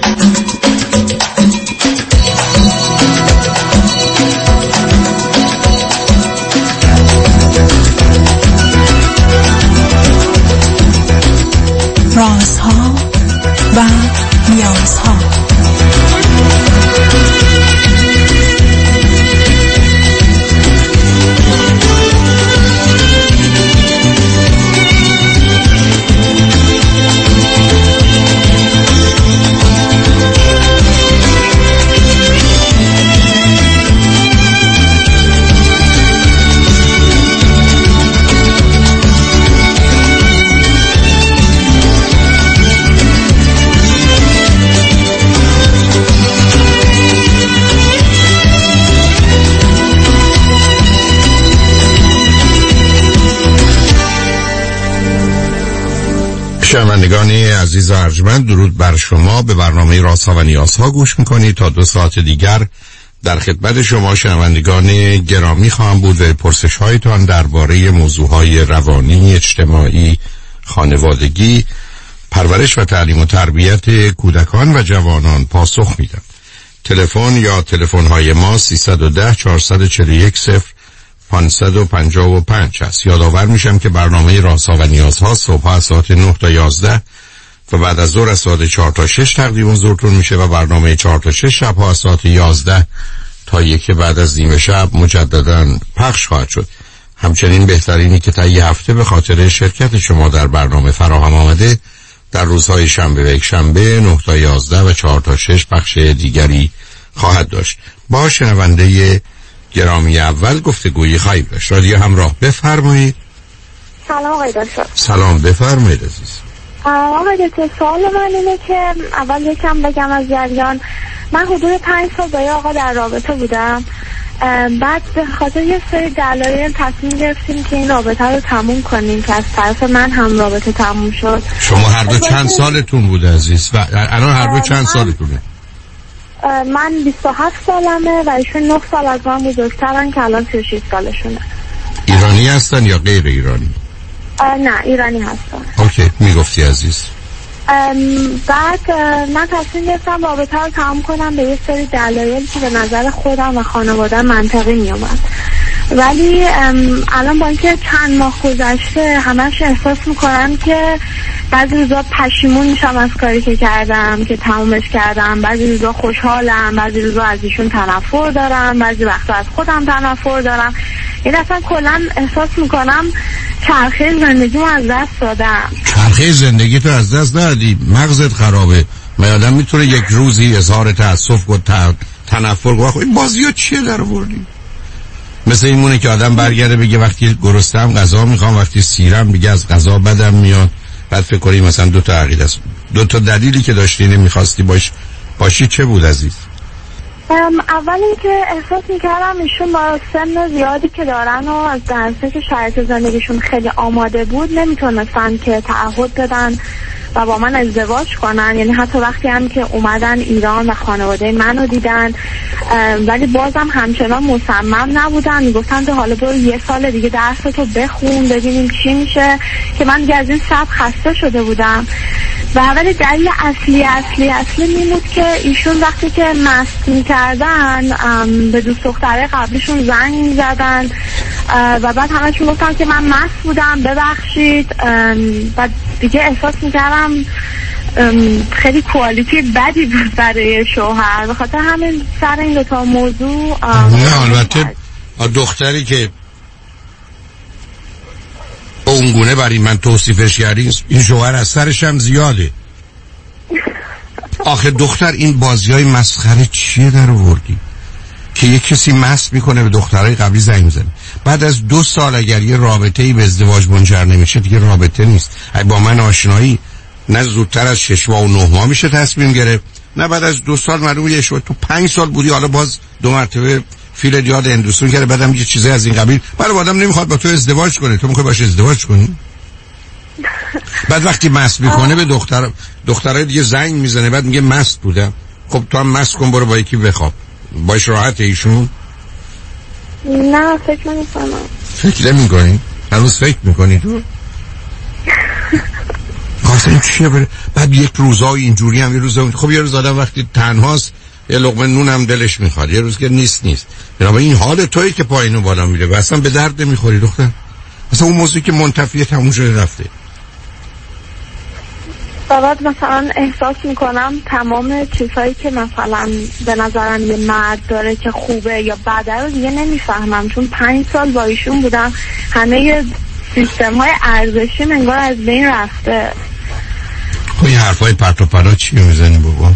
رازها و نیازها. شنوندگان عزیز و ارجمند، درود بر شما. به برنامه رازها و نیازها گوش میکنید. تا 2 ساعت دیگر در خدمت شما شنوندگان گرامی خواهم بود و پرسش هایتان درباره موضوعهای روانی، اجتماعی، خانوادگی، پرورش و تعلیم و تربیت کودکان و جوانان پاسخ میدم. تلفن یا تلفن های ما 310 441 0555 هست. یادآور میشم که برنامه رازها و نیازها صبح از ساعت 9 تا 11 و بعد از ظهر از ساعت 4 تا 6 تقدیم حضورتون میشه و برنامه 4 تا 6 شب ها از ساعت 11 تا 1 بعد از نیمه شب مجددا پخش خواهد شد. همچنین بهترینی که تا یه هفته به خاطر شرکت شما در برنامه فراهم آمده در روزهای شنبه و یکشنبه 9 تا 11 و 4 تا 6 پخش دیگری خواهد داشت. با شنونده گرامی اول گفتگویی خواهیم داشت. رادیو همراه، بفرمایید. سلام آقای دکتر. سلام، بفرمایید عزیز. آقای دکتر، سوال من اینه که اول یکم بگم از جریان. من حدود 5 سال با یه آقا در رابطه بودم. بعد به خاطر یه سری دلایل تصمیم گرفتیم که این رابطه رو تموم کنیم که از طرف من هم رابطه تموم شد. شما هر دو چند سالتون بوده عزیز؟ و الان هر دو چند سالتونه؟ من 27 سالمه و ایشون 9 سال از من بزرگترن که الان 36 سالشونه. ایرانی هستن یا غیر ایرانی؟ نه، ایرانی هستن. اوکی، میگفتی عزیز. بعد من تصمیم گرفتم رابطه رو تمام کنم به یه سری دلایل که به نظر خودم و خانواده منطقی میومد. ولی الان با اینکه چند ماه گذشته همش احساس میکنم که بعضی روزا پشیمون میشم از کاری که کردم که تمومش کردم، بعضی روزا خوشحالم، بعضی روزا از ایشون تنفر دارم، بعضی وقتا از خودم تنفر دارم. این اصلا کلا احساس میکنم چرخه زندگیمو از دست دادم. چرخه زندگی تو از دست ندادی، مغزت خرابه. من آدم میتونه یک روزی اظهار تأسف و تنفر کنه. این بازیو چیه در آوردی؟ مثل این مونه که آدم برگرده بگه وقتی گرسنه‌ام غذا میخوام، وقتی سیرم بگه از غذا بدم میاد. بعد فکر کنی مثلا 2 تا عقیده است. 2 تا دلیلی که داشتی نمیخواستی باشی چه بود عزیز؟ اول اینکه احساس میکردم ایشون با سن زیادی که دارن و از درسته که شرایط زندگیشون خیلی آماده بود نمیتونستن که تعهد بدن و با من ازدواج کنن. یعنی حتی وقتی هم که اومدن ایران و خانواده منو دیدن ولی بازم همچنان مصمم نبودن، میگفتن که حالا برو 1 سال دیگه درستو بخون ببینیم چی میشه، که من دیگه از این سبک خسته شده بودم. و ولی دلیل اصلی میمود که ایشون وقتی که مست میکردن به دوست دختره قبلیشون زنگ میزدن و بعد همشون گفتن که من مست بودم ببخشید. و دیگه احساس میکردم خیلی کوالیتی بدی بود برای شوهر. به خاطر همین سر این 2 تا موضوع نه البته دختری که اونگونه برای من توصیفش کردی این شوهر از سرش هم زیاده. آخه دختر این بازیای مسخره چیه در آوردی که یک کسی مست میکنه به دخترای قبلی زنگ میزنه، بعد از 2 سال اگر یه رابطه‌ای به ازدواج منجر نمیشه دیگه رابطه نیست. با من آشنایی نه زودتر از 6 ماه و 9 ماه میشه تصمیم گرفت، نه بعد از 2 سال معلومه یه شو تو 5 سال بودی حالا باز 2 مرتبه فیلت یاد هندوستان کرده، بعدم یه چیزی از این قبیل. بعد آدم نمیخواد با تو ازدواج کنه، تو میخوای باشه ازدواج کنی؟ بعد وقتی مست میکنه به دخترای دیگه زنگ میزنه، بعد میگه مست بودم. خب تو هم مست کن، برو با یکی بخواب. باش راحت ایشون؟ نه فکر نمی‌کنم. فکر نمی‌کنی؟ هنوز فکر میکنی تو؟ اصلا این چیه بعد یک روزای اینجوری هم یه روز خب یه روز آدم وقتی تنهاست یه لقمه نون هم دلش میخواد، یه روز که نیست بنابراین این حال تویی که پایین و بالا میره و اصلا به درد نمیخوری دختر. اصلا اون موضوعی که منتفیه تموم شده رفته. بعد مثلا احساس میکنم تمام چیزهایی که مثلا به نظرم یه مرد داره که خوبه یا بده رو دیگه نمیفهمم، چون 5 سال با ایشون بودم، همه سیستم های ارزشی انگار از بین رفته. خب این حرفای پرت و پلا چی میزنی بابا؟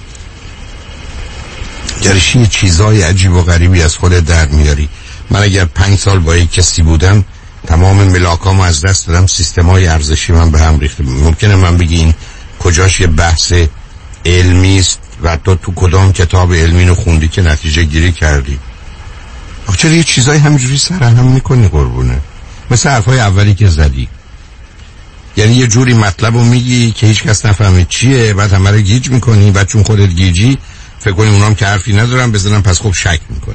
گرشی چیزای عجیب و غریبی از خودت در میاری. من اگر 5 سال با یک کسی بودم تمام ملاکامو از دست دادم، سیستمای ارزشی من به هم ریخته. ممکنه من بگی این کجاش یه بحث علمی است و تو کدام کتاب علمی رو خوندی که نتیجه گیری کردی؟ آخه چرا یه چیزای همینجوری سرهم میکنی قربونه؟ مثل حرفای اولی که زدی، یعنی یه جوری مطلب رو میگی که هیچ کس نفهمه چیه، بعد همه رو گیج میکنی، بعد چون خودت گیجی فکر کنی اونام که حرفی ندارن بزنن، پس خب شک میکنی.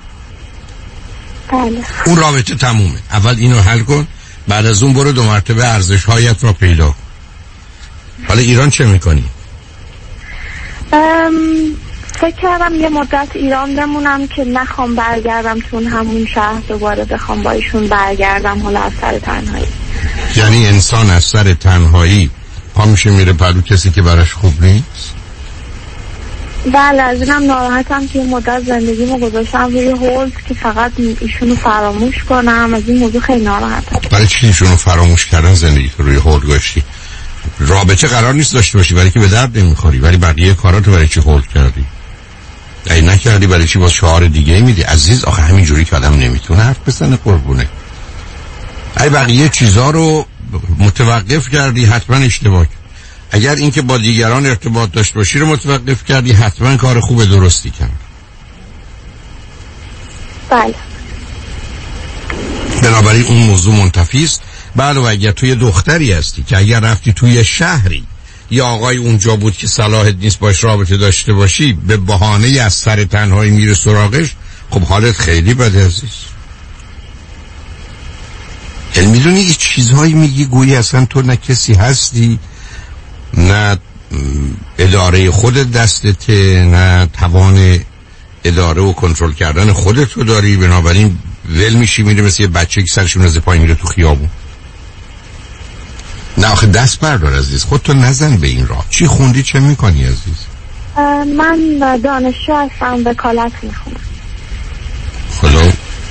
بله. اون رابطه تمومه. اول اینو حل کن، بعد از اون برو 2 مرتبه ارزش هایت را پیدا کن. حالا ایران چه میکنی؟ فکر کردم یه مدت ایران بمونم که نخوام برگردم چون همون شهر دوباره بخوام با ایشون برگردم، حالا از سر تنهایی. یعنی انسان از سر تنهایی پا میشه میره پلو کسی که براش خوب نیست؟ بله، از اینم ناراحتم که یه مدت زندگیمو گذاشتم روی هولد که فقط ایشونو فراموش کنم. از این موضوع خیلی ناراحتم. برای چی ایشونو فراموش کردن زندگی تو روی هولد گذاشتی؟ رابطه قرار نیست داشته باشی برای که به درد نمیخوری، ولی بقیه کاراتو برای چی هولد کردی؟ ای نکردی برای چی باز شعار دیگه میدی؟ عزیز آخه همین جوری که آدم نمیتونه حرف بزنه قربونه. ای بقیه چیزا رو متوقف کردی حتما اشتباه. اگر اینکه با دیگران ارتباط داشت باشی رو متوقف کردی حتما کار خوب درستی کرد. بله. بنابراین اون موضوع منتفی است. بله، و اگر توی دختری هستی که اگر رفتی توی شهری یا آقای اونجا بود که صلاحت نیست باش رابطه داشته باشی، به بهانه از سر تنهایی میره سراغش، خب حالت خیلی بده عزیز. یعنی میدونی یه چیزهایی میگی گویی اصلا تو نه کسی هستی، نه اداره خودت دستته، نه توان اداره و کنترل کردن خودت رو داری، بنابراین ول میشی میره مثل یه بچه که سرش میره پایین میره تو خیابون. نه آخه دست بردار عزیز، خودتو نزن به این راه. چی خوندی، چه میکنی عزیز؟ من دانشجو هستم، وکالت میخونم. خدا،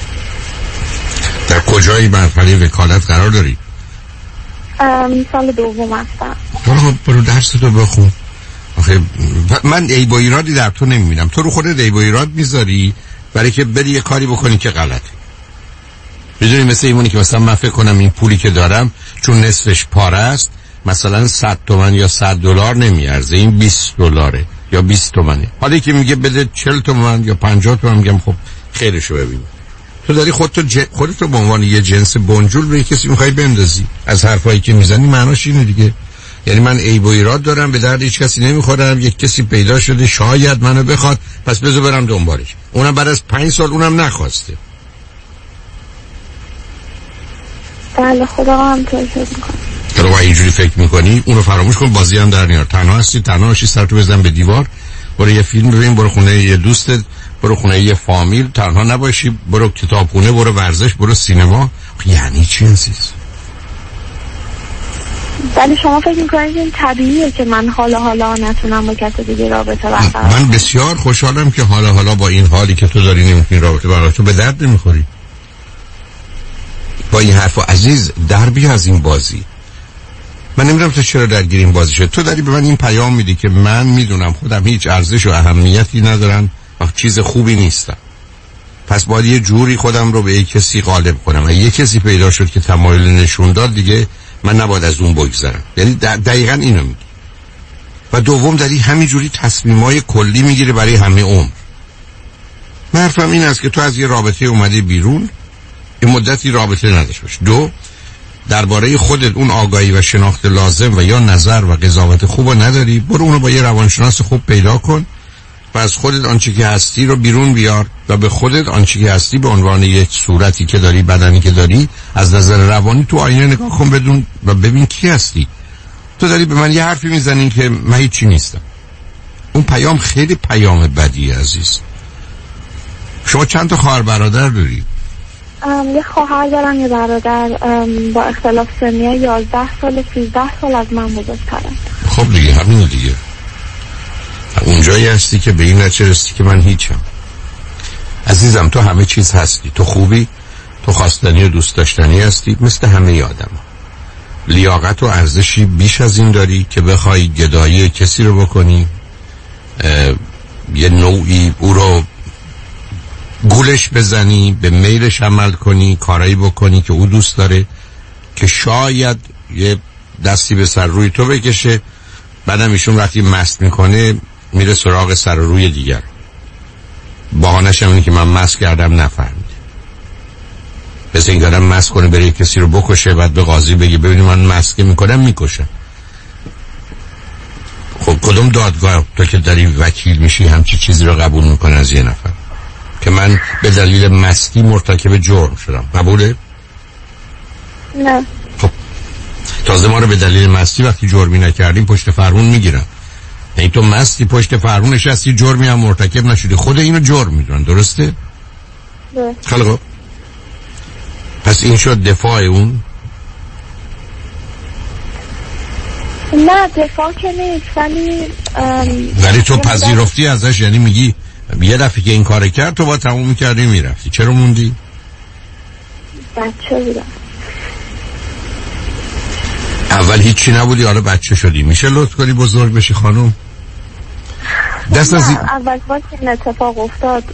در کجایی مرحله وکالت قرار داری؟ سال دوم هستم. برو درستو بخون. آخه من عیب و ایرادی در تو نمیبینم، تو رو خودت عیب و ایراد میذاری برای که بری یه کاری بکنی که غلطه. میدونی مثل ایمونی که مثلا من فکر کنم این پولی که دارم چون نصفش پاره است مثلا 100 تومن یا $100 نمیارزه، این $20 یا 20 تومنه. حالا که میگه بده 40 تومن یا 50 تومن، میگم خب خیرشو ببین. تو داری خودتو به عنوان یه جنس بنجول به کسی میخوای بندازی. از حرفایی که میزنی معناش اینه دیگه. یعنی من عیب و ایراد دارم، به درد هیچ کسی نمیخورم، یک کسی پیدا شده شاید منو بخواد، پس بذار برم دنبالش. اونم بعد از 5 سال اونم نخواسته. بله، خدا هم توی فکر میکنم. تو اینجوری فکر میکنی اونو فراموش کن، بازی هم در نیار. تنها هستی، تنها هستی، سرتو بزن به دیوار، برو یه فیلم ببین، برو خونه یه دوستت، برو خونه یه فامیل. تنها نباشی، برو کتابخونه، برو ورزش، برو سینما. یعنی چی عزیز؟ ولی شما فکر میکنید این طبیعیه که من حالا نتونم با کسی دیگه رابطه برقرار؟ من بسیار خوشحالم که حالا با این حالی که تو داری نمیتونی رابطه برقرار. تو به درد نمیخوری با این حرفا عزیز. در بیا از این بازی. من نمیدونم تو چرا درگیر این بازی شد. تو داری به من این پیام میدی که من میدونم خودم هیچ ارزش و اهمیتی ندارم و چیز خوبی نیستم، پس باید یه جوری خودم رو به یک کسی غالب کنم و یک کسی پیدا شد که تمایل نشون داد، دیگه من نباید از اون بگذرم. یعنی دقیقاً اینو میگی. و دوم داری همین جوری تصمیمای کلی میگیری برای همه عمر. من حرفم این است که تو از یه رابطه اومدی بیرون، این مدتی رابطه نداشته باش. 2 درباره خودت اون آگاهی و شناخت لازم و یا نظر و قضاوت خوب نداری، برو اونو با یه روانشناس خوب پیدا کن و از خودت آنچه که هستی رو بیرون بیار و به خودت آنچه که هستی به عنوان یک صورتی که داری، بدنی که داری، از نظر روانی تو آینه نگاه کن بدون و ببین کی هستی. تو داری به من یه حرفی میزنی که من هیچی نیستم. اون پیام خیلی پیام بدیه عزیز. شما چند تا خواهر برادر داری؟ یه خواهر دارم، یه برادر با اختلاف سنی 11 سال 13 سال از من بزرگترن. خب دیگه همین دیگه. اونجایی هستی که به این نتیجه رسیدی که من هیچم. عزیزم تو همه چیز هستی. تو خوبی، تو خواستنی و دوست داشتنی هستی مثل همه آدم ها. لیاقت و ارزشی بیش از این داری که بخوای گدایی کسی رو بکنی، یه نوعی او رو گولش بزنی، به میلش عمل کنی، کارایی بکنی که او دوست داره که شاید یه دستی به سر روی تو بکشه، بعدم ایشون وقتی مست میکنه میره سراغ سر روی دیگر. بهانه‌ش اینه که من مست کردم نفهمید. پس این قدم مست کنه بره کسی رو بکشه، بعد به قاضی بگی ببینی من مست میکنم میکشم. خب کدوم دادگاه تو که داری وکیل میشی همچی چیزی رو قبول میکنه از یه نفر که من به دلیل مستی مرتکب جرم شدم؟ قبوله؟ نه. خب تازه ما رو به دلیل مستی وقتی جرمی نکردیم پشت فرمون میگیرن. یعنی تو مستی پشت فرمون نشستی، جرمی هم مرتکب نشدی، خود اینو جرم میدونن. درسته؟ نه. خب پس این شد دفاع اون؟ نه دفاع که نیست، ولی تو پذیرفتی ازش، یعنی میگی یه دفعه که این کار کرد تو با تموم میکردی میرفتی. چرا موندی؟ بچه بودم. اول هیچی نبودی حالا بچه شدی. میشه لطف کنی بزرگ بشی خانم؟ دست از اول وقتی این اتفاق افتاد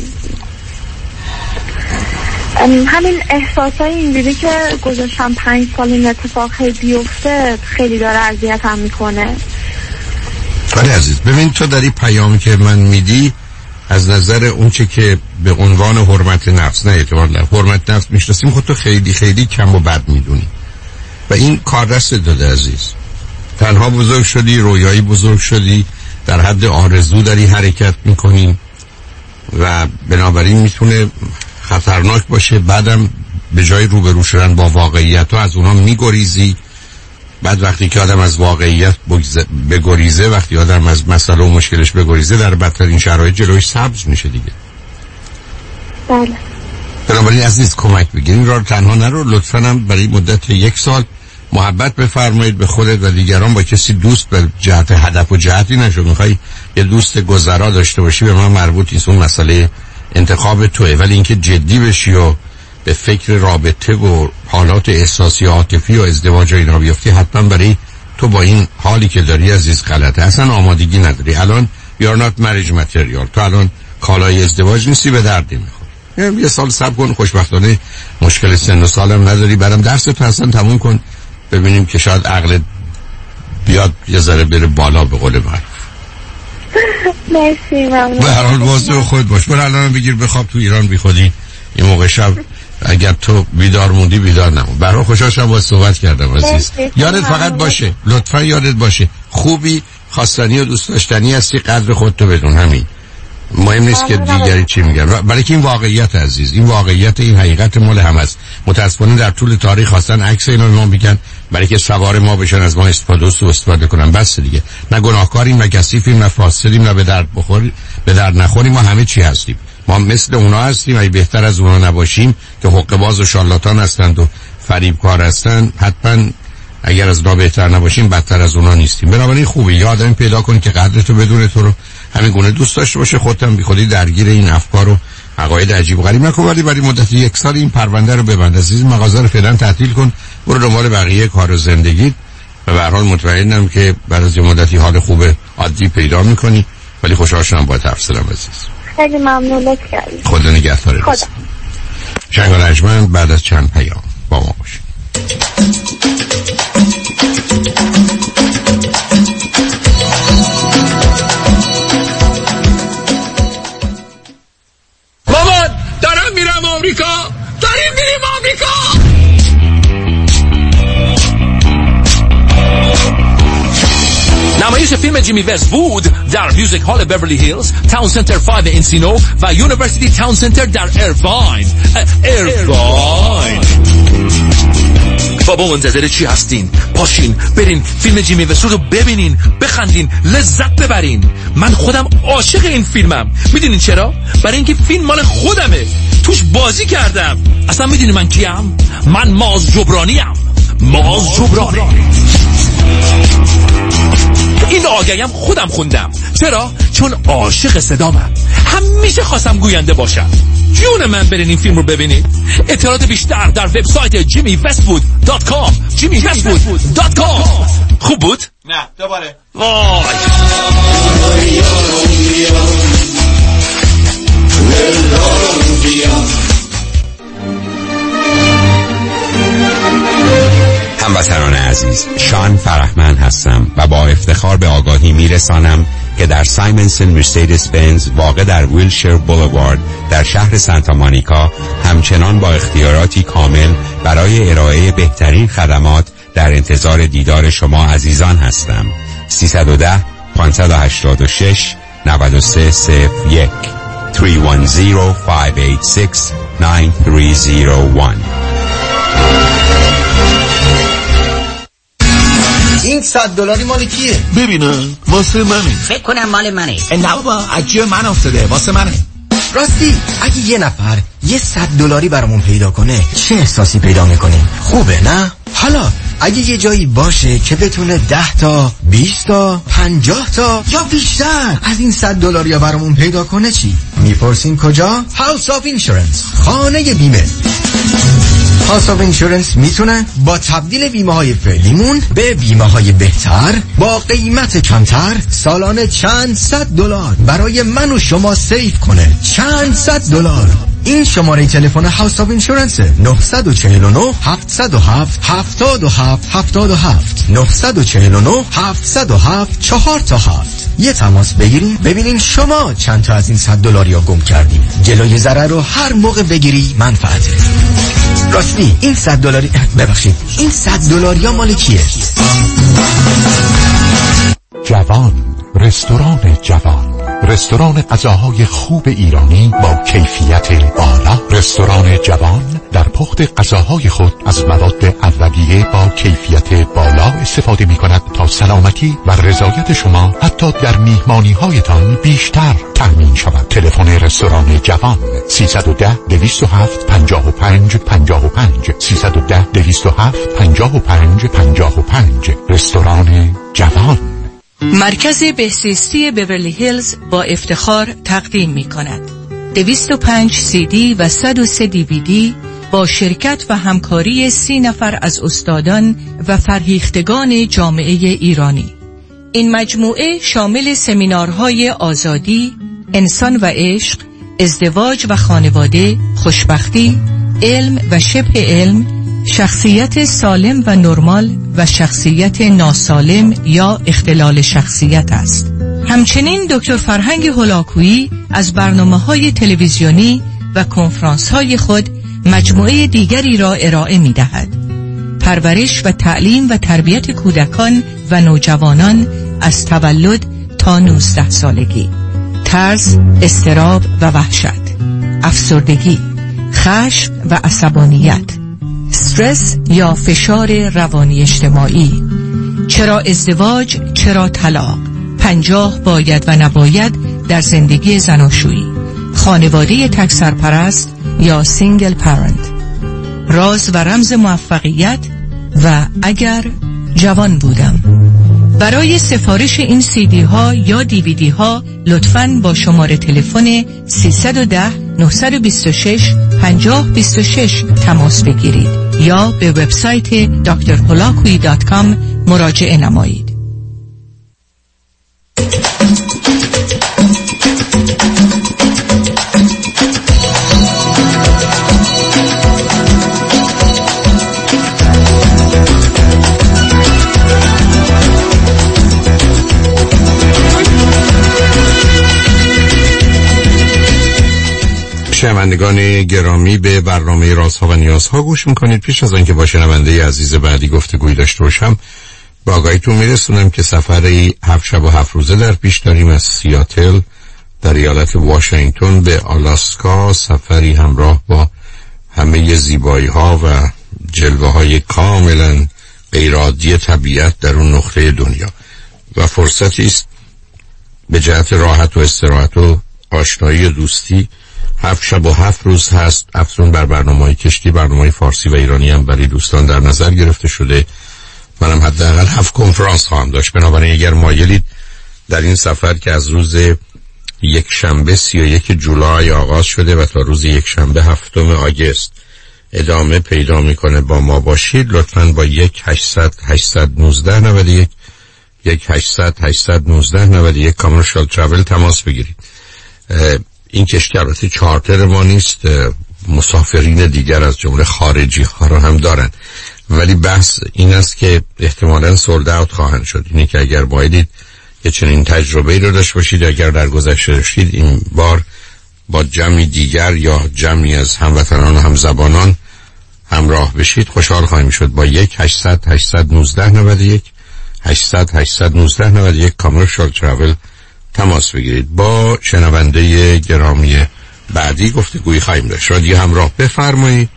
همین احساسای اینجوری که گذاشتم 5 سال این اتفاق بیفته خیلی داره اذیتم میکنه. ولی عزیز ببین تو داری پیامی که من میدی از نظر اون چه که به عنوان حرمت نفس، نه اعتبار نه حرمت نفس میشناسیم، خود تو خیلی خیلی کم و بد میدونی و این کار دست داده عزیز. تنها بزرگ شدی، رویایی بزرگ شدی، در حد آرزو داری حرکت میکنی و بنابراین میتونه خطرناک باشه. بعدم به جای روبرو شدن با واقعیت ها از اونها میگریزی. بعد وقتی که آدم از واقعیت بگریزه، وقتی آدم از مسئله و مشکلش بگریزه، در بدترین شرایط جلوش سبز میشه دیگه. بله. بنابراین عزیز کمک بگیرین، راه تنها نرو. لطفاً هم برای مدت 1 سال محبت بفرمایید به خودت و دیگران. با کسی دوست به جهت هدف و جهتی نشو. میخوای یه دوست گذرا داشته باشی به من مربوط نیست، اون مسئله انتخاب توئه. ولی اینکه جدی بشی و به فکر رابطه و حالات احساسی عاطفی و ازدواج و اینا بیفتی، حتما برای تو با این حالی که داری عزیز غلطه. اصلا آمادگی نداری. الان you're not marriage material. تو الان کالای ازدواج نیستی، به درد نمیخوری. یه سال صبر کن، خوشبختانه مشکل سن و سالم نداری. بعدم درس تو اصلا تموم کن ببینیم که شاید عقلت بیاد یه ذره بره بالا به قول معروف. مرسی ممنون. به هر حال واضح خود باش. برو الان بگیر بخواب تو ایران بی خودی. این موقع شب اگر تو بیدار موندی بیدار نمون. برای خوشحال شدم باهات صحبت کردم عزیز. یادت فقط باشه، لطفا یادت باشه خوبی، خواستنی و دوست داشتنی هستی، قدر خودتو بدون. همین مهم نیست که دیگری چی میگن، برای که این واقعیت عزیز، این واقعیت، این حقیقت مال هم است. متاسفانه در طول تاریخ خواستن عکس اینا ما میگن برای که سوار ما بشن، از ما استفاده کنن. بس دیگه. نه گناهکاریم، نه کثیفیم، نه فاسدیم، نه به درد نخوریم. ما همه چی هستیم. ما مثل اونا هستیم. اگه بهتر از اونا نباشیم که حقه باز و شارلاتان هستند و فریبکار هستند، حتما اگر از اونا بهتر نباشیم بدتر از اونا نیستیم. بنابراین خوبه یه آدمی پیدا کنی که قدرتو بدونه، تو رو همین گونه دوست داشته باشه، خودت هم بیخودی درگیر این افکار و عقاید عجیب و غریب نکن. ولی برای مدت 1 سال این پرونده رو ببند عزیز. مغازه رو فعلا تعطیل کن، برو دنبال بقیه کار و زندگیت و به هر حال مطمئنم که بعد از یه مدتی حال خوب عادی پیدا میکنی. ولی خوشحال شدم باهات حرف زدم عزیز. خیلی ممنون، لطف کردید. خدا نگهدارت. خدا. شنگ و نجمن بعد از چند پیام با ما باشید. مامان دارم میرم آمریکا. داریم میریم آمریکا. نمایش فیلم جیمی وست وود در میوزیک هال بیورلی هیلز، تاون سنتر 5 انسینو و یونیورسیتی تاون سنتر در ایرواین. بابا منتظر چی هستین؟ پاشین برین فیلم جیمی وستروک رو ببینین، بخندین، لذت ببرین. من خودم عاشق این فیلمم. میدونین چرا؟ برای اینکه فیلم مال خودمه، توش بازی کردم. اصلا میدونی من کیم؟ من ماز جبرانیم. ماز جبرانی. این آگهیم خودم خوندم. چرا؟ چون عاشق صدامم. همیشه خواستم گوینده باشم. جون من برین این فیلم رو ببینید. اطلاعات بیشتر در وبسایت jimmywestwood.com. jimmywestwood.com. خوب بود؟ نه دوباره. وای هموطنان عزیز، شان فرحمند هستم و با افتخار به آگاهی میرسانم که در سایمنسن مرسدس بنز واقع در ویلشیر بولوارد در شهر سانتا مونیکا همچنان با اختیاراتی کامل برای ارائه بهترین خدمات در انتظار دیدار شما عزیزان هستم. 310 586 9301 310 586 9301. این $100 مال کیه؟ ببینم واسه منه. فکر کنم مال منه. نه بابا از جیب من افتاده، واسه منه. راستی اگه یه نفر یه $100 برامون پیدا کنه چه احساسی پیدا میکنیم؟ خوبه نه؟ حالا اگه یه جایی باشه که بتونه 10 تا 20 تا 50 تا یا بیشتر از این $100 یا برامون پیدا کنه چی؟ میپرسین کجا؟ هاوس آف اینشورنس، خانه بیمه. هاوس آف اینشورنس میتونه با تبدیل بیمه های فعلیمون به بیمه های بهتر با قیمت کمتر سالانه چند $100 برای من و شما سیف کنه. چند $100. این شماره تلفن هاوس آف اینشورنس 949 707 77 77 949 707 407. یه تماس بگیریم ببینین شما چند تا از این $100 یا گم کردین. جلوی ضرر رو هر موقع بگیری منفعته. راستی این $100 ببخشید این $100 یا مال کیه؟ جوان، رستوران جوان، رستوران غذاهای خوب ایرانی با کیفیت بالا. رستوران جوان در پخت غذاهای خود از مواد اولیه با کیفیت بالا استفاده می کند تا سلامتی و رضایت شما حتی در میهمانی هایتان بیشتر تامین شود. تلفن رستوران جوان 310 207 55 55 310 207 55 55. رستوران جوان. مرکز بهزیستی بیورلی هیلز با افتخار تقدیم می کند 205 CD و 103 DVD با شرکت و همکاری 30 نفر از استادان و فرهیختگان جامعه ایرانی. این مجموعه شامل سمینارهای آزادی، انسان و عشق، ازدواج و خانواده، خوشبختی، علم و شبه علم، شخصیت سالم و نرمال و شخصیت ناسالم یا اختلال شخصیت است. همچنین دکتر فرهنگ هولاکویی از برنامه‌های تلویزیونی و کنفرانس‌های خود مجموعه دیگری را ارائه می‌دهد. پرورش و تعلیم و تربیت کودکان و نوجوانان از تولد تا 19 سالگی، ترس، اضطراب و وحشت، افسردگی، خشم و عصبانیت، استرس یا فشار روانی اجتماعی، چرا ازدواج، چرا طلاق، 50 باید و نباید در زندگی زناشویی، خانواده تک سرپرست یا سینگل پرنت، راز و رمز موفقیت و اگر جوان بودم. برای سفارش این CD ها یا DVD ها لطفاً با شماره تلفن 310 926 5026 تماس بگیرید یا به وبسایت drholakui.com مراجعه نمایید. شنوندگان گرامی، به برنامه رازها و نیازها گوش میکنید. پیش از آنکه با شنونده عزیز بعدی گفتگوی داشته باشم، با آگاهیتون میرسونم که سفری 7 شب و 7 روزه در پیش داریم از سیاتل در ایالت واشنگتن به آلاسکا. سفری همراه با همه زیبایی ها و جلوه‌های کاملا غیرعادی طبیعت در اون نقطه دنیا و فرصتی است به جهت راحت و استراحت و آشنایی و دوستی. 7 شب و 7 روز هست، افزون بر برنامه‌های کشتی، برنامه‌های فارسی و ایرانی هم برای دوستان در نظر گرفته شده. منم حداقل 7 کنفرانس خواهم داشت. بنابراین اگر مایلید در این سفر که از روز یک شنبه 31 جولای آغاز شده و تا روز یک شنبه 7 آگوست ادامه پیدا میکنه با ما باشید، لطفاً با 1-800-819-91 1-800-819-91 کامرشال ترافل تماس بگیرید. این کشتی البته چارتر ما نیست، مسافرین دیگر از جمله خارجی ها را هم دارن، ولی بحث این است که احتمالاً سولد اوت خواهند شد. اینه که اگر بایدید یه چنین تجربه‌ای رو داشته باشید، اگر در گذشته داشتید، این بار با جمعی دیگر یا جمعی از هموطنان و همزبانان همراه بشید خوشحال خواهیم شد. با 1-800-819-91 800-819-91 کامرشال ترافل تماس بگیرید. با شنونده گرامی بعدی گفتگویی خواهیم داشت. رادیو همراه، بفرمایید.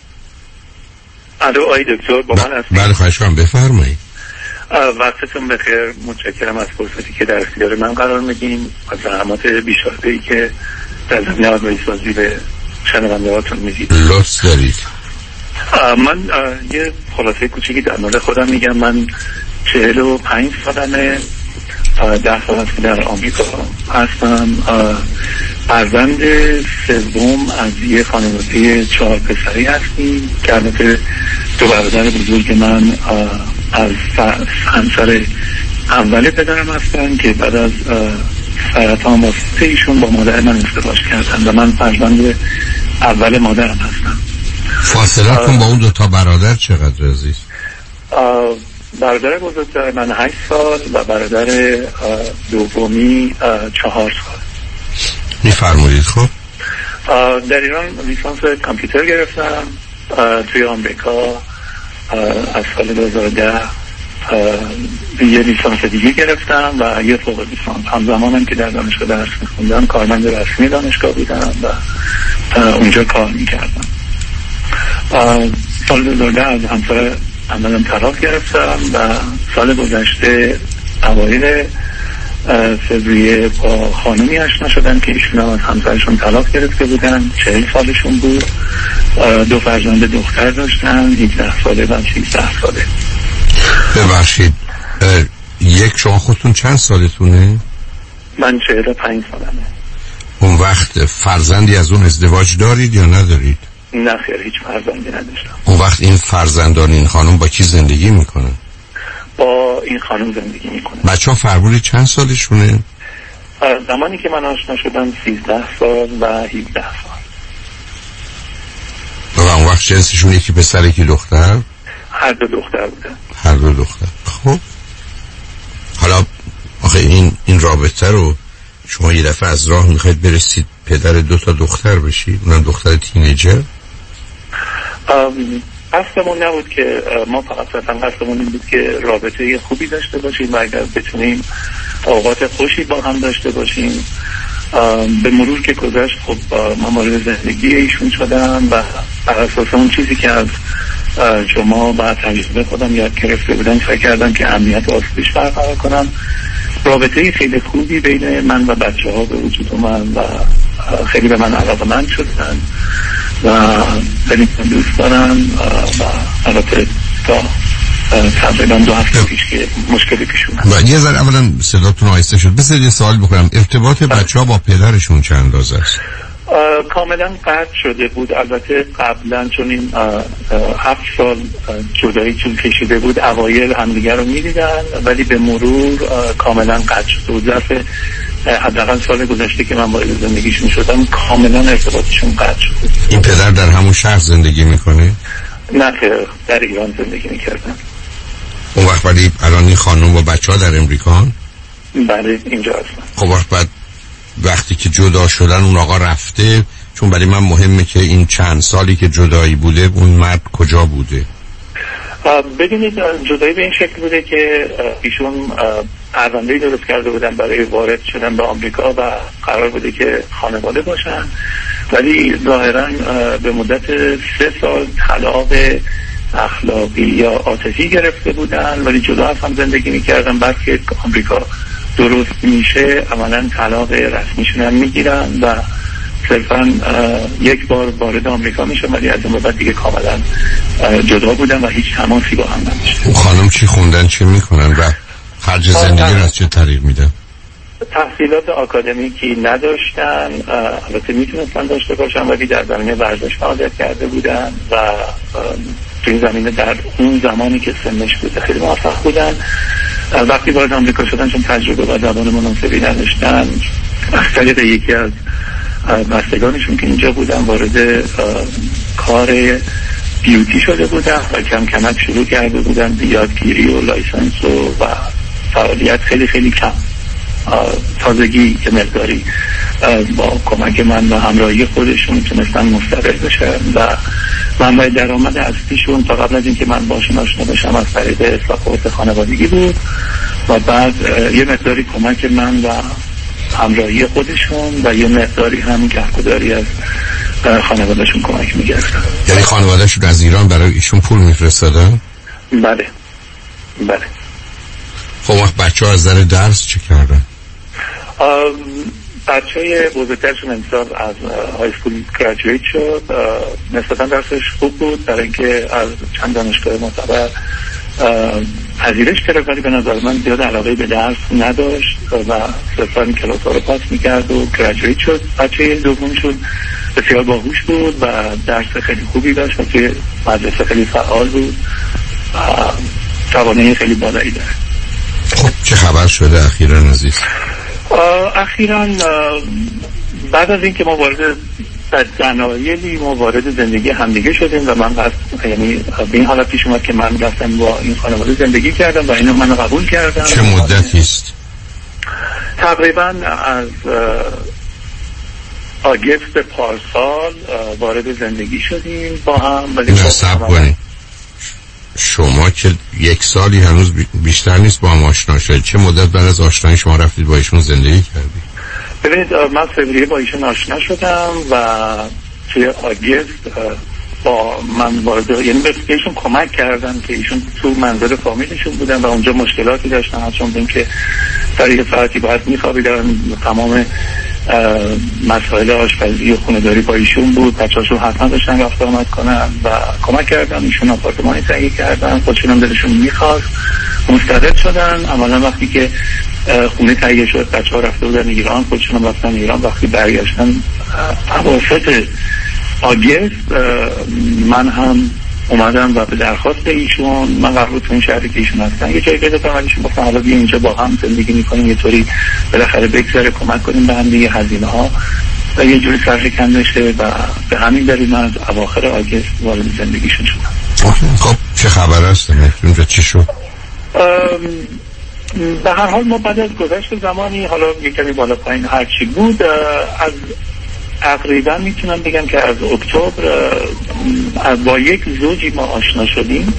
الو آقای دکتر، با من هستید؟ بله خواهش کنم، بفرمایید. وقتتون بخیر. متشکرم از فرصتی که در اختیار من قرار میدین، از زحمات بی‌شماری که در زمینه آزمایش‌سازی به شنونده‌هاتون میدید. لطف دارید. من یه خلاصه کوچیکی در مورد خودم میگم. من 45 سالمه، 10 سال است که در آمریکا هستم. فرزند سوم از یه خانواده 4 پسری هستیم که البته 2 برادر بزرگ من از همسر اول پدرم هستن که بعد از سرطان واسطه ایشون با مادر من ازدواج کردن و من فرزند اول مادرم هستم. فاصله‌تون با اون 2 تا برادر چقدر عزیز؟ برادر بزرگتر من 8 سال و برادر دومی 4 سال. میفرمایید. خب در ایران لیسانس کامپیوتر گرفتم، توی آمریکا از سال 2010 یه لیسانس دیگه گرفتم و یه فوق لیسانس. همزمانم که در دانشگاه درس می‌خوندم کارمند رسمی دانشگاه بودم و اونجا کار می‌کردم. سال 2010 از همسر عملم طلاق گرفتم و سال گذشته اوایل فوریه با خانمی آشنا شدن که ایشون از همسرشون طلاق گرفته بودن. 40 سالشون بود، 2 فرزند دختر داشتن، 17 ساله و 13 ساله. ببخشید، شما خودتون چند سالتونه؟ من 45 سالمه. اون وقت فرزندی از اون ازدواج دارید یا ندارید؟ نه خیر، هیچ فرزندی نداشتم. اون وقت این فرزندان این خانم با کی زندگی میکنن؟ با این خانم زندگی میکنن. بچه‌ها فرمودی چند سالشونه؟ زمانی که من آشنا شدم 13 سال و 17 سال. و اون وقت جنسشون یکی پسر یکی دختر؟ هر 2 دختر بودن. هر 2 دختر. خب حالا آخه این رابطه رو شما یه دفعه از راه میخواید برسید پدر 2 تا دختر بشید، اونم دختر تینیجر؟ قصدمون نبود که ما فقط قصدمون این بود که رابطه خوبی داشته باشیم و اگر بتونیم اوقات خوشی با هم داشته باشیم. به مرور که گذشت خب من وارد زندگی ایشون شدم و بر اساس اون چیزی که از شما و تجربه خودم یاد گرفته بودم فکر کردم که امنیت و آسایش برقرار کنم. رابطه خیلی خوبی بین من و بچه‌ها به وجود اومد و خیلی به من علاقه‌مند شدن و خیلی دوست دارم و البته تا تقریبا 2 هفته پیش که مشکلی پیش اومد. یه ذره اولا صداتون آهسته شد. بذار یه سوال بکنم، ارتباط بچه‌ها با پدرشون چند اندازه است؟ کاملا قطع شده بود. البته قبلا چون این 7 سال جدایی طول کشیده بود اوایل همدیگر رو می‌دیدن، ولی به مرور کاملا قطع شده بود. ظرف حداقل سال گذشته که من وارد زندگیشون شدم کاملا ارتباطشون قطع شده. این پدر در همون شهر زندگی میکنه؟ نه در ایران زندگی میکردن. اون وقت ولی الان این خانم و بچه‌ها در امریکا؟ بله اینجا هستن. خب بعد وقتی که جدا شدن اون آقا رفته، چون برای من مهمه که این چند سالی که جدایی بوده اون مرد کجا بوده؟ ببینید جدایی به این شکل بوده که ایشون پرونده‌ای درست کرده بودن برای وارد شدن به آمریکا و قرار بوده که خانواده باشن، ولی ظاهرا به مدت 3 سال طلاق اخلاقی یا عاطفی گرفته بودن، ولی جدا از هم زندگی میکردن. بعد که آمریکا درست میشه عملا طلاق رسمیشون هم میگیرن و صرفا یک بار وارد آمریکا میشه، ولی از اون بعد دیگه کاملا جدا بودن و هیچ تماسی با هم نداشتن. اون خانم چی خوندن، چی میکنن و خرج زندگی رو از چه طریق میدن؟ تحصیلات آکادمیکی نداشتن، البته میتونستن داشته باشن ولی در زمینه ورزش فعالیت کرده بودن و تو این زمینه در اون زمانی که سنش بوده خیلی موفق بودن. وقتی وارد آمریکا شدن چون تجربه و زبان مناسبی نداشتن، از طریق یکی از بستگانشون که اینجا بودن وارد کار بیوتی شده بودن و کم کمک شروع کرده بودن به یادگیری و لایسنس و فعالیت خیلی خیلی کم، تازگی که مقداری با کمک من و همراهی خودشون تونستن مستقل بشن و منبع درآمد اصلیشون تا قبل از اینکه من باشون آشنا بشم از طریق اصلاحات خانوادگی بود و بعد یه مقداری کمک من و همراهی خودشون و یه مقداری هم گهگداری از خانوادهشون کمک میگرفتن. یعنی خانوادهشون از ایران برای ایشون پول میفرستادن؟ بله. خب وقت بچه ها از در درس چه کردن؟ بچه های بزرگترشون امسال از های سکول گراجویت شد، نسبتا درسش خوب بود برای اینکه از چند دانشگاه معتبر پذیرش کرد، ولی به نظر من زیاد علاقه به درس نداشت و صرفا کلاس ها رو پاس میکرد و گراجویت شد. بچه دومشون بسیار باهوش بود و درس خیلی خوبی داشت و توی مدرسه خیلی فعال بود و توانایی خیلی بالایی داشت. خب چه خبر شده اخیراً عزیز؟ اخیراً بعد از اینکه ما وارد دنایلی ما وارد زندگی همدیگه شدیم و من یعنی به این حالت پیش اومد که من رفتم با این خانواده زندگی کردم و اینو من قبول کردم. چه مدتی است؟ تقریبا از آگست پارسال وارد زندگی شدیم با هم. ولی صبر کنید، شما که یک سالی هنوز بیشتر نیست با هم آشنا شدید، چه مدت بعد از آشنایی شما رفتید با ایشون زندگی کردید؟ ببینید من فوریه با ایشون آشنا شدم و توی آگست با من وارد، یعنی به ایشون کمک کردم که ایشون تو منزل فامیلشون بودن و اونجا مشکلاتی داشتن، چون اینکه سریع ساعتی باید میخوابیدن، تمام مسائل آشپزی و خونه‌داری با ایشون بود، بچه‌هاشون حتما داشتن رفت آمد کنن و کمک کردم. ایشون آپارتمانی تهیه کردن، خودشون هم دلشون میخواست، مستقل شدن. عملا وقتی که خونه تهیه شد بچه‌ها رفته بودن ایران، خودشون هم رفتن ایران. وقتی برگشتن اواسط آگست من هم اومدم و به درخواست ایشون، من قرار بود تو این شهری که ایشون هستن یه جایی پیدا کنم، ایشون گفتن حالا بیا اینجا با هم زندگی میکنیم، یه طوری بالاخره بگذره، کمک کنیم به هم دیگه، هزینه ها و یه جوری سرشکن بشه و به همین دلیل من از اواخر آگست وارد زندگیشون شدم. خب چه خبر است؟ اونجا چی شد؟ به هر حال ما بعد از گذشت زمانی، حالا یه کمی بالا پایین هر چی بود، از تقریبا میتونم بگم که از اکتبر با یک زوجی ما آشنا شدیم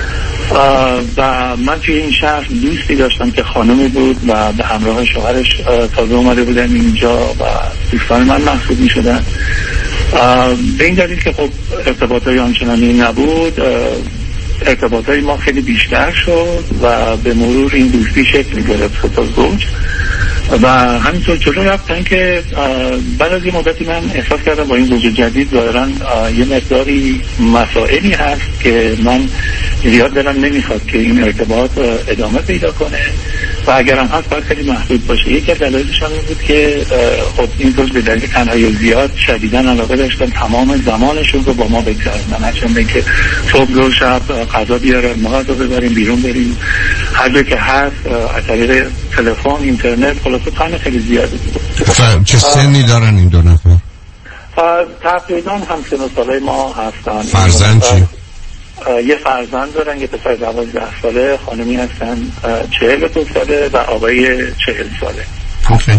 و من توی این شهر دوستی داشتم که خانمی بود و به همراه شوهرش تازه اومده بودن اینجا و دوستان من محسوب میشدن. به این دلیل که خب ارتباطای آنچنانی نبود، ارتباطای ما خیلی بیشتر شد و به مرور این دوستی شکل گرفت تا زوج و همینطور جلو رفتن که بعد از یه مدتی من احساس کردم با این زوج جدید ظاهراً یه مقداری مسائلی هست که من زیاد دلم نمیخواد که این ارتباط ادامه پیدا کنه و اگرم هست باید خیلی محدود باشه. یکی از دلایلش هم بود که خب این زوج به دلیل تنهایی زیاد شدیداً علاقه داشتن تمام زمانشون رو با ما بگذرونن، هرچند که صبح و شب غذا بیارن، ما غذا ببریم، بیرون بریم، هر جا که هست از طریق تلفن، اینترنت، خلاصه تایم خیلی زیاده بود. چه سنی دارن این دو نفر؟ تقریبا همسن و ساله ما هستن. فرزند چی؟ یه فرزند دارن، یه پسر 12 ساله، خانمی هستن 42 ساله و آقای 40 ساله. اوکی.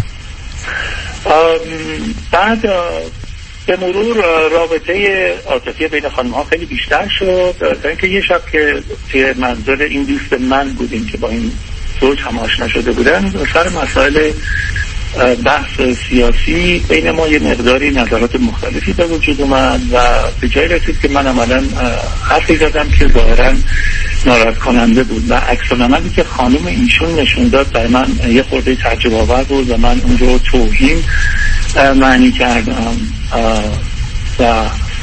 بعد به مرور رابطه عاطفی بین خانم‌ها خیلی بیشتر شد تا اینکه یه شب که توی منزل این دوست من بودیم که با این زوج هم آشنا شده بودن، سر مسائل بحث سیاسی بین ما یه مقداری نظرات مختلفی به وجود اومد و به جای رسید که من عملا حرفی زدم که ظاهرا ناراحت کننده بود و عکس العملی که خانم ایشون نشون داد برای من یه خورده تعجب آور بود و من اون رو توهین معنی کردم و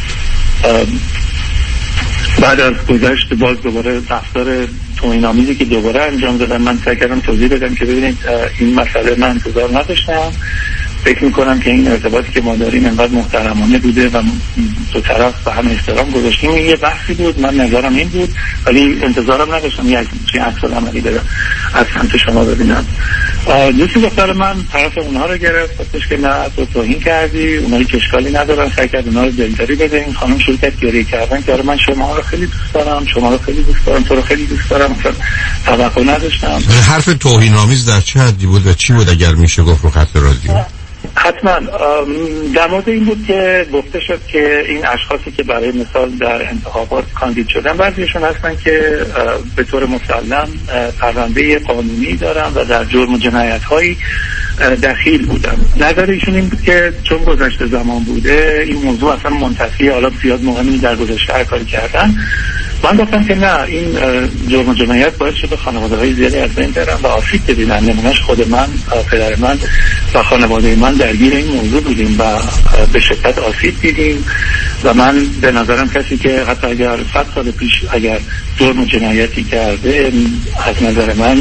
بعد از گذشت باز دوباره رفتار توهین‌آمیزی که دوباره انجام دادن من سعی کردم توضیح بدم که ببینید این مسئله من انتظار نداشتم، فکر میکنم که این ارتباطی که ما داریم انقدر محترمانه بوده و دو طرف به هم احترام گذاشتیم، این یه بحثی بود، من نظرم این بود ولی انتظارم نداشتم یک عکس العملی بدم از سمت شما ببینم. دوستی دختر من طرف اونها رو گرفت، گفتش که نه تو توهین کردی، اونها هیچ اشکالی ندارن، سعی کرد اونها رو دلداری بده. این خانم شروع کرد گریه کردن که آره من شما رو خیلی دوست دارم، شما رو خیلی دوست دارم، تو رو خیلی دوست دارم، مثلا توقع نداشتم. حرف توهین‌آمیز در چه حدی بود و چی بود اگر میشه گفت رو خط رادیو؟ حتما در مورد این بود که گفته شد که این اشخاصی که برای مثال در انتخابات کاندید شدن بعضیشون هستن که به طور مسلم پرونده قانونی دارن و در جرم و جنایت‌هایی دخیل بودن. نظر ایشون این بود که چون گذشته زمان بوده این موضوع اصلا منتفی، حالا زیاد مهمی در گذشته هر کاری کردن. من گفتم که نه، این جرم و جنایت باعث شده خانواده‌های زیادی از بین برن و آسیب ببینن. نمونهش خود من، پدر من و خانواده من درگیر این موضوع بودیم و به شدت آسیب دیدیم و من به نظرم کسی که حتی اگر 100 سال پیش اگر جرم و جنایتی کرده از نظر من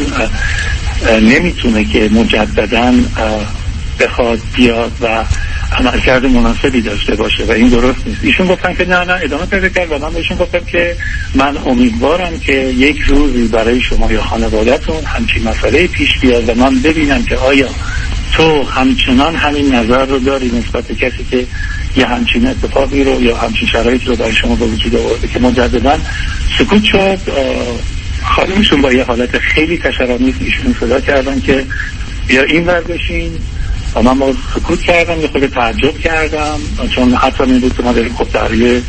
نمیتونه که مجدداً بخواد بیاد و عملکرد مناسبی داشته باشه و این درست نیست. ایشون گفتن که نه ادامه پیدا کرد و من بهشون گفتم که من امیدوارم که یک روزی برای شما یا خانواده‌تون همچین مسئله پیش بیاد و من ببینم که آیا تو همچنان همین نظر رو داری نسبت به کسی که یه همچین اتفاقی رو یا همچین شرایطی رو برای شما به وجود آورده. که مجددا سکوت شد. خانمشون با یه حالت خیلی تشرآمیز ایشون صدا کردن که بیا این ور بشین و من با سکوت کردم، یه خود تعجب کردم چون حتی این بود که ما داریم خب در یه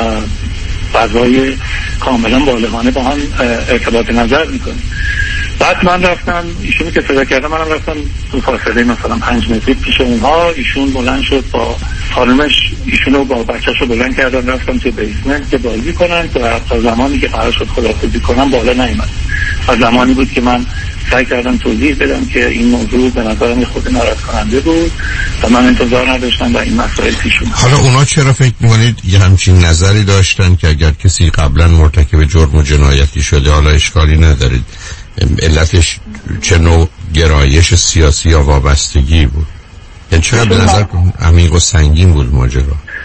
فضای کاملا بالغانه با هم ارتباط نظر میکنیم. بعد من رفتم، ایشونی که صدا کردم منم رفتم تو فاصله مثلا 5 متری پیش اونها. ایشون بلند شد با خانمش، ایشونو با بچه‌شو بلند کردن رفتم تو بیسمنت که بازی کنن و تا زمانی که قرار شد خداحافظی کنم بالا نیامد. و زمانی بود که من سعی کردم توضیح بدم که این موضوع به نظرم خود ناراحت کننده بود و من انتظار نداشتم و این مسائل پیش اومد. حالا اونا چرا فکر می‌کنید یه همچین نظری داشتن که اگر کسی قبلا مرتکب جرم و جنایتی شده حالا اشکالی ندارید؟ علتش چه نوع گرایش سیاسی یا وابستگی بود؟ یعنی چرا به نظر عمیق و سنگین بود ماجرا؟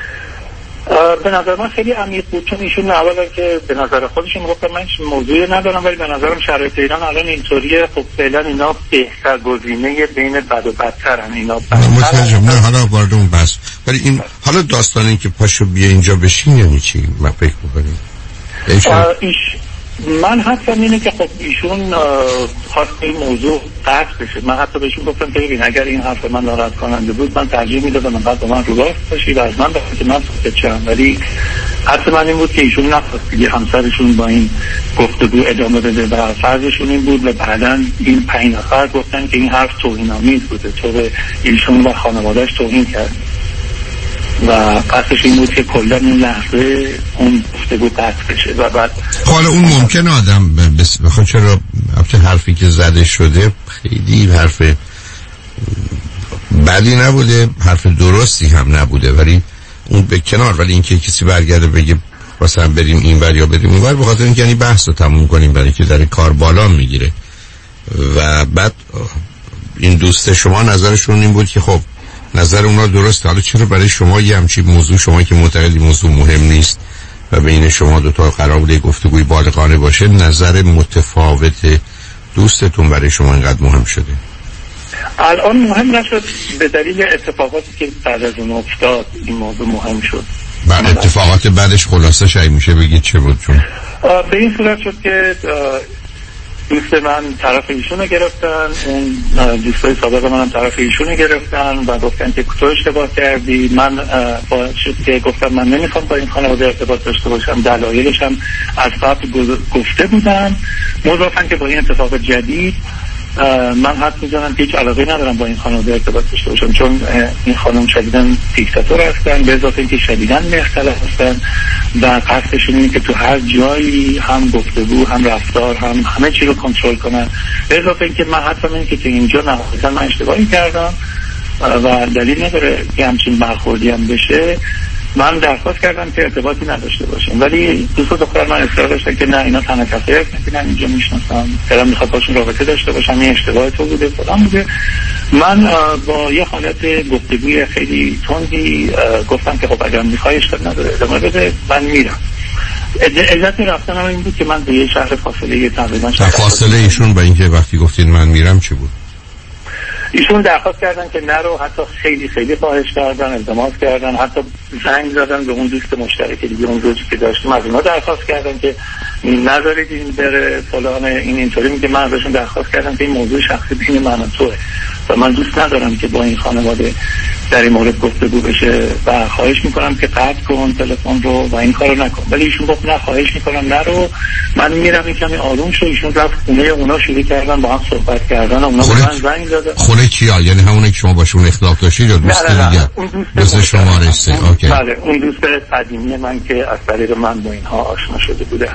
به نظر من خیلی عمیق بود، چون ایشون اولا که به نظر خودشون گفتن من موضوعی ندارم ولی به نظرم شرایط ایران الان اینطوریه، خب فعلا اینا بهتر گزینه بین بد و بدترن. اینا متوجهم. نه حالا وارد اون بحث، ولی این حالا داستان این که پاشو بیا اینجا بشین یعنی چی؟ من فکر می‌کنم من حتی اینه که خب ایشون خواست این موضوع قطع بشه. من حتی بهشون گفتم که ببین اگر این حرف من ناراحت کننده بود من ترجیح میدادم انقدر با من رو راست باشی و از من بخواست که من سکتشم، ولی حتی من این بود که ایشون نخواست دیگه همسرشون با این گفتگو ادامه بده و فرضشون این بود و بعداً این 5 نفر گفتن که این حرف توهین‌آمیز بوده، تو به ایشون و خانواده‌اش توهین کرد و قصدش این بود که کلا این لحظه اون گفتگو قطع بشه و بعد حالا اون ممکن آدم بخواد چرا البته حرفی که زده شده خیلی حرف بدی نبوده، حرف درستی هم نبوده، ولی اون به کنار، ولی اینکه کسی برگرده بگه مثلا بریم اینور یا بریم اونور به خاطر اینکه یعنی بحث رو تموم کنیم برای که در کار بالا میگیره و بعد این دوست شما نظرشون این بود که خب نظر اونا درسته، حالا چرا برای شما یه همچین موضوع، شما که معتقدی موضوع مهم نیست و بین شما دو تا قرار بوده گفتگوی بالغانه باشه، نظر متفاوت دوستتون برای شما اینقدر مهم شده؟ الان مهم نشد، به دلیل اتفاقاتی که بعد از اون افتاد این موضوع مهم شد. بعد اتفاقات بعدش خلاصه شاید میشه بگید چه بود؟ چون به این صورت شد که دوست من طرف ایشونو گرفتن، اون دوستای سابق منم طرف ایشونو گرفتن و گفتن که تو اشتباه کردی. من با شد که گفتم من نمیخوام با این خانواده ارتباط داشته باشم، دلایلش هم از قبل گفته بودم، مضافاً که با این اتفاق جدید من حد میزنم که هیچ علاقه ندارم با این خانواده ارتباط داشته باشم، چون این خانم شدیداً دیکتاتور هستن، به اضافه اینکه شدیداً مختلف هستن و قصدشون اینه که تو هر جایی هم گفتگو هم رفتار هم همه چی رو کنترل کنن. به اضافه اینکه من حتی اینه که اینجا نهایتاً من اشتباهی کردم و دلیل نداره که همچین برخوردی هم بشه. من درخواست کردم که ارتباطی نداشته باشیم، ولی دوست دختر من اصرار داشتن که نه اینا تنها کسایی هستن که من اینجا میشناسم، دلم میخواد باشون رابطه داشته باشم، این اشتباه تو بوده فلان بوده. من با یه حالت گفتگوی خیلی تندی گفتم که خب اگر میخوای اشتباه نداره ادامه بده، من میرم. علت رفتنم این بود که من به یه شهر فاصله تقریبا فاصله ایشون با اینکه وقتی گفتین من میرم چی بود؟ ایشون درخواست کردن که نرو، حتی خیلی خیلی خواهش کردن، التماس کردن، حتی زنگ زدن به اون دوست مشترک دیگه اون دوستی که داشتیم از اونها درخواست کردن که نذارید این بره فلان. این اینطوری میگه من ازشون درخواست کردم که این موضوع شخصی بین من و توه و من دوست ندارم که با این خانواده در این مورد گفتگو بشه و خواهش میکنم که قطع کن تلفن رو و این کارو نکن. ولی ایشون گفت نه خواهش میکنم نرو، من میرم. این کمی آروم شد، ایشون رفت خونه اونا، شروع کردن با هم صحبت کردن. اونا به من زنگ زدن. خونه کیا؟ یعنی همونه که شما باشون اختلاف داشتید یا دوست دیگه؟ دوست شما رسته. اوکی. بله اون دوست قدیمی من که از طریق من با اینها آشنا شده بوده.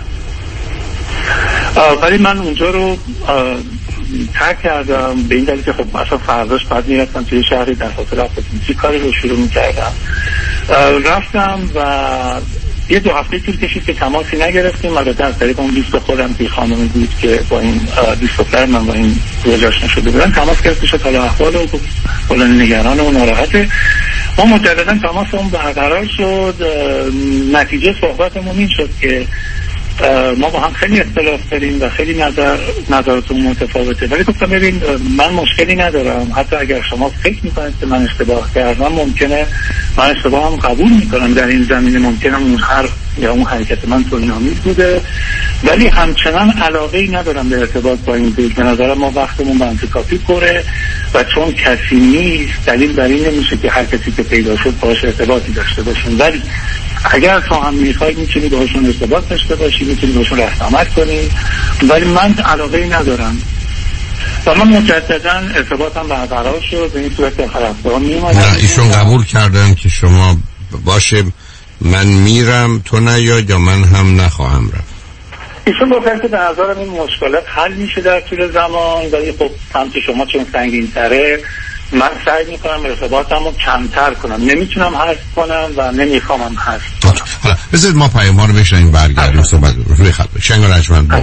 ولی من اونجا رو ترک کردم به این دلیل که خب اصلا فرداش بعد میرفتم توی شهری در فاصله 70 کاری رو شروع میکردم. رفتم و یه 2 هفته طول کشید که تماسی نگرفتیم. البته از طریق اون دوست خودم که خانمی بود که با این دوست دختر من با این روز آشنا شده بودن تماس گرفت، شد حالا احوال و کلان نگران و ناراحته. ما مجددا تماسمون برقرار شد. نتیجه صحبتمون این شد که ما با هم خیلی اختلاف داریم و خیلی نظراتمون متفاوته، ولی گفتم ببین من مشکلی ندارم، حتی اگر شما فکر میکنید که من اشتباه کردم ممکنه من اشتباه هم قبول میکنم در این زمینه، ممکنه اون حرف یا اون حرکت من توهین‌آمیز بوده، ولی همچنان علاقه‌ای ندارم به ارتباط با این دوست. به نظرم ما وقتمون به انتکاپی پره و چون کسی نیست دلیل بر این نمیشه که هر کسی که پیدا شد باهاش ارتباطی داشته باشیم. ولی اگر تو هم میخواید میتونید باهاشون ارتباط داشته باشید، میتونید باهاشون رفت آمد کنید، ولی من علاقه‌ای ندارم. و من مجددا ارتباطم برقرار شد به این صورت که آخر هفته ها میومدم. نه ایشون قبول کردن که شما باشه من میرم تو نیاد یا من هم نخواهم رفت. ایشون گفتن که به نظرم این مشکلات حل میشه در طول زمان، ولی خب سمت شما چون سنگین تره من سعی میکنم ارتباطم رو کمتر کنم، نمیتونم حذف کنم و نمیخوام هم حذف کنم. حالا بذارید ما پیام ها رو بشنیم برگردیم صحبت روی خط. شنگ و رجمند با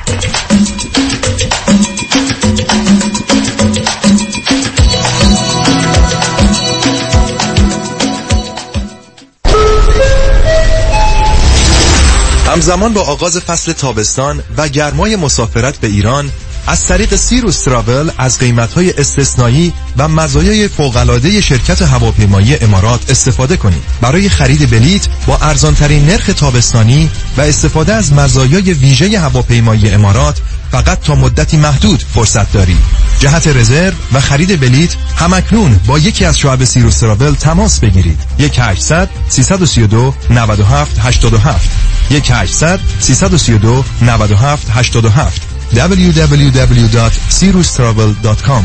همزمان با آغاز فصل تابستان و گرمای مسافرت به ایران از طریق سیروس تراول از قیمت‌های استثنایی و مزایای فوق‌العاده شرکت هواپیمایی امارات استفاده کنید. برای خرید بلیت با ارزان‌ترین نرخ تابستانی و استفاده از مزایای ویژه هواپیمایی امارات فقط تا مدتی محدود فرصت دارید. جهت رزرو و خرید بلیت همکنون با یکی از شعب سیروس تراول تماس بگیرید. 1800 332 97 87 1800 332 97 87 www.sirustravel.com.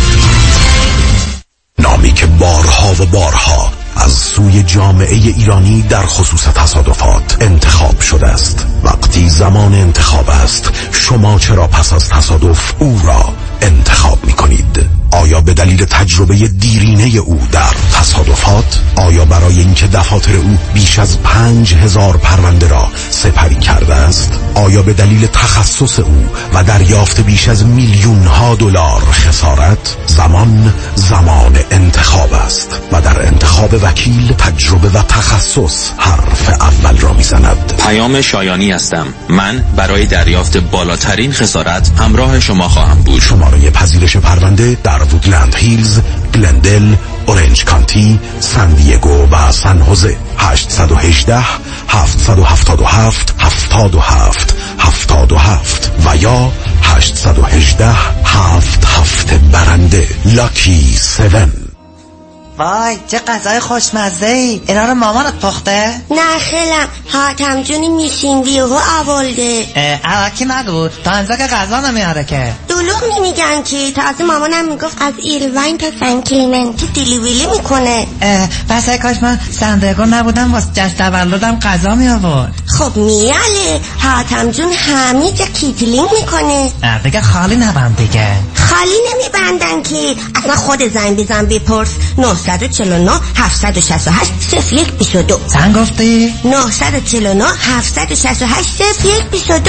نامی که بارها و بارها از سوی جامعه ایرانی در خصوص تصادفات انتخاب شده است. وقتی زمان انتخاب است شما چرا پس از تصادف او را انتخاب می کنید؟ آیا به دلیل تجربه دیرینه او در تصادفات؟ آیا برای اینکه دفاتر او بیش از 5000 پرونده را سپری کرده است؟ آیا به دلیل تخصص او و دریافت بیش از میلیون‌ها دلار خسارت؟ زمان انتخاب است و در انتخاب وکیل تجربه و تخصص حرف اول را میزند. پیام شایانی هستم. من برای دریافت بالاترین خسارت همراه شما خواهم بود. شماره پذیرش پرونده در وودلند هیلز، گلندل، اورنج کانتی، سان دیگو و سان خوزه. 818 777 77 77 و یا 818 77 برنده. لاکی 7. وای چه غذای خوشمزه‌ای. اینا رو مامانت پخته؟ نه خیلم حاتم جونی میشینگی و آولده. الکی نگو تا اینجا که غذا نمیاره که. دو دروغ نمیگن که تازه مامانم میگفت از ایلواین تا سن کلیمنتی دیلیوری میکنه. بس کاش من سندرگون نبودم واسه جشن تولدم غذا می آورد. خب میاله حاتم جون همه جا کیتلینگ میکنه. دیگه خالی نبند دیگه. خالی نمیبندن که اصلا خود زنگ بزن بپرس 949 768 0122. زنگ گفتی؟ 949 768 0122.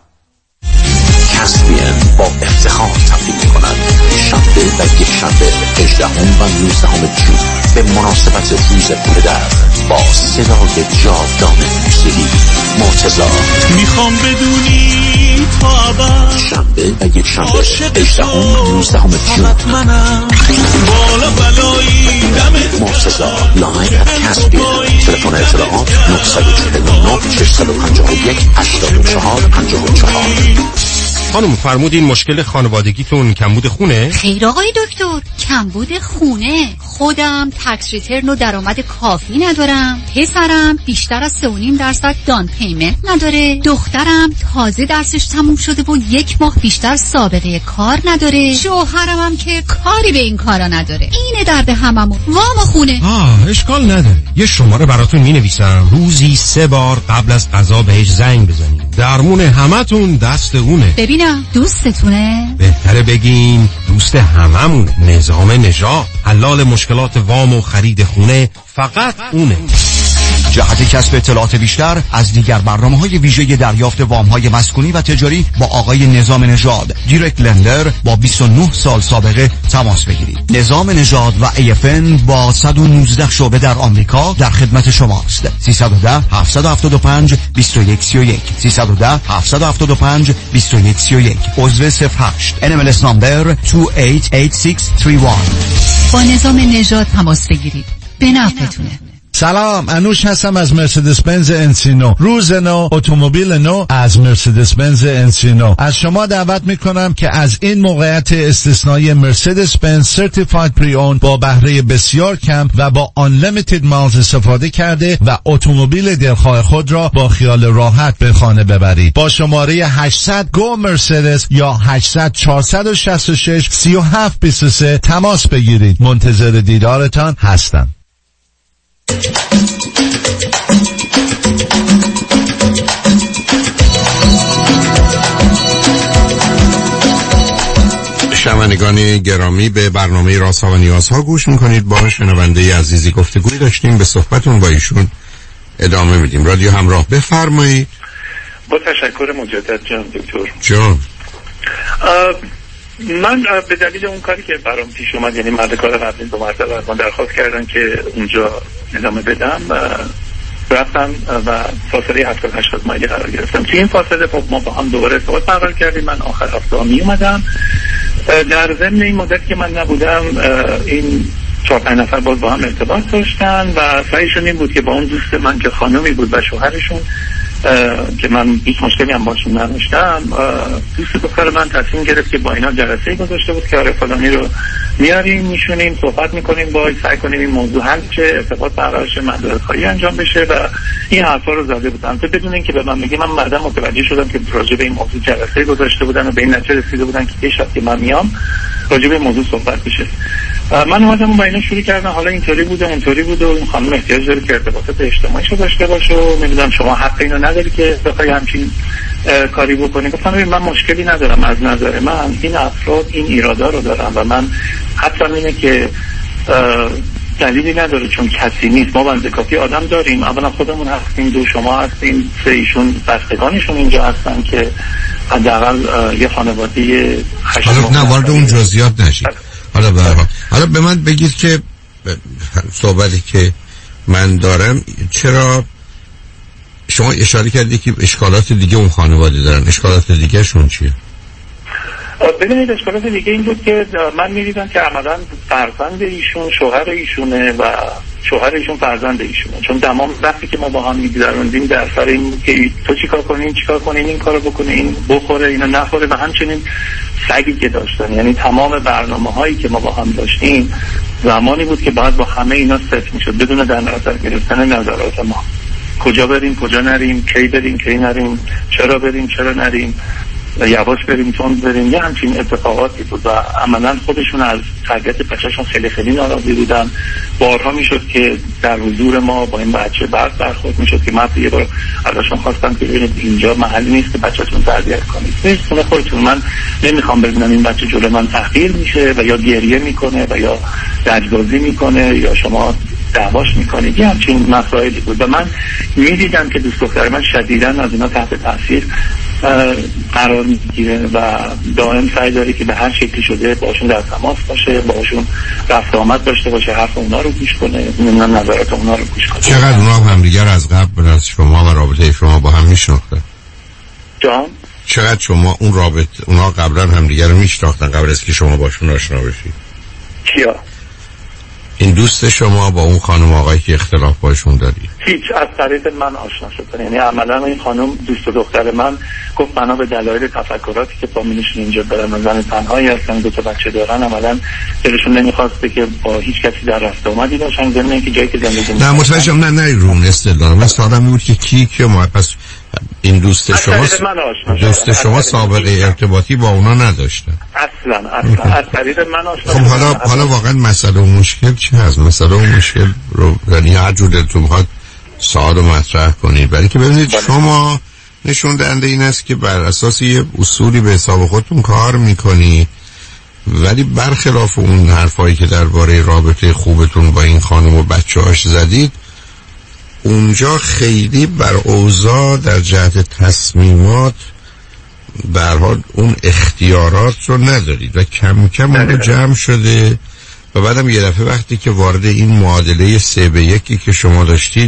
کسبین با افتخار تبریک می‌کند شنبه و یک شنبه 18 و 19 جون به مناسبت روز پدر با صدای جاودان موسیقی مرتضی. میخوام بدونی تا ابد شنبه و یک شنبه 18 و 19 جون بالا بلایی دمت مرتضی لایو ات کسبین. تلفن اطلاعات 949 651 84 54. خانم فرمودین مشکل خانوادگیتون کمبود خونه؟ خیر آقای دکتر، کمبود خونه. خودم تکس ریترن و درآمد کافی ندارم. پسرم بیشتر از 3.5% دان پیمنت نداره. دخترم تازه درسش تموم شده و 1 ماه بیشتر سابقه کار نداره. شوهرم هم که کاری به این کارا نداره. اینه درد هممون. وام خونه. اشکال نداره. یه شماره براتون می‌نویسم. روزی 3 بار قبل از غذا بهش زنگ بزنید. درمون همتون دست اونه. ببینم دوستتونه؟ بهتره بگین دوست هممون. نظام نژاد حلال مشکلات وام و خرید خونه فقط اونه. جهت کسب اطلاعات بیشتر از دیگر برنامه‌های ویژه دریافت وام‌های مسکونی و تجاری با آقای نظام نژاد دیرکت لندر با 29 سال سابقه تماس بگیرید. نظام نژاد و AFN با 119 شعبه در آمریکا در خدمت شماست. 310 775 2131 310 775 2131 عضو 08 NMLS نمبر 288631. با نظام نژاد تماس بگیرید. به نفعتونه. سلام، انوش هستم از مرسدس بنز انسینو. روز نو، اتومبیل نو از مرسدس بنز انسینو. از شما دعوت میکنم که از این موقعیت استثنایی مرسدس بنز سرتیفاید پری اون با بهره بسیار کم و با unlimited miles استفاده کرده و اتومبیل دلخواه خود را با خیال راحت به خانه ببرید. با شماره 800 گو مرسدس یا 800 466 3723 تماس بگیرید. منتظر دیدارتان هستم. شنوندگان گرامی، به برنامه رازها و نیازها گوش میکنید. با شنونده عزیزی گفتگوی داشتیم، به صحبتون با ایشون ادامه میدیم. رادیو همراه، بفرمایید. با تشکر مجدد جناب دکتر. جان، من به دلیل اون کاری که برام پیش اومد، یعنی مرد کار قبلی 2 مرتبه از من درخواست کردن که اونجا ادامه بدم، رفتم و فاصله 70-80 مایلی قرار گرفتم. توی این فاصله ما با هم دوباره ارتباط برقرار کردیم. من آخر هفته می اومدم. در ضمن این مدت که من نبودم، این 4-5 نفر باز با هم ارتباط داشتن و سعیشون این بود که با اون دوست من که خانمی بود و شوهرشون که من هیچ مشکلی هم باشون نداشتم، دوست دختر من تصمیم گرفت که با اینا جلسه‌ای گذاشته بود که آره فلانی رو میاریم، میشونیم، صحبت میکنیم، باهاش سعی کنیم این موضوع حل شه، ارتباط برقرار شه، مدارک‌خواهی انجام بشه و این حرفا رو زده بودن. تو بدون اینکه به من بگی، من بعدا متوجه شدم که راجع به این موضوع جلسه‌ای گذاشته بودن و به این نتیجه رسیده بودن که یه شب که من میام راجع به موضوع صحبت بشه. من اومدم با اینا شروع کردم. حالا اینطوری بوده اونطوری بوده و این خانم احتیاج داره که ارتباطات اجتماعی شو داشته باشه و نمیدونم شما حق اینو نداری که بخوای همچین کاری بکنی. گفتم ببین من مشکلی ندارم، از نظر من این افراد این ایرادا رو دارن و من حتما اینه که دلیلی نداره چون کسی نیست. ما بنده کافی آدم داریم، اولا خودمون هستیم، 2 شما هستیم، 3 ایشون بستگانشون اینجا هستن که حداقل یه خانواده حالا نه وارد اون جزئیات نشید. حالا به من بگید که صحبتی که من دارم، چرا شما اشاره کردید که اشکالات دیگه اون خانواده دارن، اشکالات دیگه شون چیه؟ ببینید اشکالات دیگه این بود که من می‌دیدم که عملاً فرزند ایشون شوهر ایشونه و شوهر ایشون فرزند ایشونه، چون تمام وقتی که ما با هم می‌گذروندیم در سر این که تو چیکار کنین این کارو بکنه، این بخوره اینا نخوره و همچنین سگی که داشتن. یعنی تمام برنامه‌هایی که ما با هم داشتیم زمانی بود که باید با همه اینا ست می‌شد بدون در نظر گرفتن نظرات ما. کجا بریم کجا نریم، کی بریم کی نریم، چرا بریم چرا نریم. یواش بریم تند بریم، یه همچین اتفاقاتی بود و عملا خودشون از تربیت بچه‌شون خیلی خیلی ناراضی بودن. بارها میشد که در حضور ما با این بچه برخورد میشد که من یه بار ازشون خواستم که ببینید اینجا محلی نیست که بچه‌تون تربیت کنید، خونه خودتون، من نمیخوام ببینم این بچه جلوی من تحقیر میشه و یا گریه میکنه و یا لجبازی میکنه یا شما دعواش میکنید. یه همچین مسائلی بود و من میدیدم که دوست دختر من شدیداً از اینا تحت تاثیر قرار میگیره و دائم سعی داره که به هر شکلی شده باشون در تماس باشه، باشون رفت آمد داشته باشه، حرف اونا رو گوش کنه، نظرات اونا رو گوش کنه. چقدر اونا هم دیگر از قبل از شما و رابطه شما با هم میشناختن؟ جان؟ چقدر شما اون رابطه اونا قبلا هم دیگر رو میشناختن قبل از که شما باشون آشنا بشید؟ کیا؟ این دوست شما با اون خانم آقایی که اختلاف باشون دارید؟ هیچ، از طریق من آشنا شدن. یعنی عملا این خانم دوست دختر من گفت بنا به دلایل تفکراتی که فامیلشون اینجا دارن و زن تنهایی هستن، 2 تا بچه دارن، عملا دلشون نمیخواسته که با هیچ کسی در رفت آمدی باشن، ضمن اینکه جایی که زندگی نه متوجهم. نه رون استدلال من سوالم بود که کی ما پس این دوست شما سابقه ارتباطی با اونا نداشتن؟ اصلا از طریق من آشنا. خب حالا واقعا مسئله و مشکل چی هست؟ مسئله و مشکل رو یعنی هر جور دلتون میخواد سوال مطرح کنید، برای که ببینید شما نشون دهنده این است که بر اساس یه اصولی به حساب خودتون کار میکنی، ولی برخلاف اون حرفایی که درباره رابطه خوبتون با این خانم و بچه‌هاش زدید، اونجا خیلی بر اوضاع در جهت تصمیمات به هر حال اون اختیارات رو ندارید و کم کم اون رو جمع شده و بعدم یه دفعه وقتی که وارد این معادله 3-1 که شما داشتید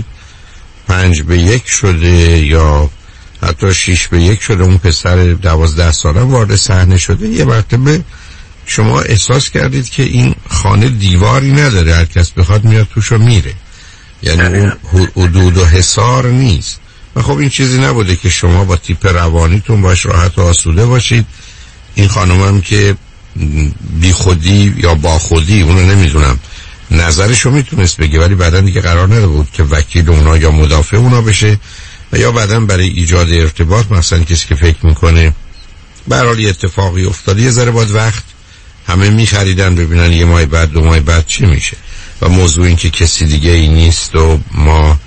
5-1 شده یا حتی 6-1 شده، اون پسر 12 ساله وارد صحنه شده، یه مرتبه شما احساس کردید که این خانه دیواری نداره، هر کس بخواد میاد توش و میره، یعنی اون حدود و حصار نیست. و خب این چیزی نبوده که شما با تیپ روانیتون باش راحت و آسوده باشید. این خانم هم که بی خودی یا با خودی اونو نمیدونم نظرشو میتونست بگه، ولی بعدن دیگه قرار نبود که وکیل اونا یا مدافع اونا بشه و یا بعدن برای ایجاد ارتباط مثلا کسی که فکر میکنه برای اتفاقی افتاده یه ذره باید وقت همه میخریدن ببینن یه ماه بعد 2 ماه بعد چی میشه و موضوع این که کسی دیگه ای نیست و ما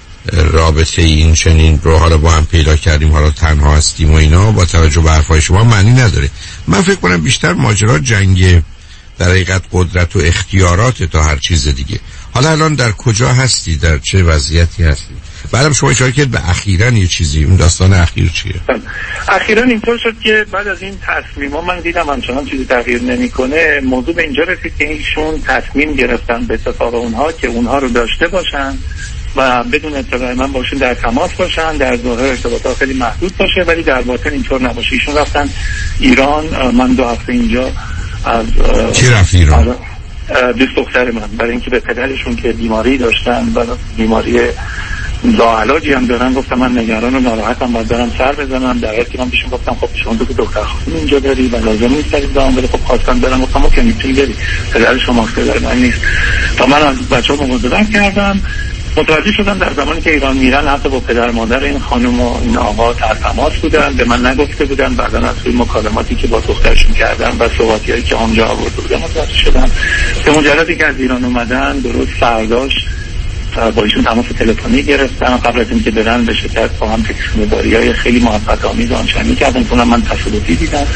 رابطه این چنین رو حالا با هم پیدا کردیم، حالا تنها هستیم و اینا، با توجه به حرفای شما معنی نداره. من فکر کنم بیشتر ماجرا جنگ در حقیقت قدرت و اختیارات تا هر چیز دیگه. حالا الان در کجا هستی؟ در چه وضعیتی هستی؟ بعدم شما اشاره کردید به اخیراً یه چیزی، اون داستان اخیر چیه؟ اخیراً اینطور شد که بعد از این تصمیم‌ها من دیدم همچنان چیزی تغییر نمی‌کنه. موضوع به اینجا رسید که ایشون تصمیم گرفتن به اتفاق اونها که اونها رو داشته باشن و بدون اطلاع من باشون در تماس باشن، در ظاهر ارتباطات خیلی محدود باشه ولی در باطن اینطور نباشه. ایشون رفتن ایران، من 2 هفته اینجا از کی رفت ایران؟ دوست دختر من، برای اینکه به پدرشون که بیماری داشتن و بیماری لاعلاجی هم دارن گفتم من نگران و ناراحتم، باید برم سر بزنم. در حالی که من بهشون گفتم خب شما تو دکتر خانم اینجا داری و لازم نیست برید دارم، ولی خب خواستم برم، گفتم اوکی میتونی بری، پدر شما پدر من نیست. تا من از بچه‌ها مواظبت کردم، متوجه شدم در زمانی که ایران میرن حتی با پدر مادر این خانم و این آقا در تماس بودن، به من نگفته بودن. بعدا از توی مکالماتی که با دخترشون کردم و صحبتیایی که اونجا آورده بودم متوجه شدم که مجردی که از ایران اومدن درست فرداش با ایشون تماس تلفنی گرفتم قبل از اینکه برن به شرکت با هم تکسیم‌داری‌های خیلی محبت‌آمیز آنچنانی کردن که من تصادفی دیدم.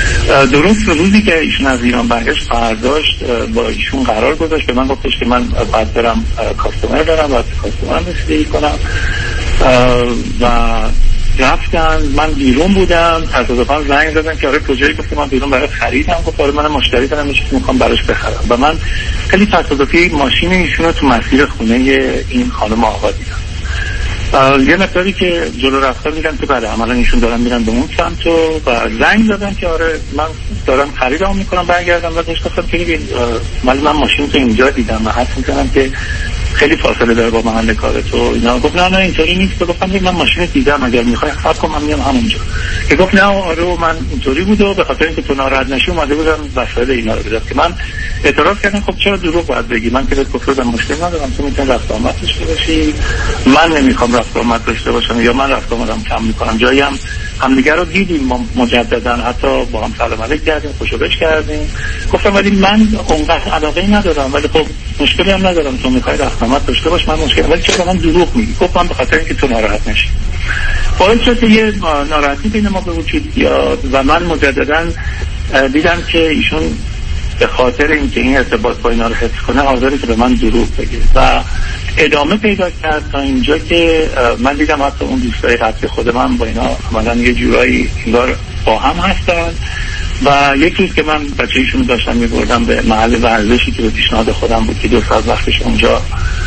درست روزی که ایشون از ایران برگشت فرداش با ایشون قرار گذاشت، به من گفتش که من باید برم کاستومر دارم، باید کاستومر رسیدگی کنم و رفتن. من بیرون بودم، تصادفاً زنگ زدن که آره کجایی؟ گفتم من بیرون برای خریدم. گفت آره من مشتری دارم، چیزی میخوام براش بخرم. و من خیلی تصادفی ماشین ایشون رو تو مسیر خونه این خانم آقا دیدم. یه مقداری که جلو رفتن میگن که بله عملا ایشون دارن میرن به اون سمت و زنگ زدن که آره من دارم خریدام میکنم برگردم. و داشت گفتم که من ماشین تو اینجا دیدم و حس میکنم که خیلی فاصله داره با محل کار تو اینا. گفت نه اینطوری نیست. گفتم من ماشین دیدم، اگر میخوای صبر کن من میام همونجا. که گفت نه آره من اینطوری بود و به خاطر اینکه تو ناراحت نشی اومده بودم وسایل اینا رو بدم. که من اعتراض کردم خب چرا دروغ باید بگی؟ من که بهت گفتم مشکل ندارم، تو میتونی رفت آمد داشته باشی، من نمیخوام رفت آمد داشته باشم یا من رفت آمدم کم میکنم. جایی هم همدیگر رو دیدیم مجددا، حتی با هم سلام علیک کردیم، خوشوبش کردیم. گفتم ولی من اونقدر علاقه ندارم، ولی خب مشکلی هم ندارم، تو میخوای رحمت داشته باش، من مشکل، ولی چرا من دروغ میگی؟ گفتم به خاطر اینکه تو ناراحت نشی. باعث شد یه ناراحتی بین ما به وجود بیاد و من مجددا دیدم که ایشون به خاطر اینکه این ارتباط با اینا رو حفظ کنه حاضره که به من دروغ بگه و ادامه پیدا کرد تا اینجا که من دیدم حتی اون دوستای قبلی خود من با اینا عملاً یه جورایی انگار با هم هستن. و یک روز که من بچه ایشون داشتم میبردم به محل ورزشی که به پیشنهاد خودم بود که 2 ساعت وقتش اونجا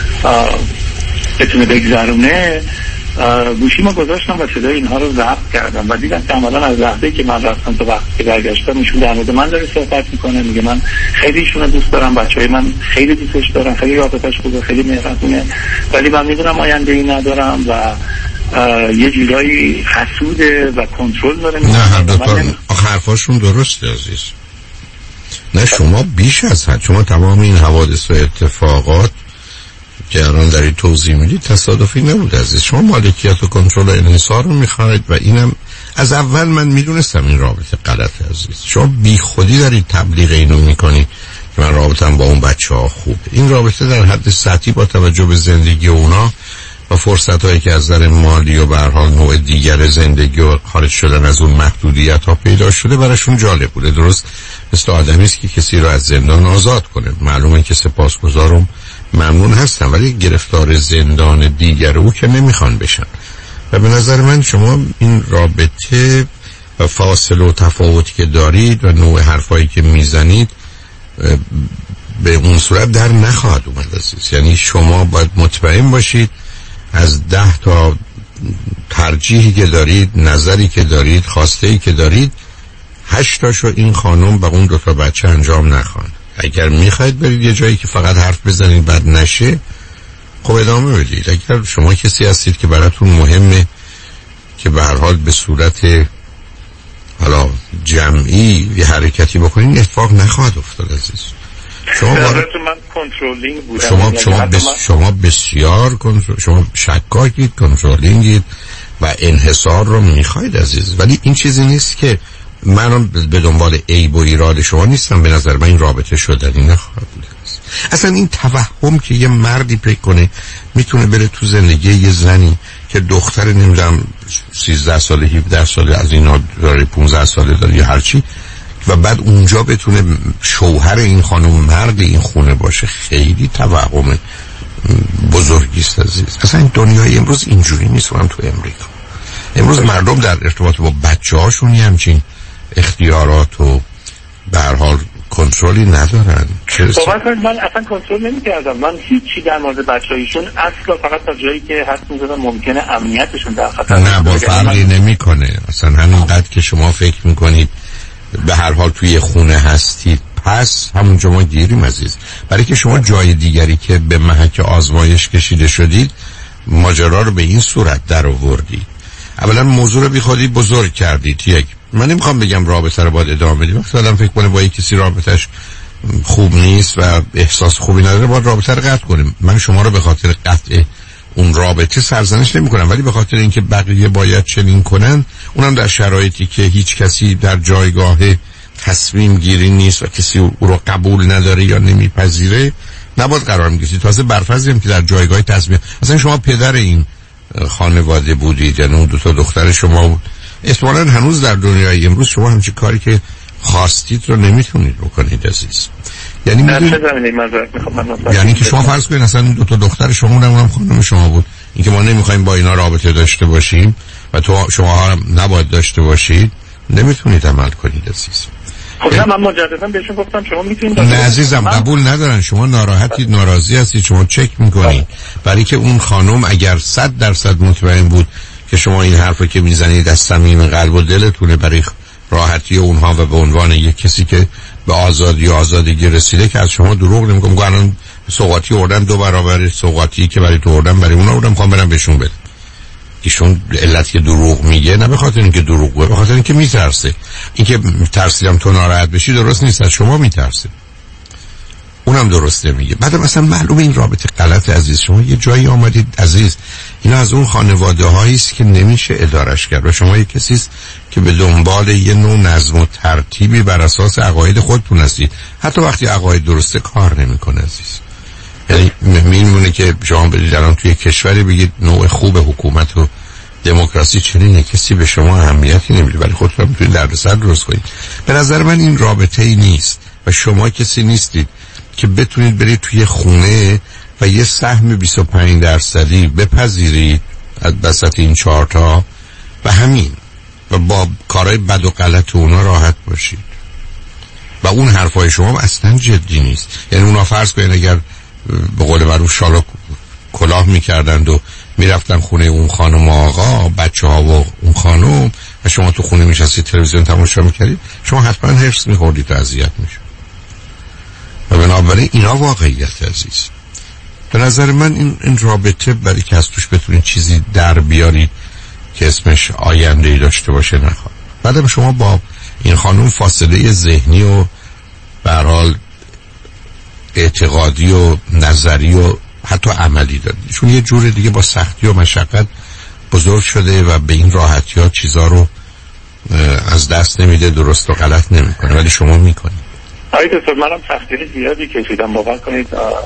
بتونه بگذرونه، گوشیمو گذاشتم و صدای اینها رو ضبط کردم و دیدم که عملاً از لحظه‌ای که من رفتم تا وقتی که برگشتم ایشون در مورد من داره صحبت میکنه، میگه من خیلی ایشون رو دوست دارم، بچهای من خیلی دوستش دارن، خیلی رابطش خوبه، خیلی مهربونه، ولی من میدونم آینده‌ای ندارم و یه جورایی حسوده و کنترل داره. نه حرفاشون درسته عزیز. نه شما بیش از حد، شما تمام این حوادث و اتفاقات که الان دارید توضیح میدید تصادفی نبود عزیز. شما مالکیت و کنترل انحصار رو میخواید و اینم از اول من میدونستم این رابطه غلطه عزیز. شما بی خودی دارید تبلیغ اینو میکنی که من رابطم با اون بچه ها خوبه. این رابطه در حد سطحی با توجه به زندگی اونا و فرصت هایی که از نظر مالی و به هر حال نوع دیگر زندگی و خارج شدن از اون محدودیت ها پیدا شده براشون جالب بوده. درست مثل آدمی است که کسی رو از زندان آزاد کنه. معلومه که سپاسگزارم ممنون هستم، ولی گرفتار زندان دیگر او که نمیخوان بشن. و به نظر من شما این رابطه و فاصله و تفاوتی که دارید و نوع حرفایی که میزنید به اون صورت در نخواهد اومد عزیز. یعنی شما باید مطمئن باشید از 10 تا ترجیحی که دارید، نظری که دارید، خواسته‌ای که دارید، 8 تاشو این خانم با اون 2 تا بچه انجام نخوان. اگر میخواید برید یه جایی که فقط حرف بزنید بعد نشه، خب ادامه بدید. اگر شما کسی هستید که براتون مهمه که به هر حال به صورت حالا جمعی یه حرکتی بکنید، اتفاق نخواهد افتاد عزیز. من کنترلینگ بودم. شما بسیار شما شکاکید، کنترلینگید و انحصار رو میخواید عزیز، ولی این چیزی نیست که من به دنبال عیب و ایراد شما نیستم. به نظر من این رابطه شدنی نخواهد بود. اصلا این توهم که یه مردی فکر کنه میتونه بره تو زندگی یه زنی که دختر نمیدونم 13 ساله 17 ساله از اینا داره، 15 ساله داره یا هرچی، و بعد اونجا بتونه شوهر این خانم مرد این خونه باشه، خیلی توهم بزرگیست عزیز. اصلا این دنیای امروز اینجوری نیست. من تو امریکا امروز مردم در ارتباط با بچه هاشون همچین اختیارات و به هر حال کنترلی ندارن. من اصلا کنترل نمی‌کردم. من هیچی در مورد بچه‌هایشون اصلا، فقط تا جایی که حد می‌زدم ممکنه امنیتشون در خطر. نه با فرقی نمی‌کنه اصلا. همینقدر که شما فکر می‌کنید به هر حال توی خونه هستید، پس همونجا ما گیریم عزیز. برای که شما جای دیگری که به محک آزمایش کشیده شدید ماجرا رو به این صورت در آوردید. اولا موضوع رو بی خودی بزرگ کردید. یک، من نمیخوام بگم رابطه رو باید ادامه بدیم. وقتی آدم فکر کنه با یک کسی رابطهش خوب نیست و احساس خوبی نداره باید رابطه رو قطع کنیم. من شما رو به خاطر قطع اون رابطه سرزنش نمی کنم، ولی به خاطر اینکه بقیه باید چنین کنن، اونم در شرایطی که هیچ کسی در جایگاه تصمیم گیری نیست و کسی او رو قبول نداره یا نمیپذیره، نباید قرار میگیرید. تازه برفرضیم که در جایگاه تصمیم، مثلا شما پدر این خانواده بودید، یعنی اون 2 تا دختر شما بود، احتمالاً هنوز در دنیای امروز شما همچین کاری که خواستید رو نمیتونید بکنید عزیز. یعنی یعنی که شما فرض کنید اصلا 2 تا دختر شما اونم خانم شما بود، اینکه ما نمیخوایم با اینا رابطه داشته باشیم و شما هم نباید داشته باشید، نمیتونید عمل کنید عزیز. خب من مجددا بهشون گفتم شما میتونید. نه عزیزم قبول ندارن. شما ناراحتید، ناراضی هستید، شما چک میکنید. برای که اون خانم اگر 100% مطمئن بود که شما این حرفو که میزنید از صمیم قلب و دلتونه برای راحتی اونها و به عنوان یک کسی که به آزادی رسیده، که از شما دروغ نمیگم. الان سوغاتی آوردن 2 برابر سوغاتی که برای تو آوردن برای اونها آوردن، میخوام برم بهشون بدم. ایشون علت که دروغ میگه نه به خاطر اینکه دروغ گوه، به خاطر اینکه میترسه. اینکه ترسیدم تو ناراحت بشی درست نیست، از شما میترسه. اونم درسته میگه. بعدم اصلا معلومه این رابطه غلط غلط عزیز. شما یه جایی آمدید عزیز، اینا از اون خانواده هایی است که نمیشه ادارش کرد و شما یه کسی است که به دنبال یه نوع نظم و ترتیبی بر اساس عقاید خودتون هستید. حتی وقتی عقاید درسته کار نمیکنه عزیز. یعنی میمونه که شما برید الان توی کشوری بگید نوع خوب حکومت و دموکراسی چنینه، کسی به شما اهمیتی نمیده ولی خودتون میتونید دردسر درست کنید. به نظر من این رابطه ای نیست و شما کسی نیستید که بتونید برید توی خونه و یه سهم 25% بپذیرید از وسط این 4 تا و همین و با کارهای بد و غلط اونا راحت باشید. و اون حرفای شما اصلا جدی نیست. یعنی اونا فرض کنید اگر به قول معروف شالا کلاه میکردند و میرفتن خونه اون خانم و آقا، بچه ها و اون خانم و شما تو خونه میشستید تلویزیون تماشا میکردید، شما حتما حرص میخوردید و اذیت میشد. و بنابراین اینا واقعیت عزیز. به نظر من این رابطه برای که از توش بتونید چیزی در بیارید که اسمش آینده‌ای داشته باشه نخواد. بعدم شما با این خانم فاصله ذهنی و به هر حال اعتقادی و نظری و حتی عملی دارید، چون یه جور دیگه با سختی و مشقت بزرگ شده و به این راحتی ها چیزا رو از دست نمیده، درست و غلط نمیکنه ولی شما میکنید. آقای دکتر منم سختی زیادی کشیدم، باور کنید.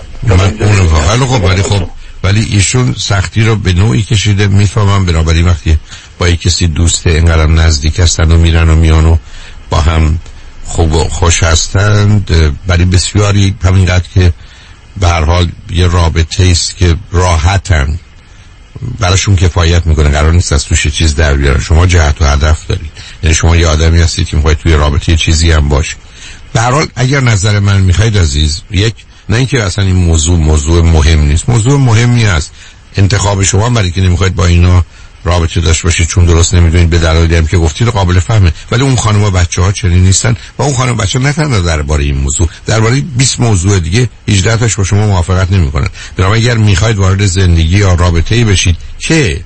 ولی ایشون سختی رو به نوعی کشیده، میفهمم. بنابراین وقتی با یک کسی دوسته اینقدرم نزدیک هستن و میرن و میان و با هم خوب و خوش هستند، برای بسیاری همینقدر که به هر حال یه رابطه است که راحتن براشون کفایت میکنه، قرار نیست از توش چیز در بیارن. شما جهت و هدف دارید، یعنی شما یه آدمی هستید که میخواید توی رابطه چیزی هم باشه. به هر حال اگر نظر من میخواید عزیز، یک، نه اینکه اصلا این موضوع مهم نیست، موضوع مهمی است. انتخاب شما برای که نمیخواید با اینا رابطه داشته باشید چون درست نمیدونید به دلایلی هم که گفتید قابل فهمه، ولی اون خانم و بچه‌ها چنین نیستن و اون خانم و بچه‌ها نه تنها درباره این موضوع، درباره 20 موضوع دیگه 18 تاش با شما موافقت نمی‌کنن. بنابراین اگر می‌خواید وارد زندگی یا رابطه‌ای بشید که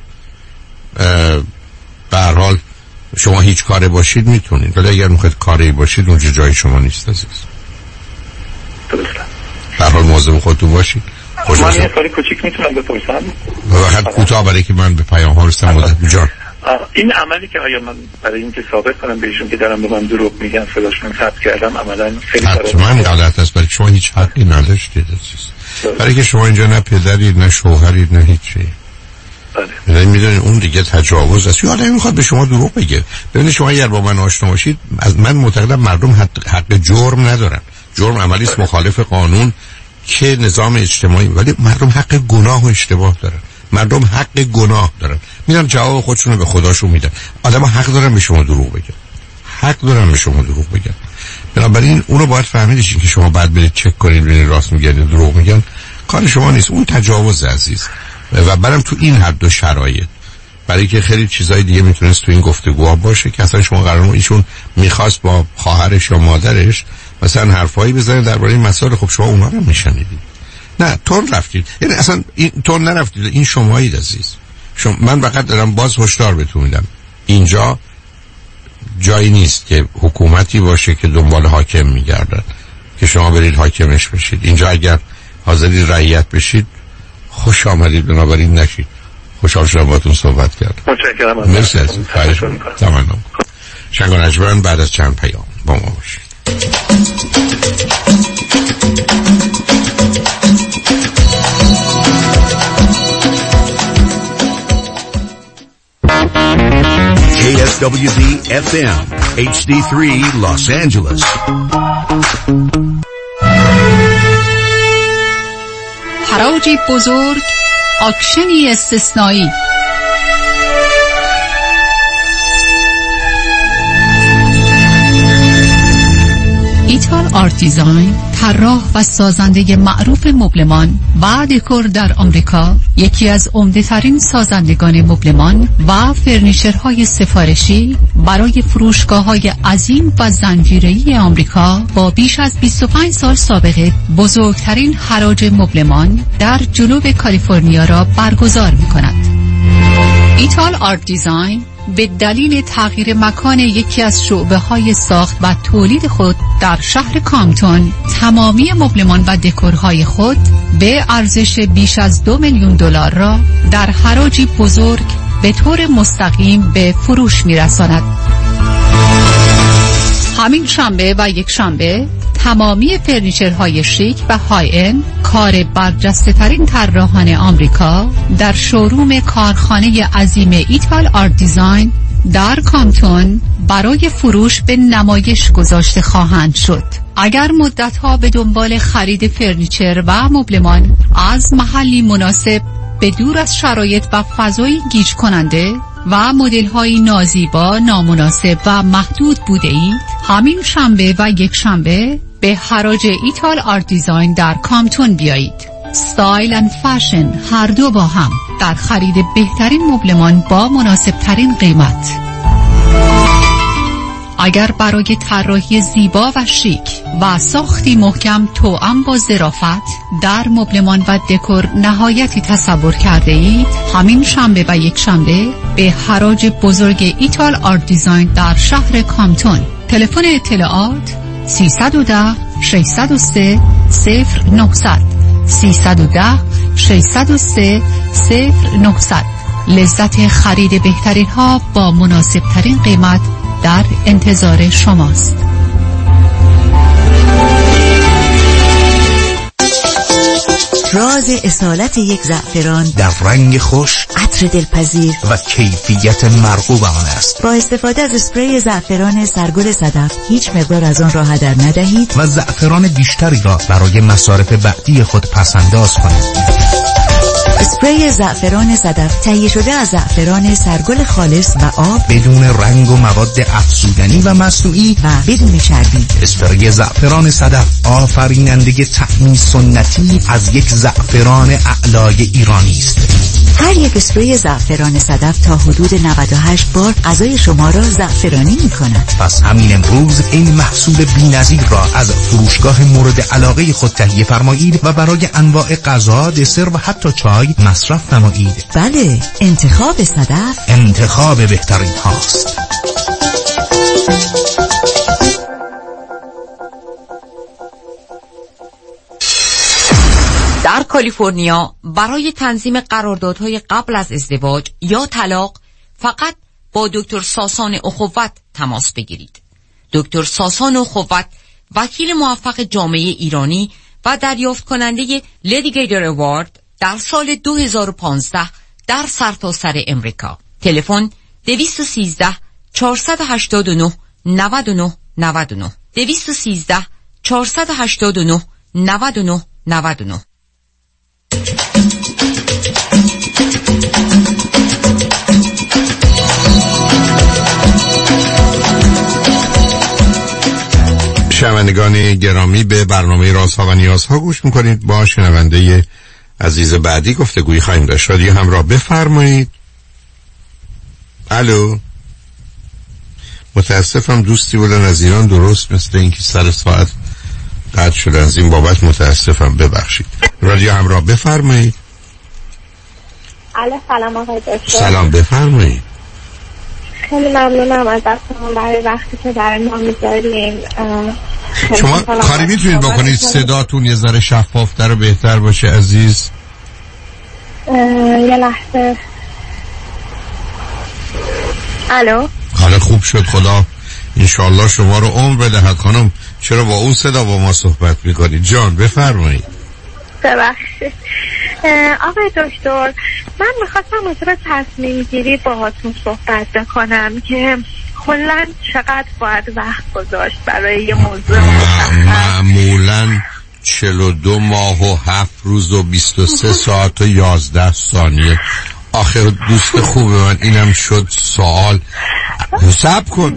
به هر حال شما هیچ کاره باشید میتونید، ولی اگر می‌خواید کاری باشید اونجا جای شما نیست عزیز. درسته. به هر حال مواظب خودتون باشید. من یه کاری کوچیک میتونم بپرسم؟ فقط کوتاه برای که من به پیام ها رسیدم. جان این عملی که آیا من برای اینکه ثابت کنم بهشون که دارم به من دروغ میگن صداشون ثبت کردم، عملاً خیلی حتما غلط است، برای شما هیچ حقی نداشتید برای که شما اینجا نه پدرید نه شوهرید نه هیچی. بله میدونید اون دیگه تجاوز است. یه آدمی میخواد به شما دروغ بگه. ببینید شما اگر با من آشنا باشید، از من معتقدم مردم حق جرم ندارن. جرم عملی است مخالف قانون که نظام اجتماعی، ولی مردم حق گناه و اشتباه دارن. مردم حق گناه دارن، میرن جواب خودشونو به خداشون میدن. آدم‌ها حق دارن به شما دروغ بگن، حق دارن به شما دروغ بگن. بنابراین اونو باید فهمیدش که شما بعد برید چک کنید ببینید راست میگن یا دروغ میگن، کار شما نیست، اون تجاوز عزیز. و برام تو این حد و شرایط، برای که خیلی چیزای دیگه میتونست تو این گفتگوها باشه که اصلا شما قراره ایشون میخواست با خواهرش یا مادرش مثلا حرفایی بزنه درباره این مسائل، خب شما اونا رو میشنیدید. نه تون رفتید، یعنی اصلا این تون نرفتید، این شمایید عزیز. من فقط دارم باز هشدار بهتون میدم، اینجا جایی نیست که حکومتی باشه که دنبال حاکم میگردن که شما برید حاکمش بشید. اینجا اگر حاضری رعیت بشید خوش آمدید، بنابراین نشید. خوشحال شدم باهاتون صحبت کردم. متشکرم. مرسی عزیز. تمام. شنگ و نجمن بعد از چند پیام با ما باشید. KSWD FM HD3 Los Angeles. حراجی بزرگ، اکشنی استثنایی. ایتال آرت دیزاین، طراح و سازنده معروف مبلمان و دکور در آمریکا، یکی از عمده‌ترین سازندگان مبلمان و فرنیچرهای سفارشی برای فروشگاه‌های عظیم و زنجیره‌ای آمریکا، با بیش از 25 سال سابقه بزرگترین حراج مبلمان در جنوب کالیفرنیا را برگزار می‌کند. ایتال آرت دیزاین به دلیل تغییر مکان یکی از شعبه‌های ساخت و تولید خود در شهر کامپتون تمامی مبلمان و دکورهای خود به ارزش بیش از $2 میلیون را در حراجی بزرگ به طور مستقیم به فروش می‌رساند. همین شنبه و یک شنبه تمامی فرنیچرهای شیک و های اند کار برجسته ترین طراحان آمریکا در شوروم کارخانه عظیم ایتال آرت دیزاین در کامپتون برای فروش به نمایش گذاشته خواهند شد. اگر مدت‌ها به دنبال خرید فرنیچر و مبلمان از محلی مناسب به دور از شرایط و فضای گیج کننده و مدل‌های نازیبا، نامناسب و محدود بوده اید، همین شنبه و یک شنبه به حراج ایتال آرت دیزاین در کامپتون بیایید. ستایل اند فشن هر دو با هم در خرید بهترین مبلمان با مناسب ترین قیمت. اگر برای طراحی زیبا و شیک و ساختی محکم توأم با ظرافت در مبلمان و دکور نهایتی تصور کرده اید، همین شنبه و یک شنبه به حراج بزرگ ایتال آرت دیزاین در شهر کامپتون. تلفن اطلاعات 310 603 0900 310 603 0900. لذت خرید بهترین ها با مناسب ترین قیمت در انتظار شماست. راز اصالت یک زعفران در رنگ خوش، عطر دلپذیر و کیفیت مرغوب آن است. با استفاده از اسپری زعفران سرگل صدف هیچ مقدار از آن را هدر ندهید و زعفران بیشتری را برای مصارف بعدی خود پسنداز کنید. اسپری زعفران صدف تهیه شده از زعفران سرگل خالص و آب بدون رنگ و مواد افزودنی و مصنوعی و بدون چربی. اسپری زعفران صدف آفریننده طعمی سنتی از یک زعفران اعلای ایرانی است. هر یک اسپری زعفران صدف تا حدود 98 بار غذای شما را زعفرانی می کند. پس همین امروز این محصول بی‌نظیر را از فروشگاه مورد علاقه خود تهیه فرمایید و برای انواع غذا، دسر و حتی چای مصرف نمایید. بله، انتخاب صدف انتخاب بهترین هاست. در کالیفرنیا برای تنظیم قراردادهای قبل از ازدواج یا طلاق فقط با دکتر ساسان اخوت تماس بگیرید. دکتر ساسان اخوت وکیل موفق جامعه ایرانی و دریافت کننده لیدیگیتر اوارد در سال 2015 در سرتاسر امریکا. تلفن 213 489 99 99 213 489 99 99. شنوندگان گرامی، به برنامه رازها و نیازها گوش میکنید. با شنونده عزیز بعدی گفتگویی خواهیم داشت. رادیو همراه، بفرمایید. الو. متاسفم دوستی بودن از ایران، درست مثل اینکه سر ساعت قطع شده، از این بابت متاسفم، ببخشید. رادیو همراه، بفرمایید. سلام آقای دکتر. سلام، بفرمایید. خیلی ممنونم از دستمون برای وقتی که برای ما میذاریم. شما کاری میتونید بکنید صداتون یه ذره شفافتر و بهتر باشه عزیز؟ یه لحظه. الو. حالا خوب شد، خدا انشالله شما رو عمر بدهد. خانم چرا با اون صدا با ما صحبت میکنید؟ جان بفرمایید. ببخشید آقای دکتر، من میخواستم راجع به تصمیم گیری باهاتون صحبت بکنم که کلاً چقدر باید وقت گذاشت برای یه موضوع معمولاً 42 ماه و 7 روز و 23 ساعت و 11 ثانیه. آخر دوست خوب من اینم شد سوال. صبر کن،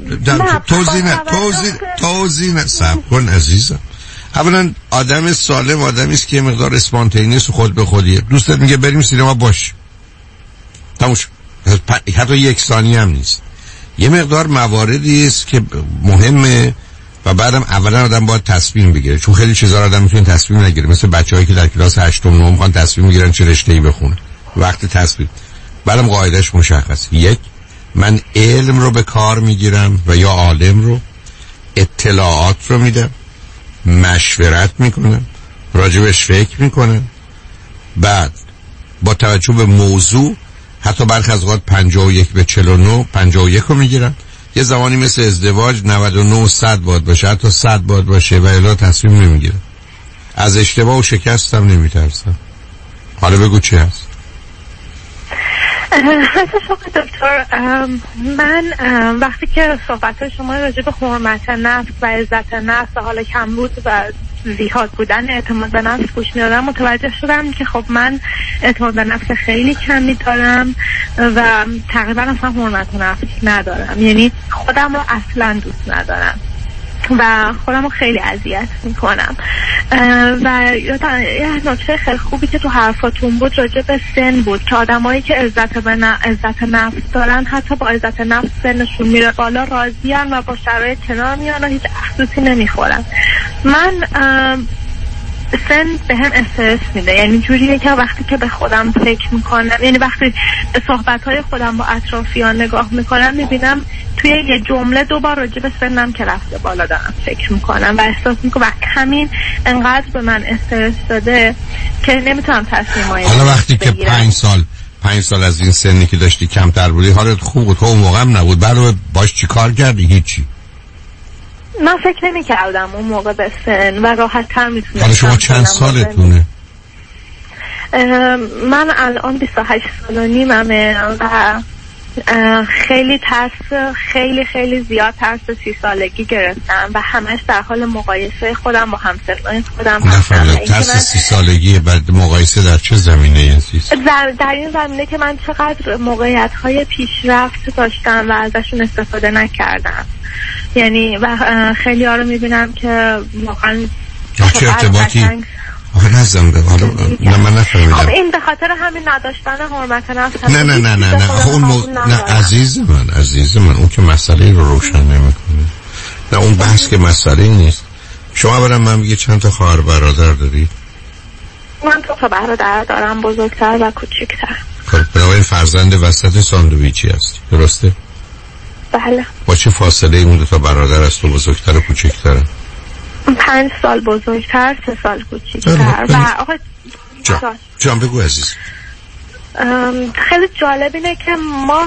توضیح نه صبر کن عزیزم. اولا آدم سالم آدمی است که یه مقدار اسپانتینیس و خود به خودیه. دوستت میگه بریم سینما، باش، تموم شد. حتی یک ثانیه هم نیست. یه مقدار مواردی است که مهمه و بعدم اولا آدم باید تصمیم بگیره، چون خیلی چیزا آدم میتونه تصمیم نگیره. مثل بچه‌هایی که در کلاس 8 و 9 میخوان تصمیم بگیرن چه رشته‌ای بخونن، وقت تصمیم بعدم قاعدهش مشخصه. یک من علم رو به کار میگیرم و یا عالم رو، اطلاعات رو میدم، مشورت میکنم، راجبش فکر میکنم، بعد با توجه به موضوع حتی برخی از اوقات 51 به 49 51 رو میگیرم. یه زمانی مثل ازدواج 99 100 باید باشه، حتی 100 باید باشه و الا تصمیم نمیگیرم. از اشتباه و شکستم نمیترسم. حالا بگو چی هست؟ دکتر، من وقتی که صحبت شما راجع به حرمت نفس و عزت نفس و حالا کمبود و زیاد بودن اعتماد به نفس گوش میدادم، متوجه شدم که خب من اعتماد به نفس خیلی کمی دارم و تقریبا اصلا حرمت نفس ندارم، یعنی خودم رو اصلا دوست ندارم و خودم رو خیلی اذیت میکنم. و یه نکته خیلی خوبی که تو حرفاتون بود راجع به سن بود که آدمایی که عزت نفس دارن حتی با عزت نفس سنشون میره بالا راضیان و با شرایط کنار میان و هیچ احساسی نمیخورن. من سن به هم استرس میده، یعنی جوریه که وقتی که به خودم فکر میکنم، یعنی وقتی به صحبتهای خودم با اطرافیان نگاه میکنم میبینم توی یه جمله دوبار راجع به سنم که رفته بالا دارم فکر میکنم و احساس میکنم و همین انقدر به من استرس داده که نمیتونم تصمیمایی حالا وقتی که 5 سال از این سنی که داشتی کمتر بودی حالت خوب بود، اون موقع هم نبود، بعد باش چی کار کردی؟ هیچی. من فکر نمی کردم اون موقع به سن و راحت تر میتونستم. حالا شما چند سالتونه؟ من الان 28 سال و نیممه و خیلی ترس، خیلی زیاد ترس 30 سالگی گرفتم و همش در حال مقایسه خودم با همسنای خودم. نفهمیدم ترس 30 سالگی بعد مقایسه در چه زمینه هست؟ در این زمینه که من چقدر موقعیت‌های پیشرفت داشتم و ازشون استفاده نکردم، یعنی و خیلی ها رو میبینم که واقعا چه ارتباطی آخه نزدم به حالا نه من نفهمیدم. خب این به خاطر همین نداشتن حرمت نفس. نه اون نه عزیز من اون که مسئله رو روشن نمیکنه. نه اون بحث که مسئله نیست. شما برام من میگه چند تا خواهر برادر داری؟ من 2 تا برادر دارم، بزرگتر و کوچکتر. خب بنابراین فرزند وسط ساندویچی هستی، درسته؟ بله. با چه فاصله اون 2 تا برادر از تو بزرگتر و کوچکتر؟ 5 سال بزرگتر، 3 سال کوچیک‌تر. و آقا جان بگو عزیز. خیلی جالب اینه که ما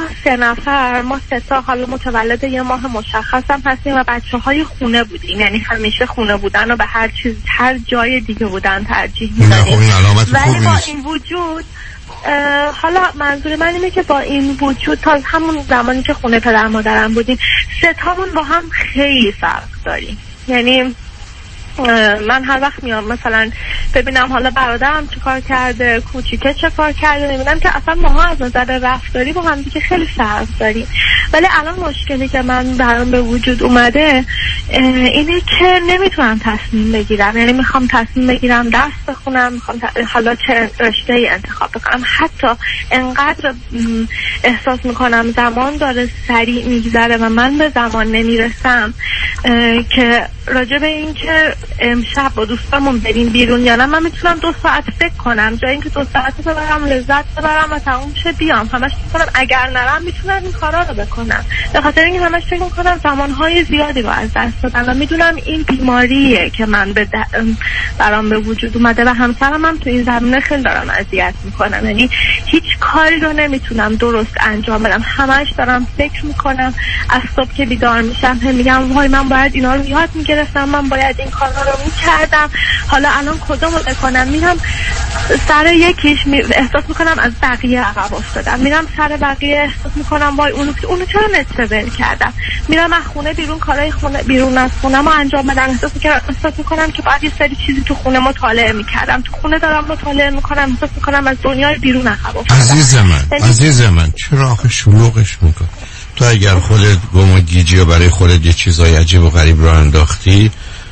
3 تا حالا متولد یه ماه مشخص هم هستیم و بچه‌های خونه بودیم، یعنی همیشه خونه بودن و به هر جای دیگه بودن ترجیح میدادیم. ولی با این وجود حالا منظور من اینه که با این وجود تا همون زمانی که خونه پدر مادرم بودیم 3 تامون با هم خیلی فرق داریم. یعنی من هر وقت میام مثلا ببینم حالا برادرم چه کار کرده، کوچیکه چه کار کرده، میبینم که اصلا ماها از نظر رفتاری با هم دیگه خیلی فرق داریم. ولی الان مشکلی که من برام به وجود اومده اینه که نمیتونم تصمیم بگیرم، یعنی میخوام تصمیم بگیرم درس بخونم، میخوام حالا چه رشته‌ای انتخاب بکنم، حتی انقدر احساس میکنم زمان داره سریع میگذره و من به زمان نمیرسم که راجع به این که امشب با دوستامون بریم بیرون یا نه من میتونم 2 ساعت فکر کنم جای اینکه 2 ساعت ببرم لذت ببرم و تموم شه بیام. همش میکنم اگر نرم میتونم این کارا رو بکنم، به خاطر اینکه همش فکر میکنم زمانهای زیادی رو از دست دادم و میدونم این بیماریه که من برام به وجود اومده و همسرم هم تو این زمینه خیلی دارم اذیت میکنم، یعنی هیچ کاری رو نمیتونم درست انجام بدم، همش دارم فکر میکنم. از صبح که بیدار میشم میگم وای من باید اینا رو یاد میگرفتم، من باید این کارا رو میکردم، حالا الان کدومو بکنم؟ میرم سر یکیش احساس میکنم از بقیه عقب افتادم، میرم سر بقیه احساس میکنم وای اونو چرا نترول کردم، میرم از خونه بیرون کارهای خونه بیرون از خونه‌مو انجام بدم، احساس میکنم که باید یه سری چیزی تو خونه مطالعه میکردم، تو خونه دارم مطالعه میکنم، احساس میکنم از دنیای بیرون عقب افتادم. عزیز من چرا آخه شلوغش میکنی؟ تو اگر خودت گم و گیجی و برای خودت یه چیزای عجیب و غریب راه انداختی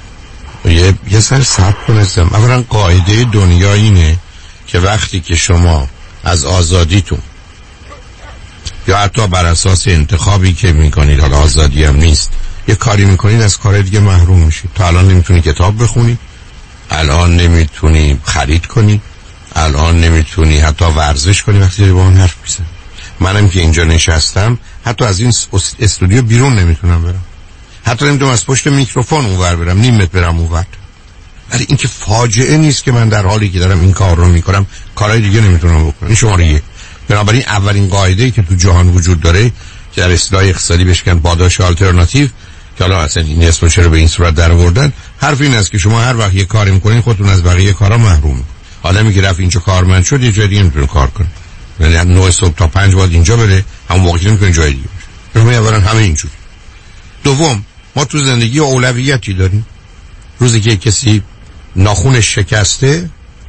یه سر صبر کنستم. اولا قاعده دنیا اینه که وقتی که شما از آزادیتون یا حتی بر اساس انتخابی که میکنید، حالا آزادی هم نیست، یه کاری میکنید از کار دیگه محروم میشید. تا الان نمیتونی کتاب بخونی، الان نمیتونی خرید کنی، الان نمیتونی حتی ورزش کنی وقتی داری با اون حرف میزنی. منم که اینجا نشستم حتی از این استودیو بیرون نمیتونم برم، حتی نمیتونم از پشت میکروفون اونور برم، نیم متر برم اونور. ولی این که فاجعه نیست که من در حالی که دارم این کار رو میکنم کارهای دیگه نمیتونم بکنم. این شماره 1. بنابراین اولین قاعده‌ای که تو جهان وجود داره که در اصطلاح اقتصادی بهش میگن پاداش آلترناتیو، که حالا اصلا این اسمو چرا به این صورت درآوردن، حرف این است که شما هر وقت یه کاری میکنین خودتون از بقیه کارا محروم. آدمی که رفت اینجا کارمند شد یه جای دیگه نمیتونه کار کنه، یعنی از 9 صبح تا 5 باید اینجا بره، همون موقعی نمیتونه جای دیگه بره. شما اولا همه اینجوری. دوم، ما تو زندگی اولویتی داریم. روزی که کسی ناخونش شکسته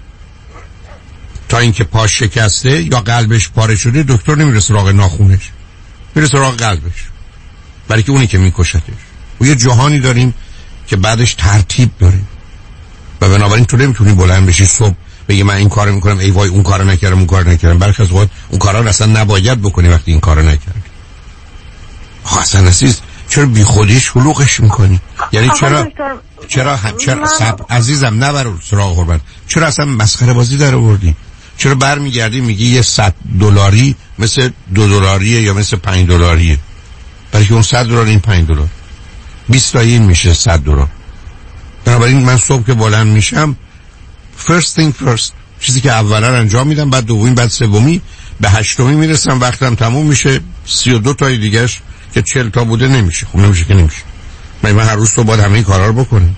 تا اینکه پاش شکسته یا قلبش پاره شده، دکتر نمیره سراغ ناخونش، میره سراغ قلبش، برای که اونی که میکشتش. و یه جهانی داریم که بعدش ترتیب داریم و بنابراین تو نمیتونی بلند بشی صبح بگی من این کارو میکنم ای وای اون کارو نکردم اون کارو نکردم. برخی از وقت اون کارا رو اصلا نباید بکنی وقتی این کارو نکردی. اصلا عزیز چرا بی خودی شلوغش میکنی؟ یعنی چرا عزیزم نبر سراغ قربان، چرا اصلا مسخره بازی در آوردی؟ چرا برمیگردی میگی یه $100 مثل $2 یا مثل $5؟ برای که اون $100 این $5 20 تا این میشه $100. بنابراین من صبح که بلند میشم first thing first، چیزی که اولا انجام میدم، بعد دومی، بعد سومی، به 8می میرسم، وقتم تموم میشه. 32 تای دیگهش که 40 تا بوده نمیشه. خب نمیشه که نمیشه. من هر روز تو باید همه این کارا رو بکنی.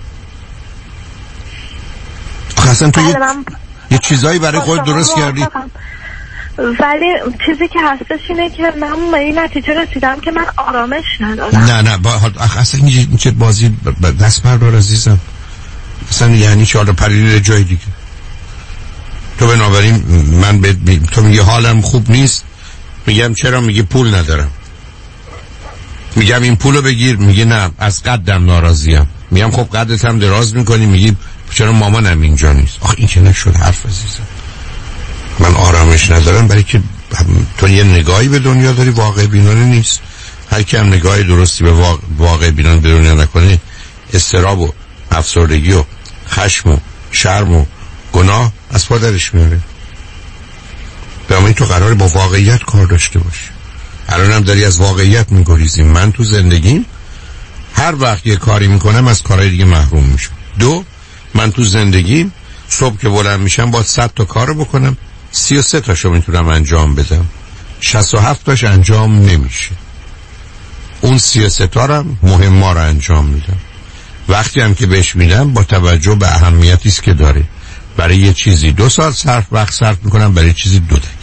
اصلا تو یه چیزایی برای خود درست کردی. ولی چیزی که هستش اینه که من به این نتیجه رسیدم که من آرامش ندارم. نه اصلا این چه بازی دست بردار عزیزم. اصلا یعنی چه حالا پریده جای دیگه. تو بنابراین تو میگه حالم خوب نیست، میگم چرا؟ میگه پول ندارم. میگم این پولو بگیر، میگه نه از قدم ناراضیم. میگم خب قدت هم دراز میکنی، میگی چرا مامانم اینجا نیست. آخه این که نشد حرف عزیزم. من آرامش ندارم برای که تو یه نگاهی به دنیا داری واقع بینانه نیست. هر کی هم نگاهی درستی به واقع بینانه به دنیا نکنه، اضطراب و افسردگی و خشم و شرم و گناه از پا درش میاره. بنابراین تو قراره با واقعیت کار داشته باشی. الان هم داری از واقعیت میگریزی. من تو زندگیم هر وقت یه کاری میکنم از کارهای دیگه محروم میشم. 2، من تو زندگیم صبح که بلند میشم باید 100 تا کارو بکنم، 33 تاشو میتونم انجام بدم، 67 تاش انجام نمیشه. اون 33 تا رو مهم‌ها رو انجام میدم. وقتی هم که بهش میدم با توجه به اهمیتی است که داره. برای یه چیزی 2 ساعت وقت صرف میکنم، برای چیزی 2 دقیقه.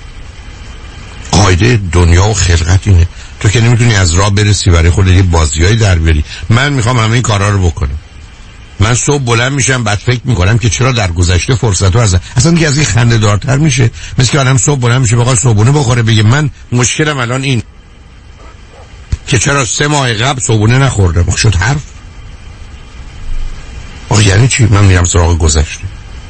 قاعده دنیا و خلقت اینه. تو که نمیتونی از راه برسی برای خودت یه بازیایی در بیاری. من میخوام همه این کارا رو بکنم. من صبح بلند میشم بعد فکر میکنم که چرا در گذشته فرصت‌ها اصلا دیگه از این خنده دارتر میشه. مثل که آدم صبح بلند میشه بخواد صبحونه بخوره، بگه من مشکلم الان این که چرا 3 ماه قبل صبحونه نخوردم. شد حرف. یعنی چی؟ من میرم سراغ گذشته.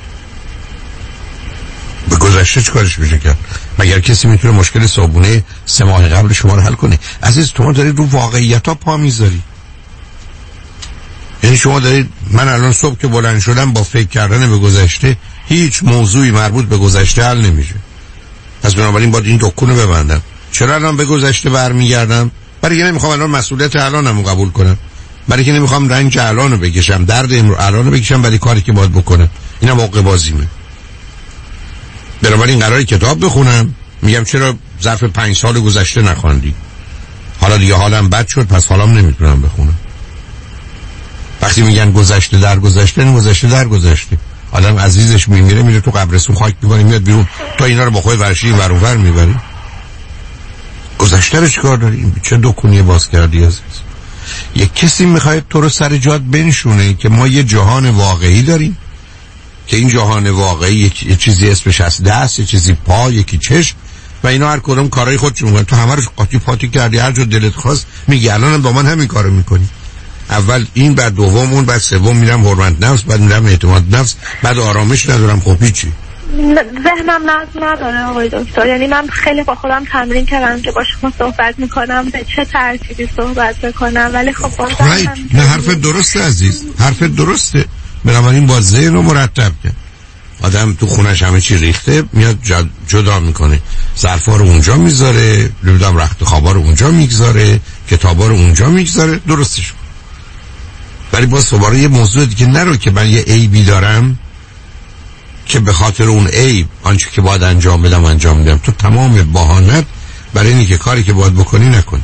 به گذشته چه کارش میشه کرد؟ مگر کسی میتونه مشکل صبحونه 3 ماه قبل شما رو حل کنه؟ عزیز تو داری رو واقعیت‌ها پا میذاری. یعنی شما دارید، من الان صبح که بلند شدم با فکر کردن به گذشته هیچ موضوعی مربوط به گذشته حل نمیشه. پس بنابراین باید این دکونو ببندم. چرا الان به گذشته برمیگردم؟ برای که نمیخوام الان مسئولیت الانمو قبول کنم. برای که نمیخوام رنج الانو بکشم، درد الانو بکشم برای کاری که باید بکنم. اینم موقع بازیمه. بنابراین قراره کتاب بخونم، میگم چرا ظرف 5 سال گذشته نخوندی؟ حالا دیگه حالم بد شد پس حالم نمیتونم بخونم. وقتی میگن گذشته در گذشته، این گذشته در گذشته. آدم عزیزش میمیره، میره تو قبرستون خاک میکنه، میاد بیرون، تو اینا رو با خود ورشی ور اون ور میبری. گذشته رو چیکار داری؟ چه دکونی باز کردی عزیز؟ یک کسی میخواد تو رو سر جات بنشونه که ما یه جهان واقعی داریم که این جهان واقعی یه چیزی اسمش هست دست، یه چیزی پا، یکی چشم و اینا هر کدوم کارهای خودشون میکنن. تو همه رو قاطی پاتی کردی، هر جا دلت خواست میگی الانم با من همین کارو میکنی. اول این، بعد دوم اون، بعد سوم میرم حرمت نفس، بعد میرم اعتماد نفس، بعد آرامش ندارم. خب هیچی. ذهنم نداره آقای دکتر. یعنی من خیلی با خودم تمرین کردم که با شما صحبت میکنم به چه ترتیبی صحبت بکنم، ولی خب بازم نه حرف درسته عزیز، حرف درسته. بنابراین با ذهن رو مرتب کن. آدم تو خونش همه چی ریخته، میاد جدا میکنه، ظرفا رو اونجا میذاره، نمیدونم رخت خوابا رو اونجا میگذاره، کتابا رو اونجا میگذاره، درستش. ولی باز دوباره یه موضوع دیگه نرو که من یه عیبی دارم که به خاطر اون عیب آنچه که باید انجام بدم. تو تمام بهانت برای اینی که کاری که باید بکنی نکنی.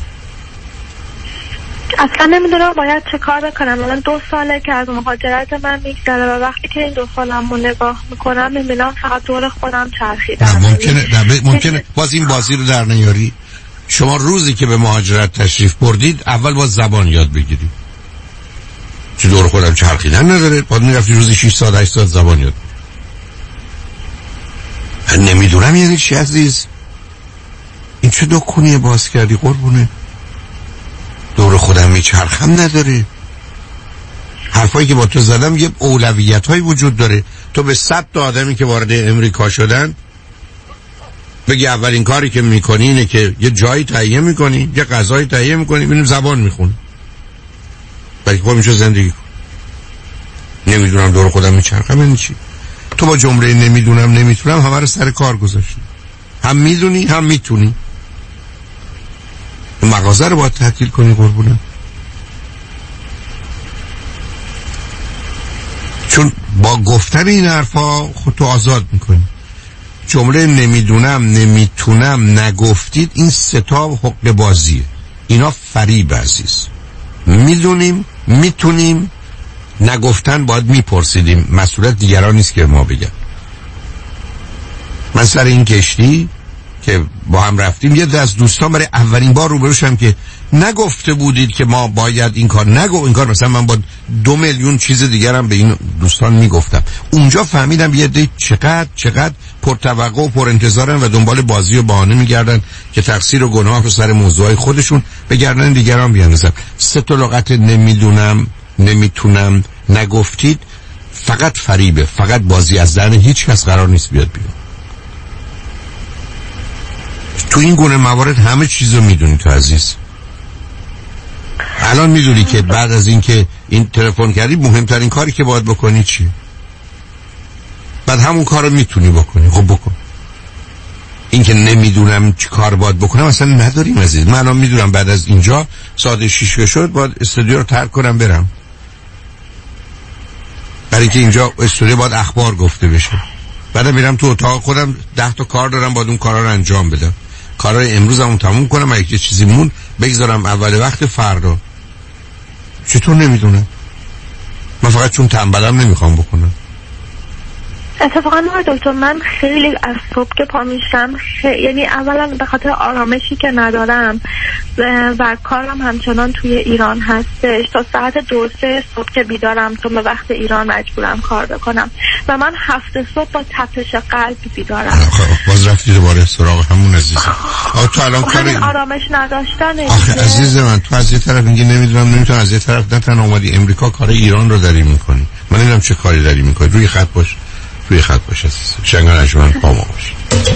اصلا نمیدونم باید چه کار بکنم. الان 2 ساله که از مهاجرت من میگذره و وقتی که این 2 سالم رو نگاه میکنم میبینم فقط دور خودم چرخیدم. ممکنه باز این بازی رو در نیاری. شما روزی که به مهاجرت تشریف بردید اول باید زبان یاد بگیرید. چه دور خودم چرخیدن نداره، باید میرفتی روزی 6 ساعت 8 ساعت زبان یاد. نمیدونم یعنی چی عزیز. این چه دکونیه باز کردی قربونه؟ دور خودم میچرخم نداره. حرفایی که با تو زدم یه اولویت هایی وجود داره. تو به 100 تا آدمی که وارد امریکا شدن بگی اولین کاری که میکنی اینه که یه جایی تهیه میکنی، یه غذایی تهیه میکنی، ببینیم زبان میخونی. برای که میشه زندگی کن. نمیدونم دور خودم میچرخم یعنی چی؟ تو با جمله نمیدونم نمیتونم همه رو سر کار گذاشتی. هم میدونی هم میتونی. مغازه رو باید تعطیل کنی قربونه. چون با گفتن این حرفا خودتو آزاد میکنی. جمله نمیدونم نمیتونم نگفتید این 3 تا حق بازیه. اینا فریب عزیز. میدونیم میتونیم نگفتن باید میپرسیدیم. مسئولیت دیگران نیست که ما بگم. من سر این کشتی که با هم رفتیم یه دست دوستان برای اولین بار روبرو شدم که نگفته بودید که ما باید این کار این کار مثلا من با 2 میلیون چیز دیگرم به این دوستان میگفتم. اونجا فهمیدم یه عده چقدر پرتوقع و پرانتظارن و دنبال بازی و بهانه میگردن که تقصیر و گناه رو سر موضوعای خودشون بگردن دیگران بیاندازن. 3 تا لغت نمیدونم نمیتونم نگفتید فقط فریبه، فقط بازی از دهن هیچ کس قرار نیست بیاد بیرون. تو این گونه موارد همه چیزو میدونی تو عزیز. الان میدونی که بعد از این که این تلفن کردی مهمترین کاری که باید بکنی چیه؟ بعد همون کارو میتونی بکنی. خب بکن. این که نمیدونم چی کار باید بکنم اصلا نداریم عزیز. من الان میدونم بعد از اینجا ساعت 6 شد باید استودیو رو ترک کنم برم. برای اینکه اینجا استودیو باید اخبار گفته بشه. بعد میرم تو اتاق خودم 10 تا کار دارم باید اون کارا رو انجام بدم. کارای امروزمون تموم کنم، اگه یه چیزی مون بگذارم اول وقت فردا. چطور نمیدونم؟ من فقط چون تنبلم نمیخوام بکنم. اتفاقا دکتر من خیلی از صبح که پا میشم یعنی اولا به خاطر آرامشی که ندارم و کارم همچنان توی ایران هستش تا ساعت 2-3 صبح که بیدارم تو به وقت ایران مجبورم کار بکنم و من 7 صبح با تپش قلب بیدارم. باز رفتی دوباره سراغ همون عزیزم. تو الان کار آرامش نداشتن. آخه عزیز من تو از یه طرف میگی نمیدونم از یه طرف نه تنها اومدی امریکا کار ایران رو داری میکنی. من نمیدونم چه کاری داری میکنی. روی خط باش عزیز. شنگان اجمن با ما باش.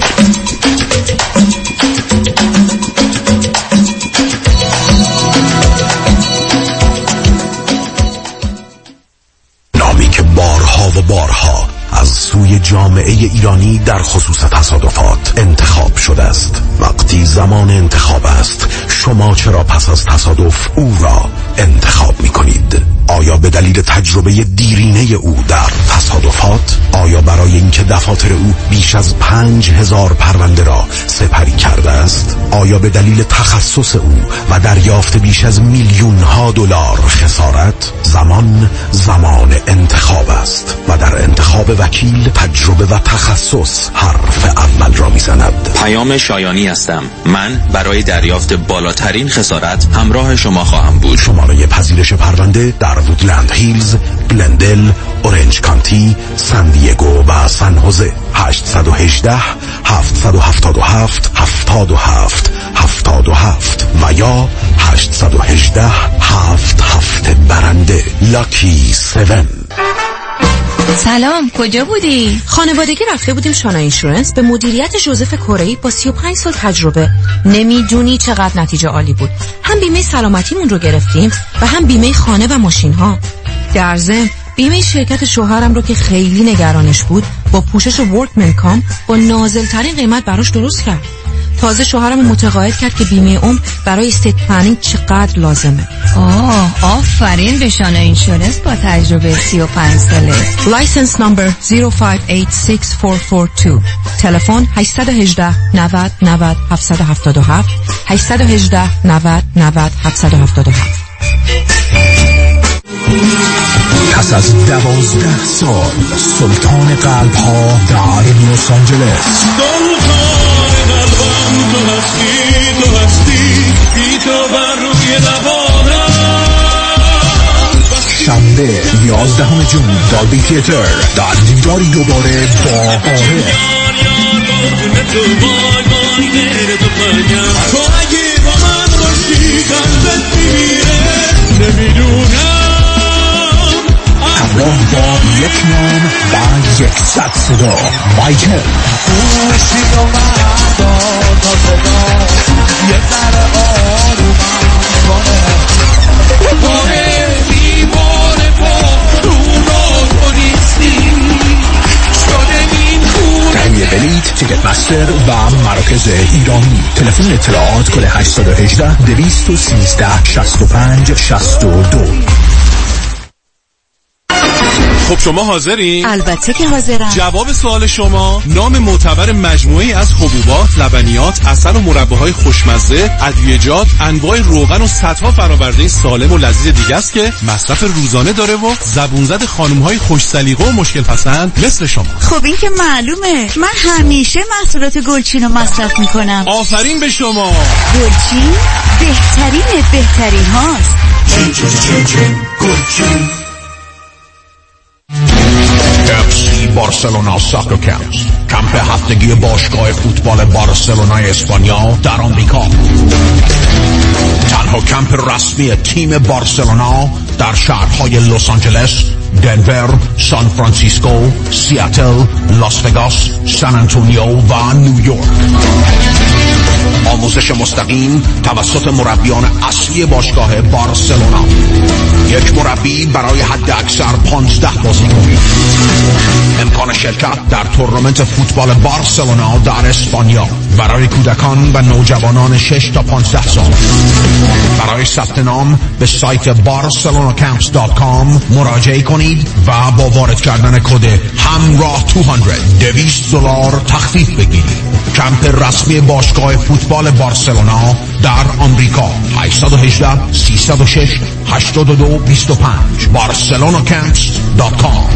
نامی که بارها و بارها از سوی جامعه ایرانی در خصوص تصادفات انتخاب شده است. وقتی زمان انتخاب است شما چرا پس از تصادف او را انتخاب می کنید؟ آیا به دلیل تجربه دیرینه او در تصادفات؟ آیا برای اینکه دفاتر او بیش از 5000 پرونده را سپری کرده است؟ آیا به دلیل تخصص او و دریافت بیش از میلیون‌ها دلار خسارت؟ زمان انتخاب است و در انتخاب وکیل تجربه و تخصص حرف اول را میزند. پیام شایانی هستم. من برای دریافت بالاترین خسارت همراه شما خواهم بود. شماره پذیرش پرونده در وودلند هیلز، گلندل، اورنج کانتی، سان دیگو و سن خوزه. 818 777 77 و یا 818 77 برنده. لاکی 7. سلام، کجا بودی؟ خانوادگی رفته بودیم شانا اینشورنس به مدیریت جوزف کره‌ای با 35 سال تجربه. نمیدونی چقدر نتیجه عالی بود. هم بیمه سلامتیمون رو گرفتیم و هم بیمه خانه و ماشین ها. در ضمن بیمه شرکت شوهرم رو که خیلی نگرانش بود با پوشش ورکمن کام با نازل ترین قیمت براش درست کرد. تازه شوهرم متقاعد کرد که بیمه عمر برای استیت پلنینگ چقدر لازمه. آفرین به شانه اینشورنس با تجربه 35 ساله. لایسنس نمبر 05864442. تلفن 818 90 90 777 818 90 90 777. پس از 12 سال سلطان قلب ها در لس آنجلس، تو هستی بی تو بر روی لبانم. شنبه 11 جون دالبی تیاتر در دیداری دوباره با آره. تو اگه با من باشی قلبت میمیره نمیدونم. همراه با یک نام و 100 صدا مایکل. یه ذره آرومم کنه دیوانه پا رو تو نیستی شده این خونه. تهیه بلیت تیکت مستر و مراکز ایرانی. تلفن اطلاعات کل 818 213 65 62. خب شما حاضرین؟ البته که حاضرم. جواب سوال شما نام معتبر مجموعی از حبوبات، لبنیات، عسل و مرباهای خوشمزه، ادویه‌جات، انواع روغن و صدها فرآورده سالم و لذیذ دیگه است که مصرف روزانه داره و زبون زد خانم‌های خوش سلیقه و مشکل پسند مثل شما. خب این که معلومه، من همیشه محصولات گلچین رو مصرف میکنم. آفرین به شما. گلچین بهترین هاست. گلچین. FC بارسلونا ساکر کمپ هفتگی باشگاه فوتبال بارسلونای اسپانیا در آمریکا. تنها کمپ رسمی تیم بارسلونا در شهرهای لس آنجلس، دنور، سان فرانسیسکو، سیاتل، لاس وگاس، سان آنتونیو و نیویورک. آموزش مستقیم توسط مربیان اصلی باشگاه بارسلونا. یک مربی برای حد اکثر 15 بازیکن. امکان شرکت در تورنمنت فوتبال بارسلونا در اسپانیا برای کودکان و نوجوانان 6 تا 15 سال. برای ثبت نام به سایت barcelonacamps.com مراجعه کنید و با وارد کردن کد همراه $200 تخفیف بگیرید. کمپ رسمی باشگاه فوتبال بارسلونا در آمریکا. 818 306 8225 barcelonacamps.com.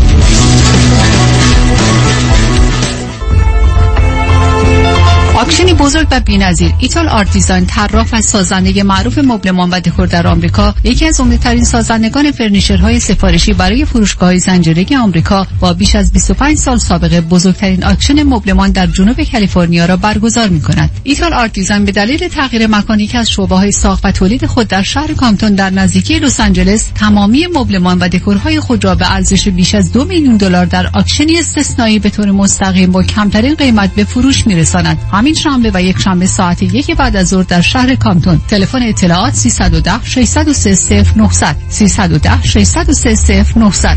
آکشنی بزرگ و بی‌نظیر. ایتال آرت دیزاین، طراح و سازنده معروف مبلمان و دکور در آمریکا، یکی از عمده‌ترین سازندگان فرنیچرهای سفارشی برای فروشگاه‌های زنجیره‌ای آمریکا، با بیش از 25 سال سابقه بزرگترین آکشن مبلمان در جنوب کالیفرنیا را برگزار می‌کند. ایتال آرت دیزاین به دلیل تغییر مکانی که از شعبه‌های ساخت و تولید خود در شهر کامپتون در نزدیکی لس آنجلس، تمامی مبلمان و دکورهای خود را به ارزش بیش از $2 میلیون در آکشنی استثنایی به طور مستقیم با کمترین قیمت به فروش می‌رساند. همین شنبه و یک شنبه ساعت 1 بعد از ظهر در شهر کامپتون. تلفن اطلاعات 310 603 0900 310 603 0900.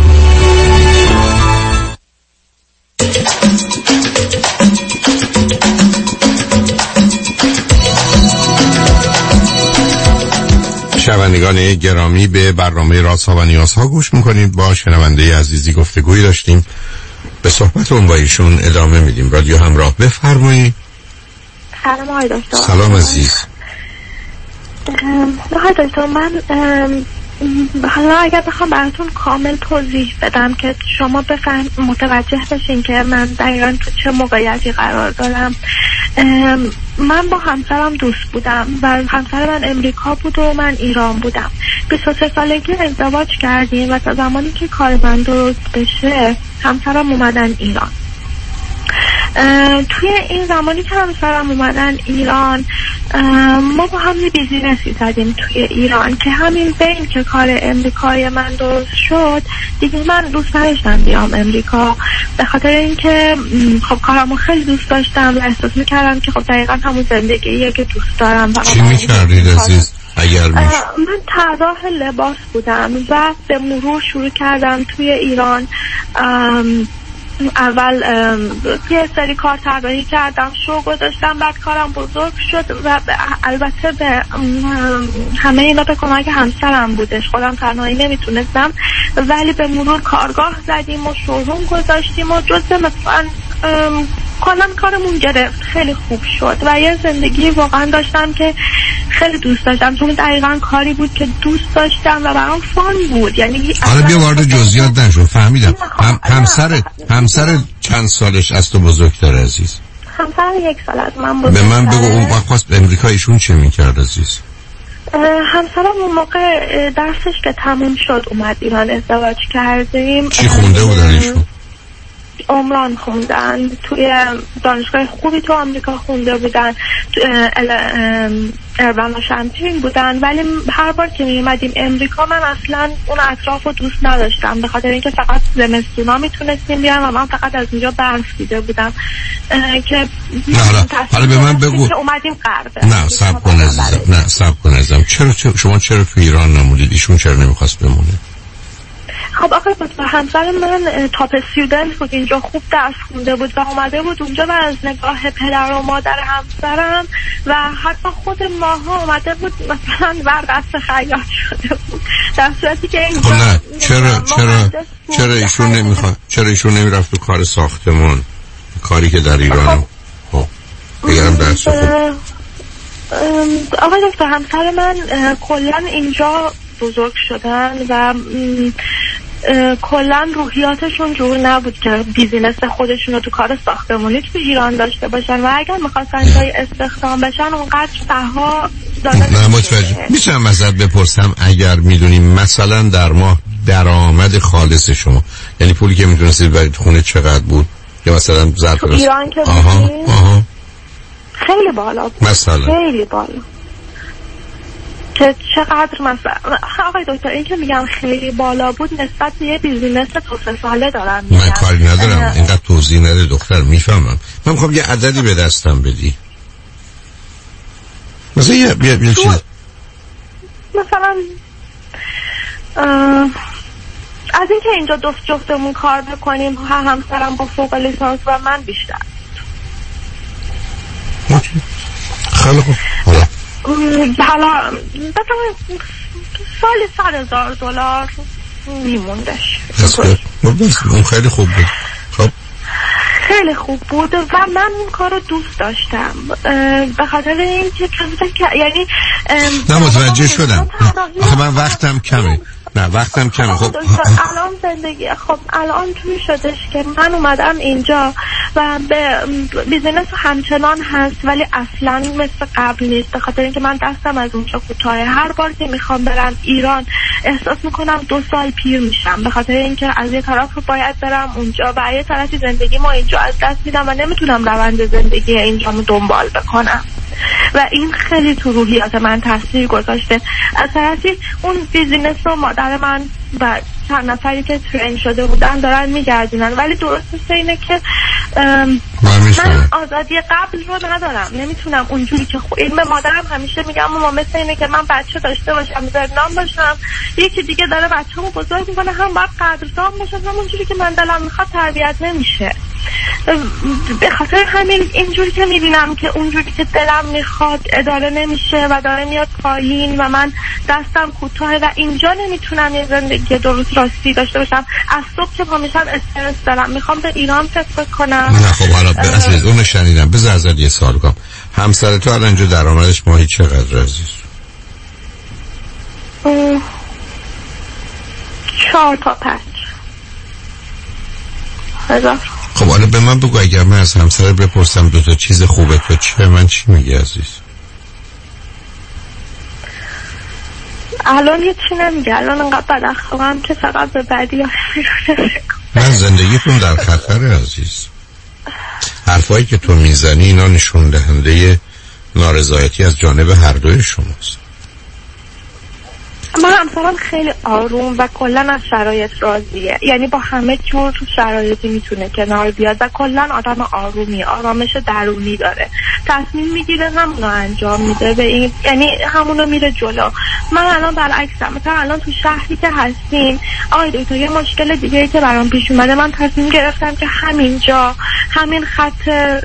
شنوندگان گرامی، به برنامه رازها و نیازها گوش میکنید. با شنونده عزیزی گفتگویی داشتیم، به صحبتون با ایشون ادامه میدیم. رادیو همراه، بفرمایید. سلام آقای دکتر. سلام عزیز. آقای دکتر، من حالا اگر بخوام براتون کامل توضیح بدم که شما متوجه بشین که من دقیقا تو چه موقعیتی قرار دارم. من با همسرم دوست بودم و همسر من امریکا بود و من ایران بودم. 23 سالگی ازدواج کردیم و تا زمانی که کار من درست بشه همسرم اومدن ایران. توی این زمانی که همسرم اومدن ایران، ما با هم یه بیزینسی زدیم توی ایران که همین بین که کار امریکای من درست شد دیگه من دوست نداشتم بیام امریکا، به خاطر اینکه خب کارمو خیلی دوست داشتم و احساس میکردم که خب دقیقا همون زندگیه که دوست دارم. چی میکردید عزیز؟ اگر میشه. من طراح لباس بودم و به مرور شروع کردم توی ایران. اول یه سری کار طراحی کردم، شو گذاشتم، بعد کارم بزرگ شد و البته به همه اینا به کمک همسرم بودش، خودم تنهایی نمیتونستم، ولی به مرور کارگاه زدیم و شوروم گذاشتیم و جزء مثلا کلا کارمون گرفت، خیلی خوب شد و یه زندگی واقعا داشتم که خیلی دوست داشتم، چون دقیقا کاری بود که دوست داشتم و برام فان بود. یعنی حالا بیا وارد جزئیات نشو. فهمیدم. همسر چند سالش از تو بزرگتر عزیز؟ همسر 1 سال از من بزرگتره. به من بگو اون وقت امریکا ایشون چه میکرد عزیز؟ همسرم اون موقع درسش که تموم شد اومد ایران، ازدواج کردیم. چی خونده بودن ایشون؟ عمران خوندن، توی دانشگاه خوبی تو آمریکا خونده بودن، اربن و شمپین بودن، ولی هر بار که می اومدیم امریکا من اصلا اون اطراف رو دوست نداشتم، به خاطر اینکه فقط زمستونا میتونستیم بیان و من فقط از اینجا برف دیده بودم که حالا به من بگو. اومدیم غرب. نه صبر کن عزیزم. شما چرا تو ایران نمونید؟ ایشون چرا نمیخواست بمونه؟ خب آقای دکتر، همسر من تاپ استودنت بود، اینجا خوب درس خونده بود و اومده بود اونجا و از نگاه پدر و مادر همسرم و حتی خود ماها اومده بود مثلا بر دست خیاط شده بود، در صورتی که اینجا نه چرا ایشون نمیرفت تو کار ساختمان، کاری که در ایران بگرم درس خوب. آقای دکتر، همسر من کلا اینجا بزرگ شدن و کلا روحیاتشون جور نبود که بیزینس خودشون رو تو کار ساختمانی تو ایران داشته باشن و اگر میخواستن جای استخدام بشن اونقدر بها دادن. نه متوجه. میتونم ازت بپرسم اگر میدونیم مثلا در ماه درآمد خالص شما، یعنی پولی که میتونستید برید خونه چقدر بود؟ یا مثلا ظرف ایران که خیلی بالا بود. مثلا خیلی بالا که چقدر مثلا آقای دکتر این که میگم خیلی بالا بود نسبت به یه بیزینس 2-3 ساله دارم میگم. من کاری ندارم، اینقدر توضیح نده دختر، میفهمم. من میخوام یه عددی به دستم بدی، مثلا یه چیز مثلا از اینکه اینجا جفتمون کار بکنیم، همسرم با فوق لیسانس و من بیشتر. خیلی خوب. حالا مثلا سالی $100,000 میموندش. اون خیلی خوب بود. خب خیلی خوب بود و من اون کار رو دوست داشتم به خاطر اینکه یعنی نه متوجه شدم. آخه من وقتم کمه. خب الان زندگی الان توی شدش که من اومدم اینجا و به بیزینس همچنان هست ولی اصلا مثل قبل نیست، به خاطر اینکه من دستم از اونجا کوتاهه. هر بار که میخوام برم ایران احساس میکنم 2 سال پیر میشم، به خاطر اینکه از یه طرف باید برم اونجا و یه طرفی زندگی ما اینجا از دست میدم و نمیتونم روند زندگی اینجا رو دنبال بکنم و این خیلی تو روحیات من تاثیر گذاشته. از طرفی اون بیزینس رو مادر من و چند نفری که ترین شده بودن دارن میگردونن، ولی درستش اینه که من آزادی قبل رو ندارم، نمیتونم اونجوری که این به مادرم همیشه میگم ماما مثل اینه که من بچه داشته باشم، زندان باشم، یکی دیگه داره بچه‌مو بزرگ میکنه، هم باید قدردان باشم، همونجوری که من دلم میخواد تربیت نمیشه. به خاطر همین اینجوری که میبینم که اونجوری که دلم میخواد اداره نمیشه و داره میاد پایین و من دستم کوتاهه و اینجا نمیتونم یه زندگی درست راستی داشته باشم. از صبح که پا میشم استرس دارم، میخوام به ایران فکر کنم. نه خب حالا عزیز اون شنیدم. بذار ازت یه سوال کنم. همسر تو الان اینجا درآمدش ماهی چقدر عزیز؟ 4 تا 5 هزار. خب حالا به من بگو اگر من از همسر بپرسم 2 تا چیز خوبه تو چه، من چی میگی عزیز؟ الان یه چی نمیگه، الان انقدر بد اخلاقم که فقط به بدی ها میرونه. من زندگیتون در خطره عزیز. حرفایی که تو میزنی اینا نشون دهنده نارضایتی از جانب هر دوی شماست. من همسرم خیلی آروم و کلا از شرایط راضیه، یعنی با همه جور تو شرایطی میتونه کنار بیاد و کلا آدم آرومی، آرامش درونی داره، تصمیم میگیره همونو انجام میده به این، یعنی همونو میره جلو. من الان برعکسم، مثلا الان تو شهری که هستیم آقای دکتر یه مشکل دیگه‌ای که برام پیش اومده، من تصمیم گرفتم که همینجا همین خط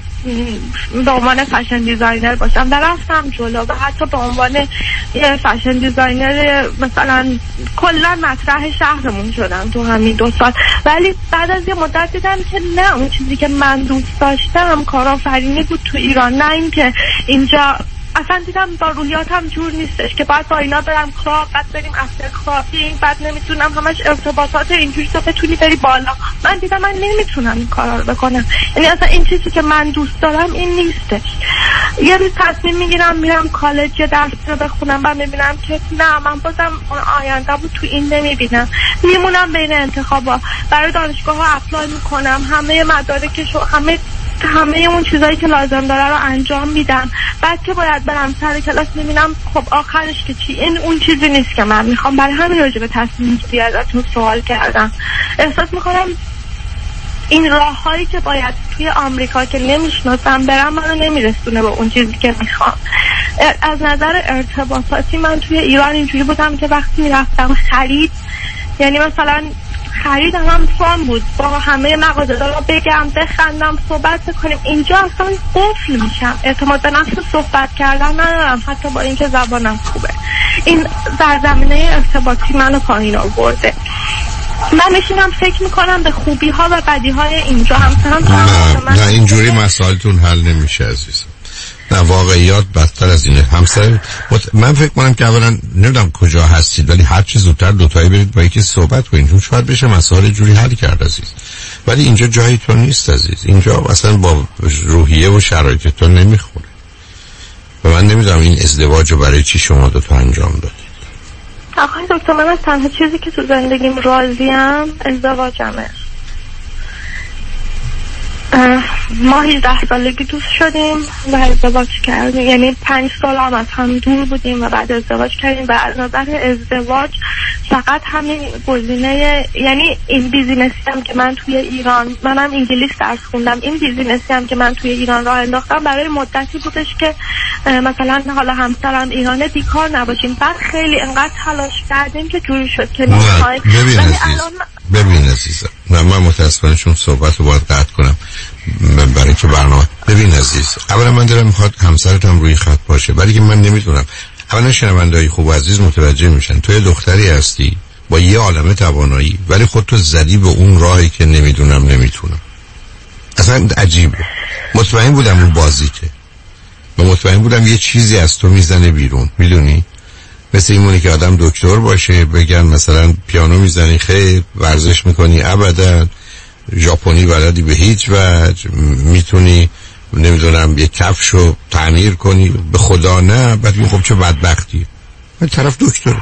به عنوان فشن دیزاینر باشم و رفتم جلو و حتی به عنوان یه فشن دیزاینر مثلا کلا مطرح شهرمون شدم تو همین 2 سال. ولی بعد از یه مدت دیدم که نه، اون چیزی که من دوست داشتم کارآفرینی بود تو ایران، نه اینکه اینجا. اصلا دیدم با روحیاتم جور نیستش که باید با اینا برم کلاب، بعد بریم افتر کلابینگ، بعد نمیتونم همش ارتباطات اینجوری تو بتونی بری بالا. من دیدم من نمیتونم این کارا رو بکنم، یعنی اصلا این چیزی که من دوست دارم این نیستش. یه روز تصمیم میگیرم میرم کالج یه درس رو بخونم و میبینم که نه، من بازم آینده بود تو این نمیبینم، میمونم بین انتخابا، برای دانشگاه ها اپلای میکنم، همه مدارکشو همه اون چیزایی که لازم داره رو انجام میدم. بعد که باید برم سر کلاس میبینم خب آخرش که چی، این اون چیزی نیست که من میخوام. برای همین راجع به تصمیم گیری ازتون سوال کردم. احساس میکنم این راههایی که باید توی آمریکا که نمیشناسم برم منو نمیرسونه به اون چیزی که میخوام. از نظر ارتباطاتی من توی ایران اینجوری بودم که وقتی میرفتم خرید، یعنی مثلا خرید هم فان بود، با همه مغازه‌دارا بگم بخندم صحبت کنیم. اینجا اصلا قفل میشم، اعتماد به نفس صحبت کردن ندارم حتی با اینکه زبانم خوبه. این در زمینه ارتباطی منو پایین آورده. من میشینم فکر میکنم به خوبی ها و بدی های اینجا. همسرم نه اینجوری مسائلتون حل نمیشه عزیزم. نه واقعیات بدتر از اینه. همسر من فکر کنم که اولا نمیدونم کجا هستید، ولی هر چه زودتر دوتایی برید با یکی صحبت کنید، چون شاید بشه مسائل جوری حل کرد عزیز. ولی اینجا جایی تو نیست عزیز، اینجا اصلا با روحیه و شرایط تو نمیخوره و من نمیدونم این ازدواج رو برای چی شما دوتا انجام دادید. آقای دکتر من از تنها چیزی که تو زندگیم راضیم ازدواجمه. ما 18 سالگی دوست شدیم و ازدواج کردیم، یعنی 5 سال هم از هم دور بودیم و بعد ازدواج کردیم. و از نظر ازدواج فقط همین گزینه، یعنی این بیزینسی هم که من توی ایران، منم انگلیس درس خوندم، این بیزینسی هم که من توی ایران راه انداختم برای مدتی بودش که مثلا حالا همسرم ایرانه بیکار نباشیم. بعد خیلی انقدر تلاش کردیم که جوری شد که میخوایم. ببین عزیزم، من متاسفانه چون صحبت رو باید قطع کنم برای که برنامه. ببین عزیز، اولا من دارم میخواد همسرت هم روی خط باشه، ولی که من نمیدونم. اولا شنونده‌های خوب و عزیز متوجه میشن تو یه دختری هستی با یه عالمه توانایی، ولی خودتو زدی به اون راهی که نمیتونم. اصلا عجیبه. مطمئن بودم اون بازیته و مطمئن بودم یه چیزی از تو میزنه بیرون، میدونی؟ مثل اینمونه که آدم دکتر باشه بگن مثلا پیانو میزنی خیر، ورزش میکنی ابدا، ژاپنی بلدی به هیچ وجه، میتونی نمیدونم یه کفشو تعمیر کنی، به خدا نه. بعد میگم خب چه بدبختی، من طرف دکتره.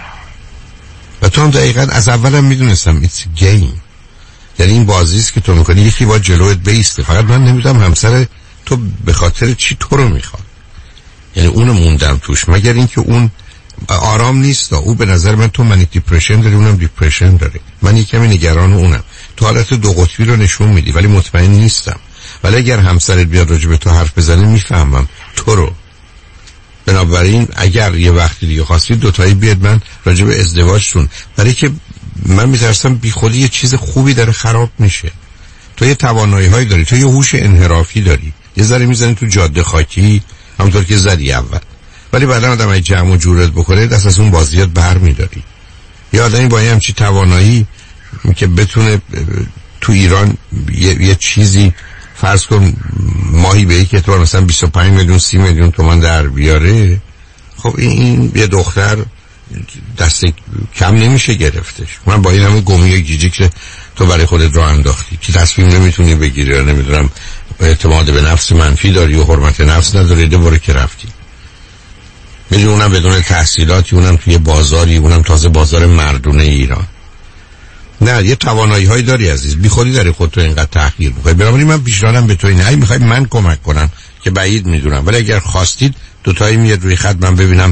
و تو هم دقیقاً از اولم میدونستم it's game، یعنی این بازیست که تو میکنی، یکی با جلوت بیسته. فقط من نمیدونم همسر تو به خاطر چی تو رو میخواد، یعنی اونو موندم توش، مگر اینکه اون آرام نیست. او به نظر من تو منیک دیپرشن داری، اونم دیپرشن داره. من یکمی نگران اونم. تو حالت دو قطبی رو نشون میدی ولی مطمئن نیستم. ولی اگر همسرت بیاد راجع به تو حرف بزنه میفهمم تو رو. بنابراین اگر یه وقتی دیگه خواستید دوتایی بیاد من راجع به ازدواجتون، برای که من میترسم بی خودی یه چیز خوبی داره خراب میشه. تو یه توانایی هایی داری، تو یه هوش انحرافی داری، یه ذره میزنی تو جاده خاکی همونطور که زدی اول، ولی بعدا آدم اگه جمع و جورت بکنه دست از اون بازیات بر میداری. یا آدمی با همچی توانایی که بتونه تو ایران یه چیزی فرض کن ماهی به یک اعتبار مثلا 25 میلیون 30 میلیون تومان در بیاره، خب این یه دختر دست کم نمیشه گرفتش. من با این همه گمی گیجی که تو برای خودت راه انداختی که تصمیم نمیتونی بگیری، یا نمیدونم اعتماد به نفس منفی داری و حرمت نفس نداری، دوباره که رفتی میدونی اونم بدون تحصیلاتی، اونم توی بازاری، اونم تازه بازار مردونه ایران. نه یه توانایی هایی داری عزیز، بی خودی داری خودتو اینقدر تحقیر می‌کنی. بنابراین من پیشنهادم به تو اینه، اگه می‌خوای من کمک کنم که بعید میدونم، ولی اگر خواستید دوتایی میاد روی خط من ببینم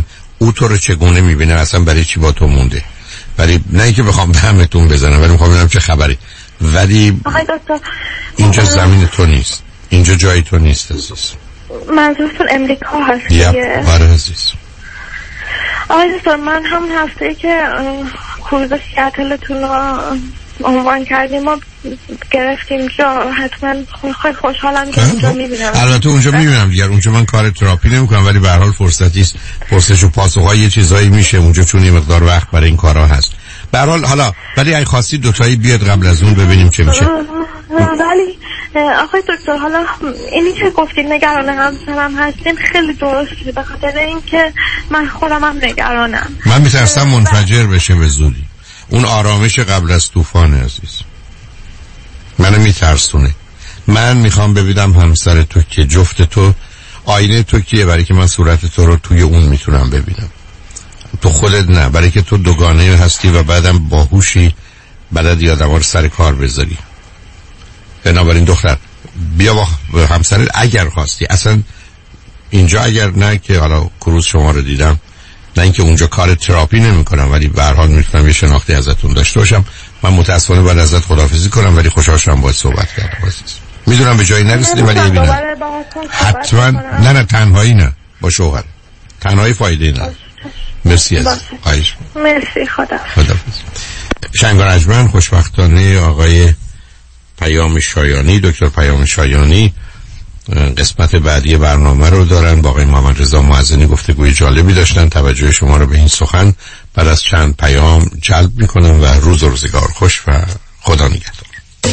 او تو رو چگونه میبینه، اصلا برای چی با تو مونده. ولی نه اینکه بخوام به همتون بزنم، ولی میخوام ببینم چه خبری. ولی اینجا زمین تو نیست، اینجا جای تو نیست عزیز. منظورتون امریکا هست دیگه؟ آره عزیز. آقای دکتر من هم هفته که کروز سیاتلتون رو عنوان کردیم ما گرفتیم جا، حتما خیلی خوشحالم که اونجا میبینم. البته اونجا میبینم دیگر، اونجا من کار تراپی نمیکنم، ولی به هر حال فرصتیست، پرسش و پاسخ‌های یه چیزایی میشه اونجا، چون یه مقدار وقت برای این کارا هست. به هر حال حالا ولی اگه خواستید دوتایی بیاد قبل از اون ببینیم چه میشه. ولی آقای دکتر حالا اینی که گفتید نگران همسرم هستین خیلی درسته، به خاطر اینکه من خودم هم نگرانم. من میترسم منفجر بشه به زودی. اون آرامش قبل از طوفان عزیز منو میترسونه. من میخوام ببینم همسر تو که جفت تو آینه تو کیه، برای که من صورت تو رو توی اون میتونم ببینم، تو خودت نه، برای که تو دوگانه هستی و بعدم باهوشی، بلد یادم رو سر کار بذاری. بنابراین دختر بیا با همسرت اگر خواستی، اصلا اینجا اگر نه که حالا کروز شما رو دیدم، نه اینکه اونجا کار تراپی نمی کنم، ولی به هر حال میتونم یه شناختی ازتون داشته باشم. من متاسفانه باید ازت خداحافظی کنم، ولی خوشحال شدم باهات صحبت کردم عزیز. میدونم به جایی نرسیدیم، ولی ببینم حتما نه تنهایی نه، با شوهر تنهایی فایده نداره. مرسی از خواهش. مرسی. خدا شنگارجمن. خوشبختانه آقای پیام شایانی، دکتر پیام شایانی قسمت بعدی برنامه رو دارن با آقای محمد رضا معزنی. گفتگوی جالبی داشتن. توجه شما رو به این سخن بعد از چند پیام جلب میکنم و روز و روزگار خوش و خدا نگهدار.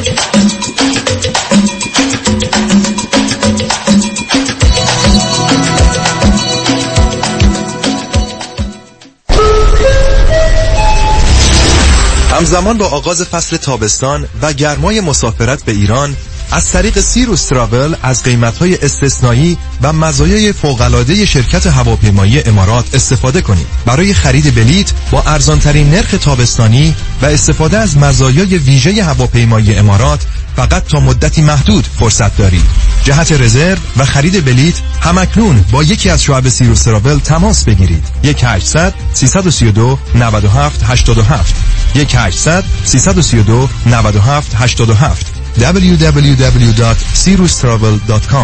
همزمان با آغاز فصل تابستان و گرمای مسافرت به ایران، از طریق سیروس تراول از قیمت‌های استثنایی و مزایای فوق‌العاده شرکت هواپیمایی امارات استفاده کنید. برای خرید بلیت با ارزان‌ترین نرخ تابستانی و استفاده از مزایای ویژه هواپیمایی امارات فقط تا مدتی محدود فرصت دارید. جهت رزرو و خرید بلیت همکنون با یکی از شعب سیروس تراول تماس بگیرید. 1-800-332-9787 1-800-332-9787 www.sirustravel.com.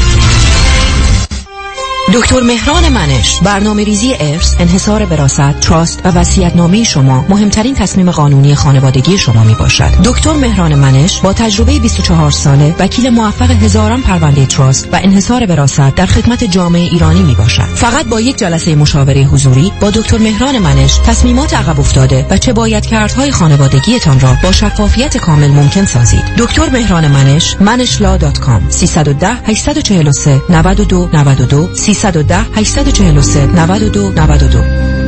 دکتر مهران منش، برنامه‌ریزی ارث، انحصار وراثت، تراست و وصیت‌نامه شما مهمترین تصمیم قانونی خانوادگی شما میباشد. دکتر مهران منش با تجربه 24 ساله، وکیل موفق هزاران پرونده تراست و انحصار وراثت در خدمت جامعه ایرانی میباشد. فقط با یک جلسه مشاوره حضوری با دکتر مهران منش تصمیمات عقب افتاده و چه بایدکردهای خانوادگیتان را با شفافیت کامل ممکن سازید. دکتر مهران منش، manishla.com 310-843-9292 310-843-9292.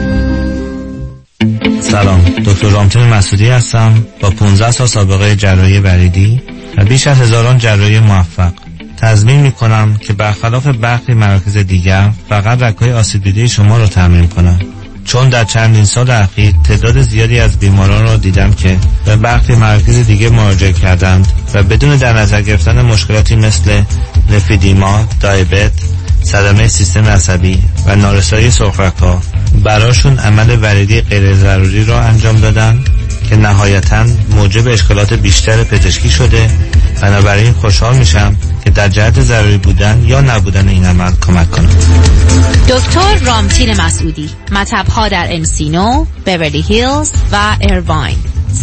سلام، دکتر رامتین مسعودی هستم با 15 سال سابقه جراحی وریدی و بیش از هزاران جراحی موفق. تضمین میکنم که برخلاف برخی مراکز دیگر فقط رگ‌های آسیب دیده شما رو ترمیم کنم، چون در چندین سال اخیر تعداد زیادی از بیماران را دیدم که به برخی مراکز دیگه مراجعه کردند و بدون در نظر گرفتن مشکلاتی مثل لفیدیما، دیابت، صدمه سیستم عصبی و نارسایی سرخرگ‌ها براشون عمل وریدی غیر ضروری را انجام دادن که نهایتاً موجب اشکالات بیشتر پزشکی شده. بنابراین خوشحال میشم که در جهت ضروری بودن یا نبودن این عمل کمک کنم. دکتر رامتین مسعودی، مطب‌ها در انسینو، بیورلی هیلز و ایرواین.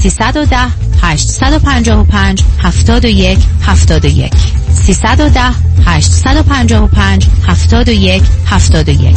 310-855-7171 310-855-7171.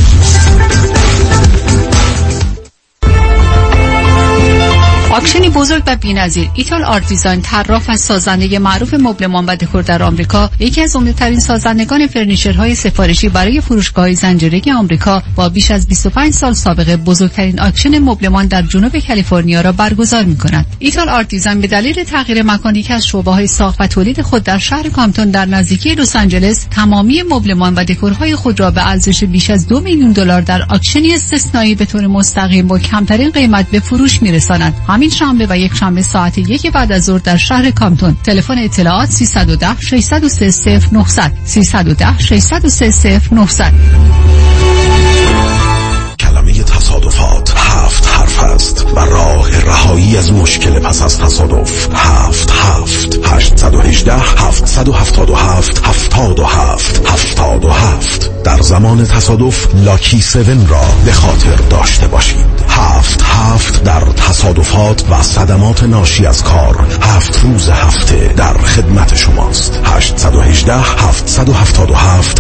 آکشنی بزرگ و بی‌نظیر. ایتال آرت دیزاین، طراح و سازنده معروف مبلمان و دکور در آمریکا، یکی از عمده‌ترین سازندگان فرنیچرهای سفارشی برای فروشگاه‌های زنجیره‌ای آمریکا، با بیش از 25 سال سابقه بزرگترین آکشن مبلمان در جنوب کالیفرنیا را برگزار می‌کند. ایتال آرت دیزاین به دلیل تغییر مکانی که از شعبه‌های ساخت و تولید خود در شهر کامپتون در نزدیکی لس آنجلس، تمامی مبلمان و دکورهای خود را به ارزش بیش از $2 میلیون در آکشنی استثنایی به طور مستقیم با کمترین قیمت به فروش می‌رساند. همین شنبه و یک شنبه ساعت 1 بعد از ظهر در شهر کامپتون. تلفن اطلاعات 310-603-0900 310-603-0900. کلمه تصادفات 7 حرف است و راه رهایی از مشکل پس از تصادف 7 818 777 77 در زمان تصادف لاکی 7 را به خاطر داشته باشید. 7 در تصادفات و صدمات ناشی از کار 7 روز هفته در خدمت شماست. 818 777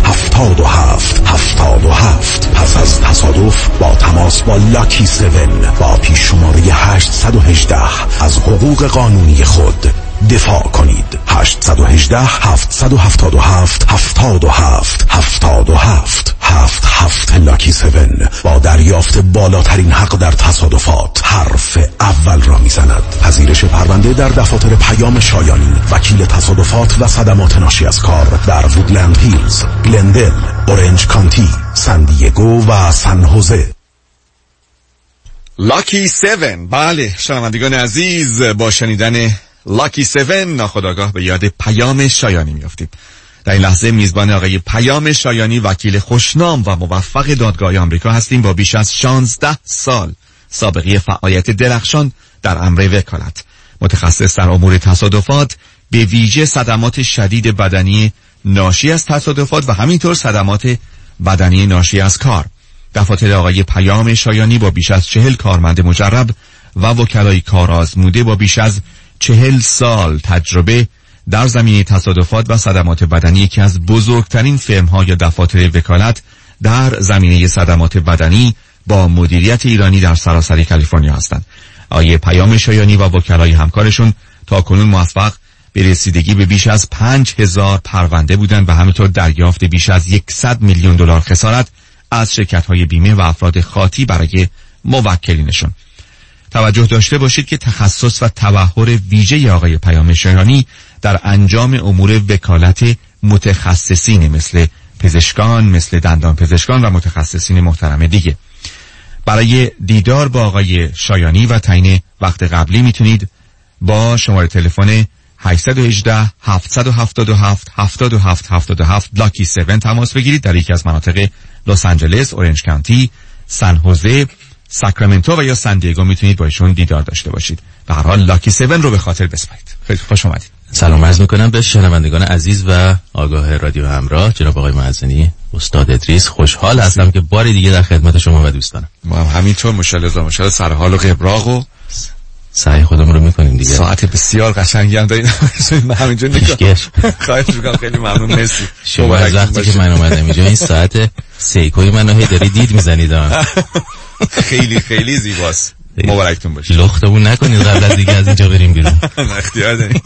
77 پس از تصادف با تماس با لاکی 7 با پیش شماره 818 از حقوق قانونی خود دفاع کنید. 818 777 77 لاکی 7 با دریافت بالاترین حق در تصادفات حرف اول را میزند. پذیرش پرونده در دفاتر پیام شایانی، وکیل تصادفات و صدمات ناشی از کار در وودلند هیلز، گلندل، اورنج کانتی، سان دیگو و سن هوزه. لاکی 7. بله شنوندگان عزیز، با شنیدن لاکی 7 ناخودآگاه به یاد پیام شایانی میافتیم. در این لحظه میزبان آقای پیام شایانی، وکیل خوشنام و موفق دادگاه آمریکا هستیم با بیش از 16 سال سابقه فعالیت درخشان در امر وکالت. متخصص در امور تصادفات، به ویژه صدمات شدید بدنی ناشی از تصادفات و همینطور صدمات بدنی ناشی از کار. دفاتر آقای پیام شایانی با بیش از 40 کارمند مجرب و وکلای کارآزموده با بیش از 40 سال تجربه در زمینه تصادفات و صدمات بدنی یکی از بزرگترین فرم‌ها یا دفاتر وکالت در زمینه صدمات بدنی با مدیریت ایرانی در سراسر کالیفرنیا هستند. آقای پیام شایانی و وکلای همکارشون تاکنون موفق به رسیدگی به بیش از 5000 پرونده بودند و همینطور دریافت بیش از 100 میلیون دلار خسارت از شرکت‌های بیمه و افراد خاطی برای موکلینشون. توجه داشته باشید که تخصص و تبحر ویژه آقای پیام شایانی در انجام امور وکالت متخصصین مثل پزشکان، مثل دندان پزشکان و متخصصین محترم دیگه. برای دیدار با آقای شایانی و تعیین وقت قبلی میتونید با شماره تلفن 818 777 77 لاکی 7 تماس بگیرید. در یکی از مناطق لس آنجلس، اورنج کانتی، سن هوزه، ساکرامنتو و یا سان دیگو میتونید با ایشون دیدار داشته باشید. به هر حال لاکی 7 رو به خاطر بسپارید. خیلی خوش اومدید. سلام عرض میکنم به شنوندگان عزیز و آگاه رادیو همراه. جناب آقای معزنی، استاد ادریس، خوشحال هستم که بار دیگه در خدمت شما و دوستانم. ما هم همینطور ماشاءالله سر حال و قبراق و سعی خودمون رو میکنیم دیگه. ساعت بسیار قشنگی هم دارید. من همینجا نگاه. خواهش میکنم، خیلی ممنون، مرسی. شما از وقتی که من اومدم اینجا این ساعت سیکوی منو هی داری دید میزنید. خیلی خیلی زیباست. مبارکتون باشه. لختمون نکنید قبل از دیگه از اینجا بریم بیرون. اختیار داریم.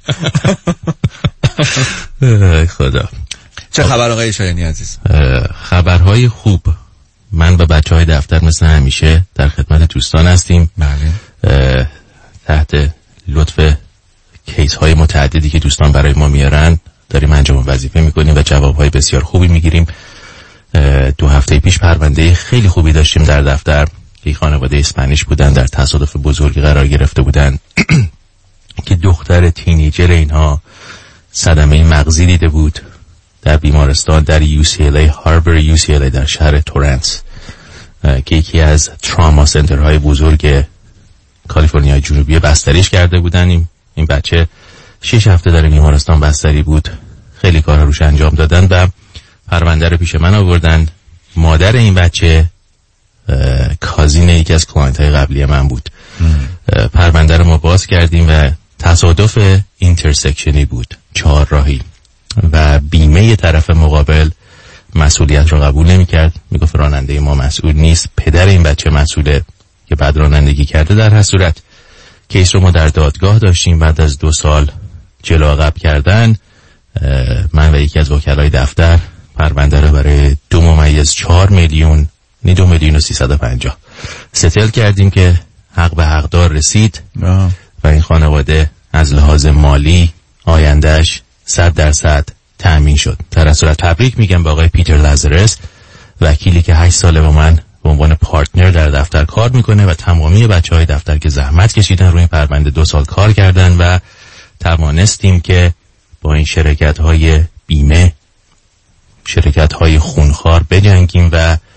خدا. چه خبر آقای شایانی عزیز؟ خبرهای خوب. من و بچهای دفتر مثل همیشه در خدمت دوستان هستیم. بله. تحت لطف کیس های متعددی که دوستان برای ما میارن داریم انجام وظیفه میکنیم و جواب های بسیار خوبی میگیریم. 2 هفته پیش پرونده خیلی خوبی داشتیم در دفتر که خانواده اسپانیش بودن، در تصادف بزرگی قرار گرفته بودن که دختر تینیجر اینها صدمه مغزی دیده بود در بیمارستان در UCLA هاربر UCLA در شهر تورنس که یکی از تراما سنترهای بزرگ کالیفرنیای جنوبی بستریش کرده بودن. این بچه 6 هفته در بیمارستان بستری بود. خیلی کارها روش انجام دادن و پرونده رو پیش من آوردن. مادر این بچه کازین یکی از کلاینت های قبلی من بود. پرونده رو ما باز کردیم و تصادف اینترسکشنی بود، 4 راهی، و بیمه طرف مقابل مسئولیت رو قبول نمی کرد. می گفت راننده ما مسئول نیست، پدر این بچه مسئوله که بعد رانندگی کرده. در هر صورت کیس رو ما در دادگاه داشتیم. بعد از 2 سال جلو عقب کردن، من و یکی از وکلای دفتر پرونده رو برای 2.4 میلیون 2,350,000 ستل کردیم که حق به حقدار رسید و این خانواده از لحاظ مالی آیندهش 100% تأمین شد. در این صورت تبریک میگم به آقای پیتر لازرس، وکیلی که 8 ساله با من به عنوان پارتنر در دفتر کار میکنه و تمامی بچهای دفتر که زحمت کشیدن روی این پرونده 2 سال کار کردن و توانستیم که با این شرکت‌های بیمه، شرکت‌های خونخوار بجنگیم و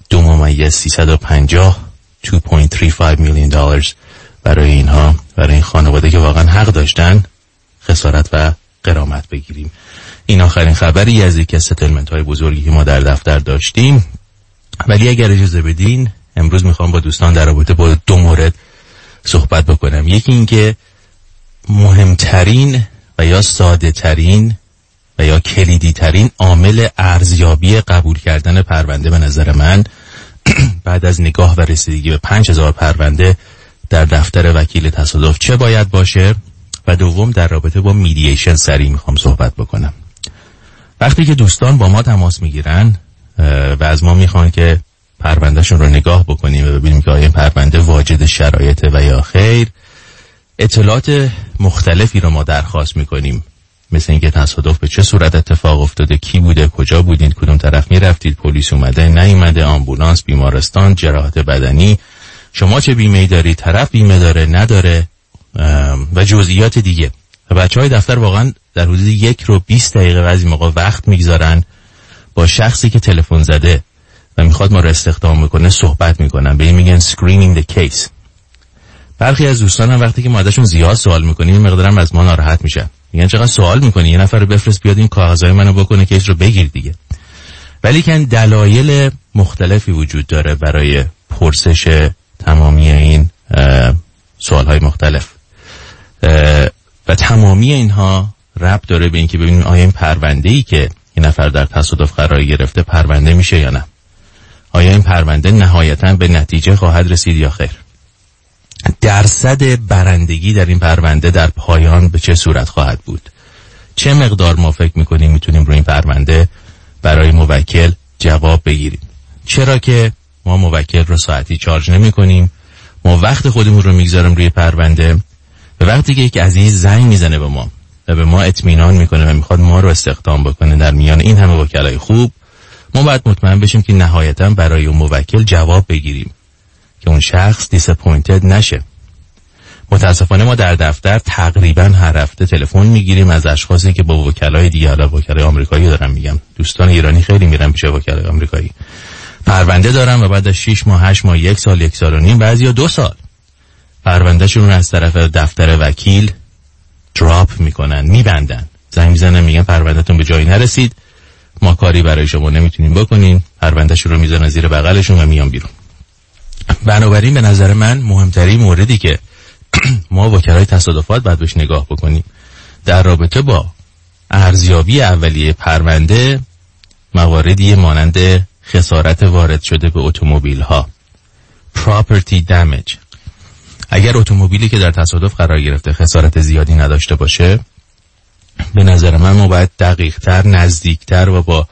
$2,350 $2.35 million برای اینها، برای این خانواده که واقعا حق داشتن خسارت و غرامت بگیریم. این آخرین خبری از یکی از ستلمنت های بزرگی که ما در دفتر داشتیم. ولی اگر اجازه بدین امروز میخوام با دوستان در رابطه با 2 مورد صحبت بکنم. یکی این که مهمترین و یا ساده ترین و یا کلیدی ترین عامل ارزیابی قبول کردن پرونده به نظر من بعد از نگاه و رسیدگی به 5000 پرونده در دفتر وکیل تصادف چه باید باشه، و دوم در رابطه با میدییشن سریع میخوام صحبت بکنم. وقتی که دوستان با ما تماس میگیرن و از ما میخوان که پروندهشون رو نگاه بکنیم و ببینیم که آیا این پرونده واجد شرایطه و یا خیر، اطلاعات مختلفی رو ما درخواست میکنیم، مثل اینکه تصادف به چه صورت اتفاق افتاده، کی بوده، کجا بودین، کدوم طرف میرفتید، پلیس اومده نیومده، آمبولانس، بیمارستان، جراحت بدنی، شما چه بیمه‌ای دارید، طرف بیمه داره نداره و جزئیات دیگه. و بچهای دفتر واقعا در حدود 1 رو 20 دقیقه بعضی موقع وقت میگذارن با شخصی که تلفن زده و میخواد ما رو استخدام بکنه صحبت میکنن. به این میگن screening the case. برخی از دوستان هم وقتی که ما ازشون زیاد سوال میکنیم این مقدارم از ما ناراحت میشن، میگن چقدر سوال میکنی، یه نفر رو بفرست بیاد این کاغذهای منو بکنه کیس رو بگیر دیگه. ولی که دلایل مختلفی وجود داره برای پرسش تمامی این سوالهای مختلف و تمامی اینها ربط داره به اینکه ببینیم آیا این پرونده‌ای که این نفر در تصادف قرار گرفته پرونده میشه یا نه، آیا این پرونده نهایتاً به نتیجه خواهد رسید یا خیر، درصد برندگی در این پرونده در پایان به چه صورت خواهد بود، چه مقدار ما فکر میکنیم میتونیم روی این پرونده برای موکل جواب بگیریم. چرا که ما موکل رو ساعتی چارج نمی کنیم، ما وقت خودمون رو میگذاریم روی پرونده و وقتی که یک عزیز زنگ میزنه به ما و به ما اطمینان میکنه و میخواد ما رو استخدام بکنه در میان این همه وکلای خوب، ما باید مطمئن بشیم که نهایتاً برای اون موکل جواب بگیریم که اون شخص دیساپوینتد نشه. متاسفانه ما در دفتر تقریبا هر هفته تلفن میگیریم از اشخاصی که با وکلای دیگه، حالا وکلای آمریکایی دارم میگم، دوستان ایرانی خیلی میرن پیش وکلای آمریکایی، پرونده دارن و بعد از 6 ماه 8 ماه 1 سال 1 سال و نیم بعضیا 2 سال پروندهشون از طرف دفتر وکیل دراپ میکنن، میبندن، زنگ میزنن میگن پروندهتون به جایی نرسید، ما کاری برای شما نمیتونیم بکنیم، پروندهشون رو میذارن زیر بغلشون و میان بیرون. بنابراین به نظر من مهمترین موردی که ما وکلای تصادفات باید بهش نگاه بکنیم در رابطه با ارزیابی اولیه پرونده مواردی مانند خسارت وارد شده به اتومبیل ها، property damage. اگر اتومبیلی که در تصادف قرار گرفته خسارت زیادی نداشته باشه، به نظر من ما باید دقیق‌تر، نزدیکتر و با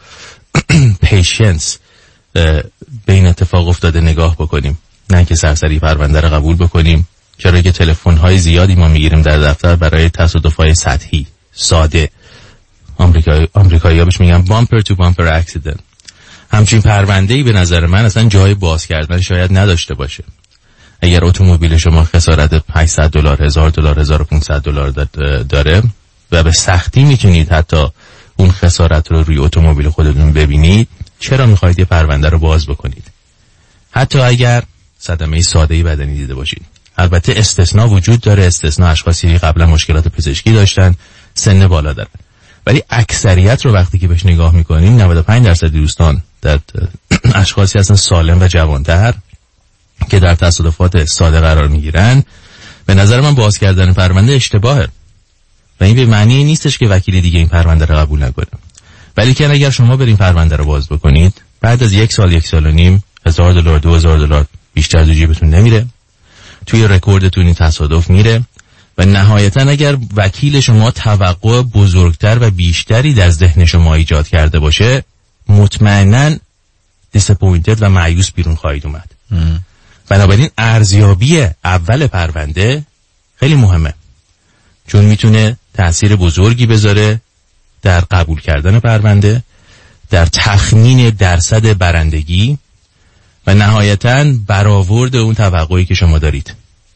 پیشنس به این اتفاق افتاده نگاه بکنیم، نه که سرسری پرونده رو قبول بکنیم. چرا که تلفن‌های زیادی ما میگیریم در دفتر برای تصادف‌های سطحی ساده، آمریکایی‌ها بهش میگن bumper to bumper accident. همچین پرونده‌ای به نظر من اصلا جای باز کردن شاید نداشته باشه. اگر اتومبیل شما خسارت $800 $1000 $1500 داره و به سختی میتونید حتی اون خسارت رو روی اتومبیل خودتون ببینید، چرا میخواید یه پرونده رو باز بکنید؟ حتی اگر صدمه ساده‌ای بدنی دیده باشید. البته استثناء وجود داره، استثناء اشخاصی قبلا مشکلات پزشکی داشتن، سن بالا دارن، ولی اکثریت رو وقتی که بهش نگاه میکنیم 95% دوستان در اشخاصی هستن سالم و جوانتر که در تصادفات ساده قرار میگیرن. به نظر من باز کردن پرونده اشتباهه و این به معنی نیستش که وکیل دیگه این پرونده رو قبول نکنه، ولی که اگر شما برین پرونده رو باز بکنید بعد از 1 سال 1 سال و نیم $1000 $2000 بیشتر از جیبتون نمیره، توی رکوردتون این تصادف میره و نهایتا اگر وکیل شما توقع بزرگتر و بیشتری از ذهن شما ایجاد کرده باشه، مطمئناً دیساپوینتد و مایوس بیرون خواهید اومد. بنابراین ارزیابی اول پرونده خیلی مهمه، چون میتونه تأثیر بزرگی بذاره در قبول کردن پرونده، در تخمین درصد برندگی و نهایتاً برآورد اون توقعی که شما دارید.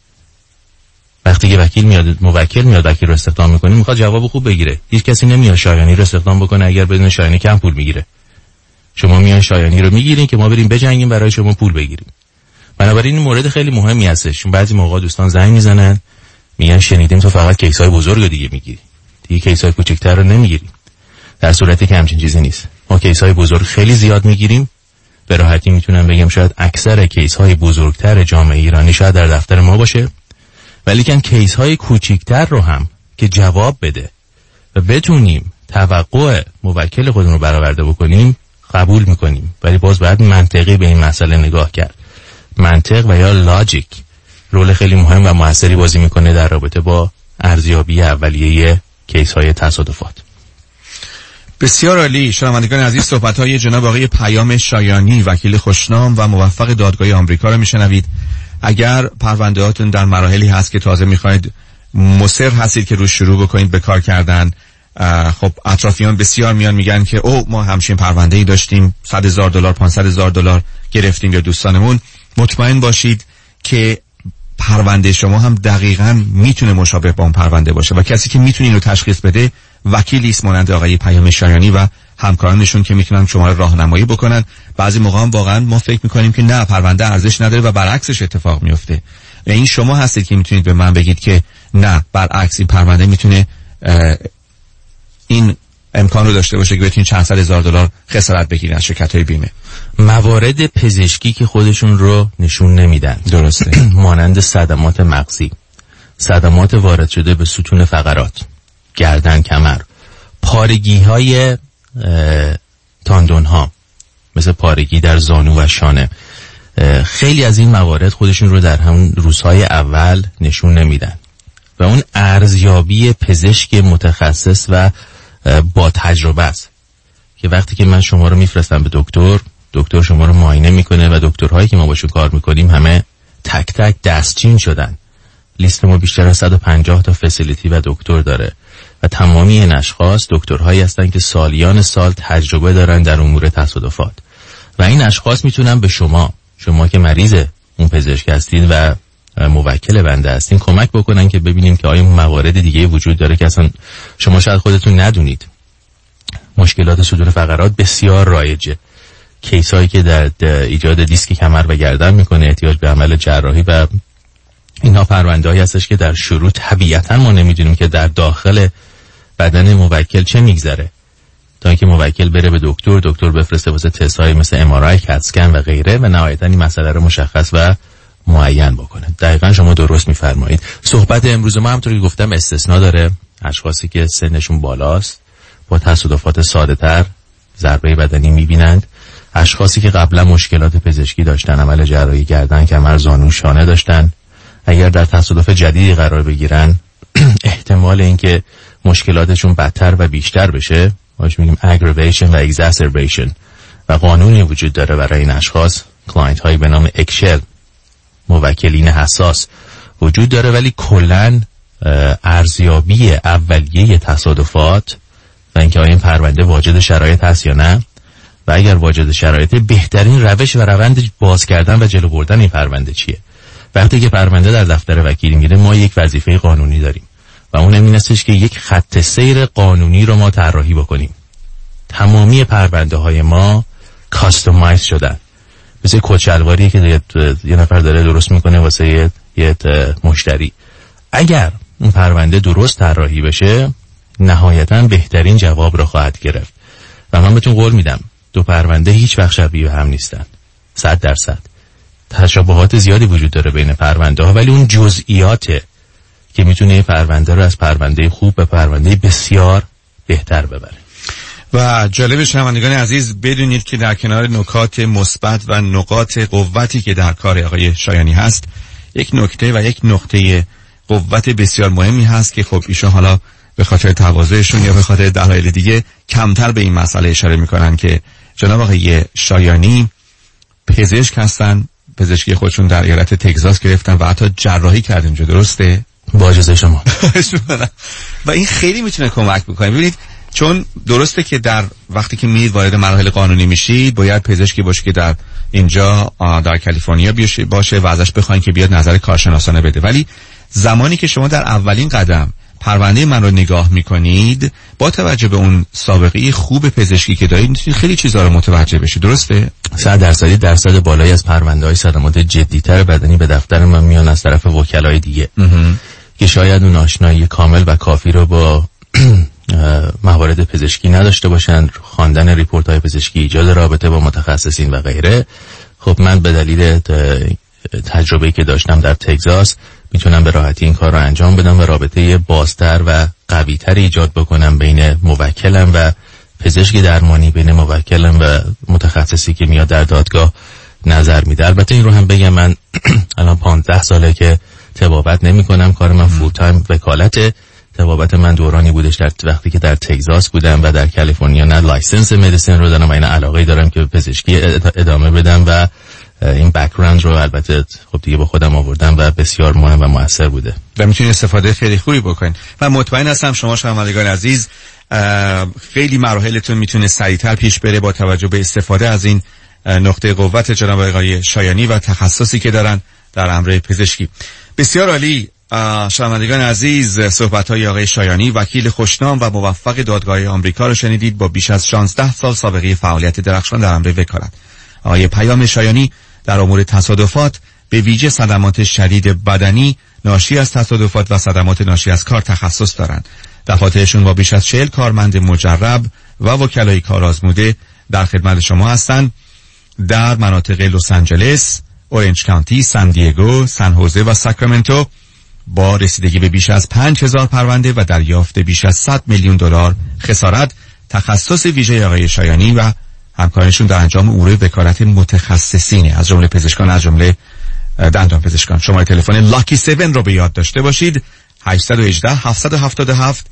وقتی که موکل میاد وکیل رو استخدام میکنه، میخواد جواب خوب بگیره. هیچ کسی نمیاد شایانی رو استخدام بکنه اگر بدون شایانی کم پول میگیره. شما میان شایانی رو میگیرین که ما بریم بجنگیم برای شما پول بگیریم. بنابراین این مورد خیلی مهمی هستش. چون بعضی موقع دوستان زنگ میزنن میگن شنیدیم تو فقط کیس‌های بزرگ دیگه میگیری، دیگه کیس‌های کوچکتر رو نمیگیری. در صورتی که همچین چیزی نیست. ما کیس‌های بزرگ خیلی زیاد میگیریم. به راحتی میتونم بگم شاید اکثر کیس‌های بزرگتر جامعه ایرانی شاید در دفتر ما باشه، ولی کن کیس‌های کوچکتر رو هم که جواب بده و بتونیم توقع موکل خودمون رو برآورده بکنیم قبول میکنیم، ولی باز باید منطقی به این مسئله نگاه کرد. منطق و یا لاجیک رول خیلی مهم و موثری بازی میکنه در رابطه با ارزیابی اولیه کیس‌های تصادفات. بسیار عالی. شنوندگان عزیز، صحبت‌های جناب آقای پیام شایانی وکیل خوشنام و موفق دادگاه آمریکا رو میشنوید. اگر پرونده‌هاتون در مراحلی هست که تازه میخواید مصر هستید که روش شروع بکنید به کار کردن، خب اطرافیان بسیار میان میگن که او ما همچین پرونده‌ای داشتیم $100,000 $500,000 گرفتیم یا دوستانمون، مطمئن باشید که پرونده شما هم دقیقاً میتونه مشابه با اون پرونده باشه و کسی که میتونه اینو تشخیص بده وکیلی است مانند آقای پیام شایانی و همکارانشون که میتونن شما رو راهنمایی بکنن. بعضی موقع هم واقعا ما فکر میکنیم که نه پرونده ارزش نداره و برعکسش اتفاق میفته. و این شما هستید که میتونید به من بگید که نه برعکس این پرونده میتونه این امکان رو داشته باشه که بتونید چند صد هزار دلار خسارت بگیرید از شرکت‌های بیمه. موارد پزشکی که خودشون رو نشون نمیدن، درسته، مانند صدمات مغزی، صدمات وارد شده به ستون فقرات، گردن، کمر، پارگی‌های تاندون‌ها مثل پارگی در زانو و شانه، خیلی از این موارد خودشون رو در همون روزهای اول نشون نمیدن و اون ارزیابی پزشک متخصص و با تجربه است که وقتی که من شما رو میفرستم به دکتر شما رو معاینه میکنه و دکترهایی که ما باشون کار میکنیم همه تک تک دستچین شدن. لیست ما بیشتر از 150 تا فسیلیتی و دکتر داره و تمامی این اشخاص دکترهایی هستن که سالیان سال تجربه دارن در امور تصادفات و این اشخاص میتونن به شما که مریض اون پزشک هستید و موکل بنده هستین کمک بکنن که ببینیم که آیا موارد دیگه وجود داره که اصلا شما شاید خودتون ندونید. مشکلات ستون فقرات بسیار رایجه، کیسایی که در ایجاد دیسک کمر و گردن میکنه، احتیاج به عمل جراحی و اینا پرونده‌ای هستش که در شروع طبیعتاً ما نمیدونیم که در داخل بدن موکل چه میگذره تا اینکه موکل بره به دکتر بفرسته واسه تست‌های مثل MRI، کت اسکن و غیره و نهایتاً این مسئله رو مشخص و معین بکنه. دقیقاً شما درست میفرمایید. صحبت امروز ما همونطور که گفتم استثناء داره. اشخاصی که سنشون بالاست با تصادفات ساده‌تر ضربه بدنی میبینند، اشخاصی که قبلا مشکلات پزشکی داشتن، عمل جراحی گردن، کمر، زانو، شانه داشتن، اگر در تصادف جدیدی قرار بگیرن احتمال اینکه مشکلاتشون بدتر و بیشتر بشه، باش میگیم aggravation و exacerbation و قانونی وجود داره برای این اشخاص. کلاینت هایی به نام اکشل، موکلین حساس وجود داره، ولی کلن ارزیابی اولیه تصادفات و اینکه آیا این پرونده واجد شرایط هست یا نه و اگر واجد شرایط بهترین روش و روند باز کردن و جلو بردن این پرونده چیه. وقتی که پرونده در دفتر وکیل میره ما یک وظیفه قانونی داریم و اون این استش که یک خط سیر قانونی رو ما طراحی بکنیم. تمامی پرونده های ما کاستومایز شدن، مثل کچلواریه که یه نفر داره درست میکنه واسه یه مشتری. اگر اون پرونده درست طراحی بشه نهایتاً بهترین جواب رو خواهد گرفت و من بهتون قول میدم دو پرونده هیچ وقت شبیه هم نیستن. 100% تشابهات زیادی وجود داره بین پرونده ها، ولی اون جزئیاته که میتونه پرونده رو از پرونده خوب به پرونده بسیار بهتر ببره. و جالب شنوندگان عزیز بدونید که در کنار نکات مثبت و نقاط قوتی که در کار آقای شایانی هست، یک نکته و یک نقطه قوت بسیار مهمی هست که خب ایشون حالا به خاطر تواضعشون یا به خاطر دلایل دیگه کمتر به این مسئله اشاره میکنن که جناب آقای شایانی پزشک هستن، پزشکی خودشون در ایالت تگزاس گرفتن و حتی جراحی کردن اینجا، درسته؟ با اجازه شما. و این خیلی میتونه کمک بکنه. ببینید چون درسته که در وقتی که میید وارد مراحل قانونی میشید باید پزشکی باشه که در اینجا در کالیفرنیا باشه و ازش بخواین که بیاد نظر کارشناسانه بده، ولی زمانی که شما در اولین قدم پرونده من رو نگاه میکنید با توجه به اون سابقه خوب پزشکی که دارید میتونید خیلی چیزا رو متوجه بشید. درسته؟ 100% درصد بالایی از پرونده‌های صدمات جدی‌تر بدنی به دفتر من میان از طرف وکلای دیگه که شاید اون آشنایی کامل و کافی رو با موارد پزشکی نداشته باشن، خواندن ریپورت‌های پزشکی، ایجاد رابطه با متخصصین و غیره. خب من به دلیل تجربه‌ای که داشتم در تگزاس میتونم به راحتی این کار رو انجام بدم و رابطه بازتر و قوی‌تر ایجاد بکنم بین موکلم و پزشک درمانی، بین موکلم و متخصصی که میاد در دادگاه نظر میده. البته این رو هم بگم من الان 15 ساله که طبابت نمی‌کنم، کار من فول تایم وکالته. طبابت من دورانی بودش در وقتی که در تگزاس بودم و در کالیفرنیا نه لایسنس مدیسن رو دارم و این علاقه دارم که به پزشکی ادامه بدم و این بک‌گراند رو البته خب دیگه با خودم آوردم و بسیار مهم و موثر بوده و میتونید استفاده خیلی خوبی بکنید. و مطمئن هستم شما شنوندگان عزیز خیلی مراحلتون میتونه سریعتر پیش بره با توجه به استفاده از این نقطه قوت جناب آقای شایانی و تخصصی که دارن در امر پزشکی. بسیار عالی. شنوندگان عزیز، صحبت‌های آقای شایانی وکیل خوشنام و موفق دادگاه آمریکا رو شنیدید با بیش از 16 سال سابقه فعالیت درخشان در امر وکالت. آقای پیام شایانی در امور تصادفات به ویژه صدمات شدید بدنی ناشی از تصادفات و صدمات ناشی از کار تخصص دارند. دفاترشون با بیش از 40 کارمند مجرب و وکلای کارآزموده در خدمت شما هستند در مناطق لس آنجلس، اورنج کانتی، سان دیگو، سن هوزه و ساکرامنتو با رسیدگی به بیش از 5000 پرونده و دریافت بیش از 100 میلیون دلار خسارت. تخصص ویژه آقای شایانی و همکارشون در انجام امور وکالت متخصصینه، از جمله پزشکان، از جمله دندان پزشکان. شماره تلفن لاکی 7 رو به یاد داشته باشید، 818 777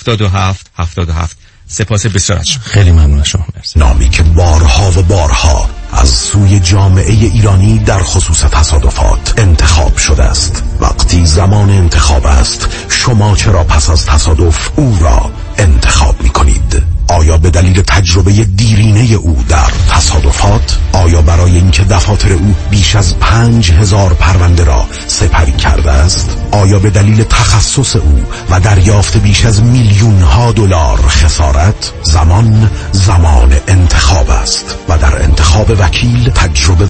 77 77. سپاس بسیار از شما. خیلی ممنون از شما. نامی که بارها و بارها از سوی جامعه ایرانی در خصوص تصادفات انتخاب شده است. وقتی زمان انتخاب است، شما چرا پس از تصادف او را انتخاب می کنید؟ آیا به دلیل تجربه دیرینه او در تصادفات؟ آیا برای اینکه دفاتر او بیش از 5000 پرونده را سپری کرده است؟ آیا به دلیل تخصص او و دریافت بیش از میلیون‌ها دلار خسارت؟ زمان انتخاب است و در انتخاب وکیل تجربه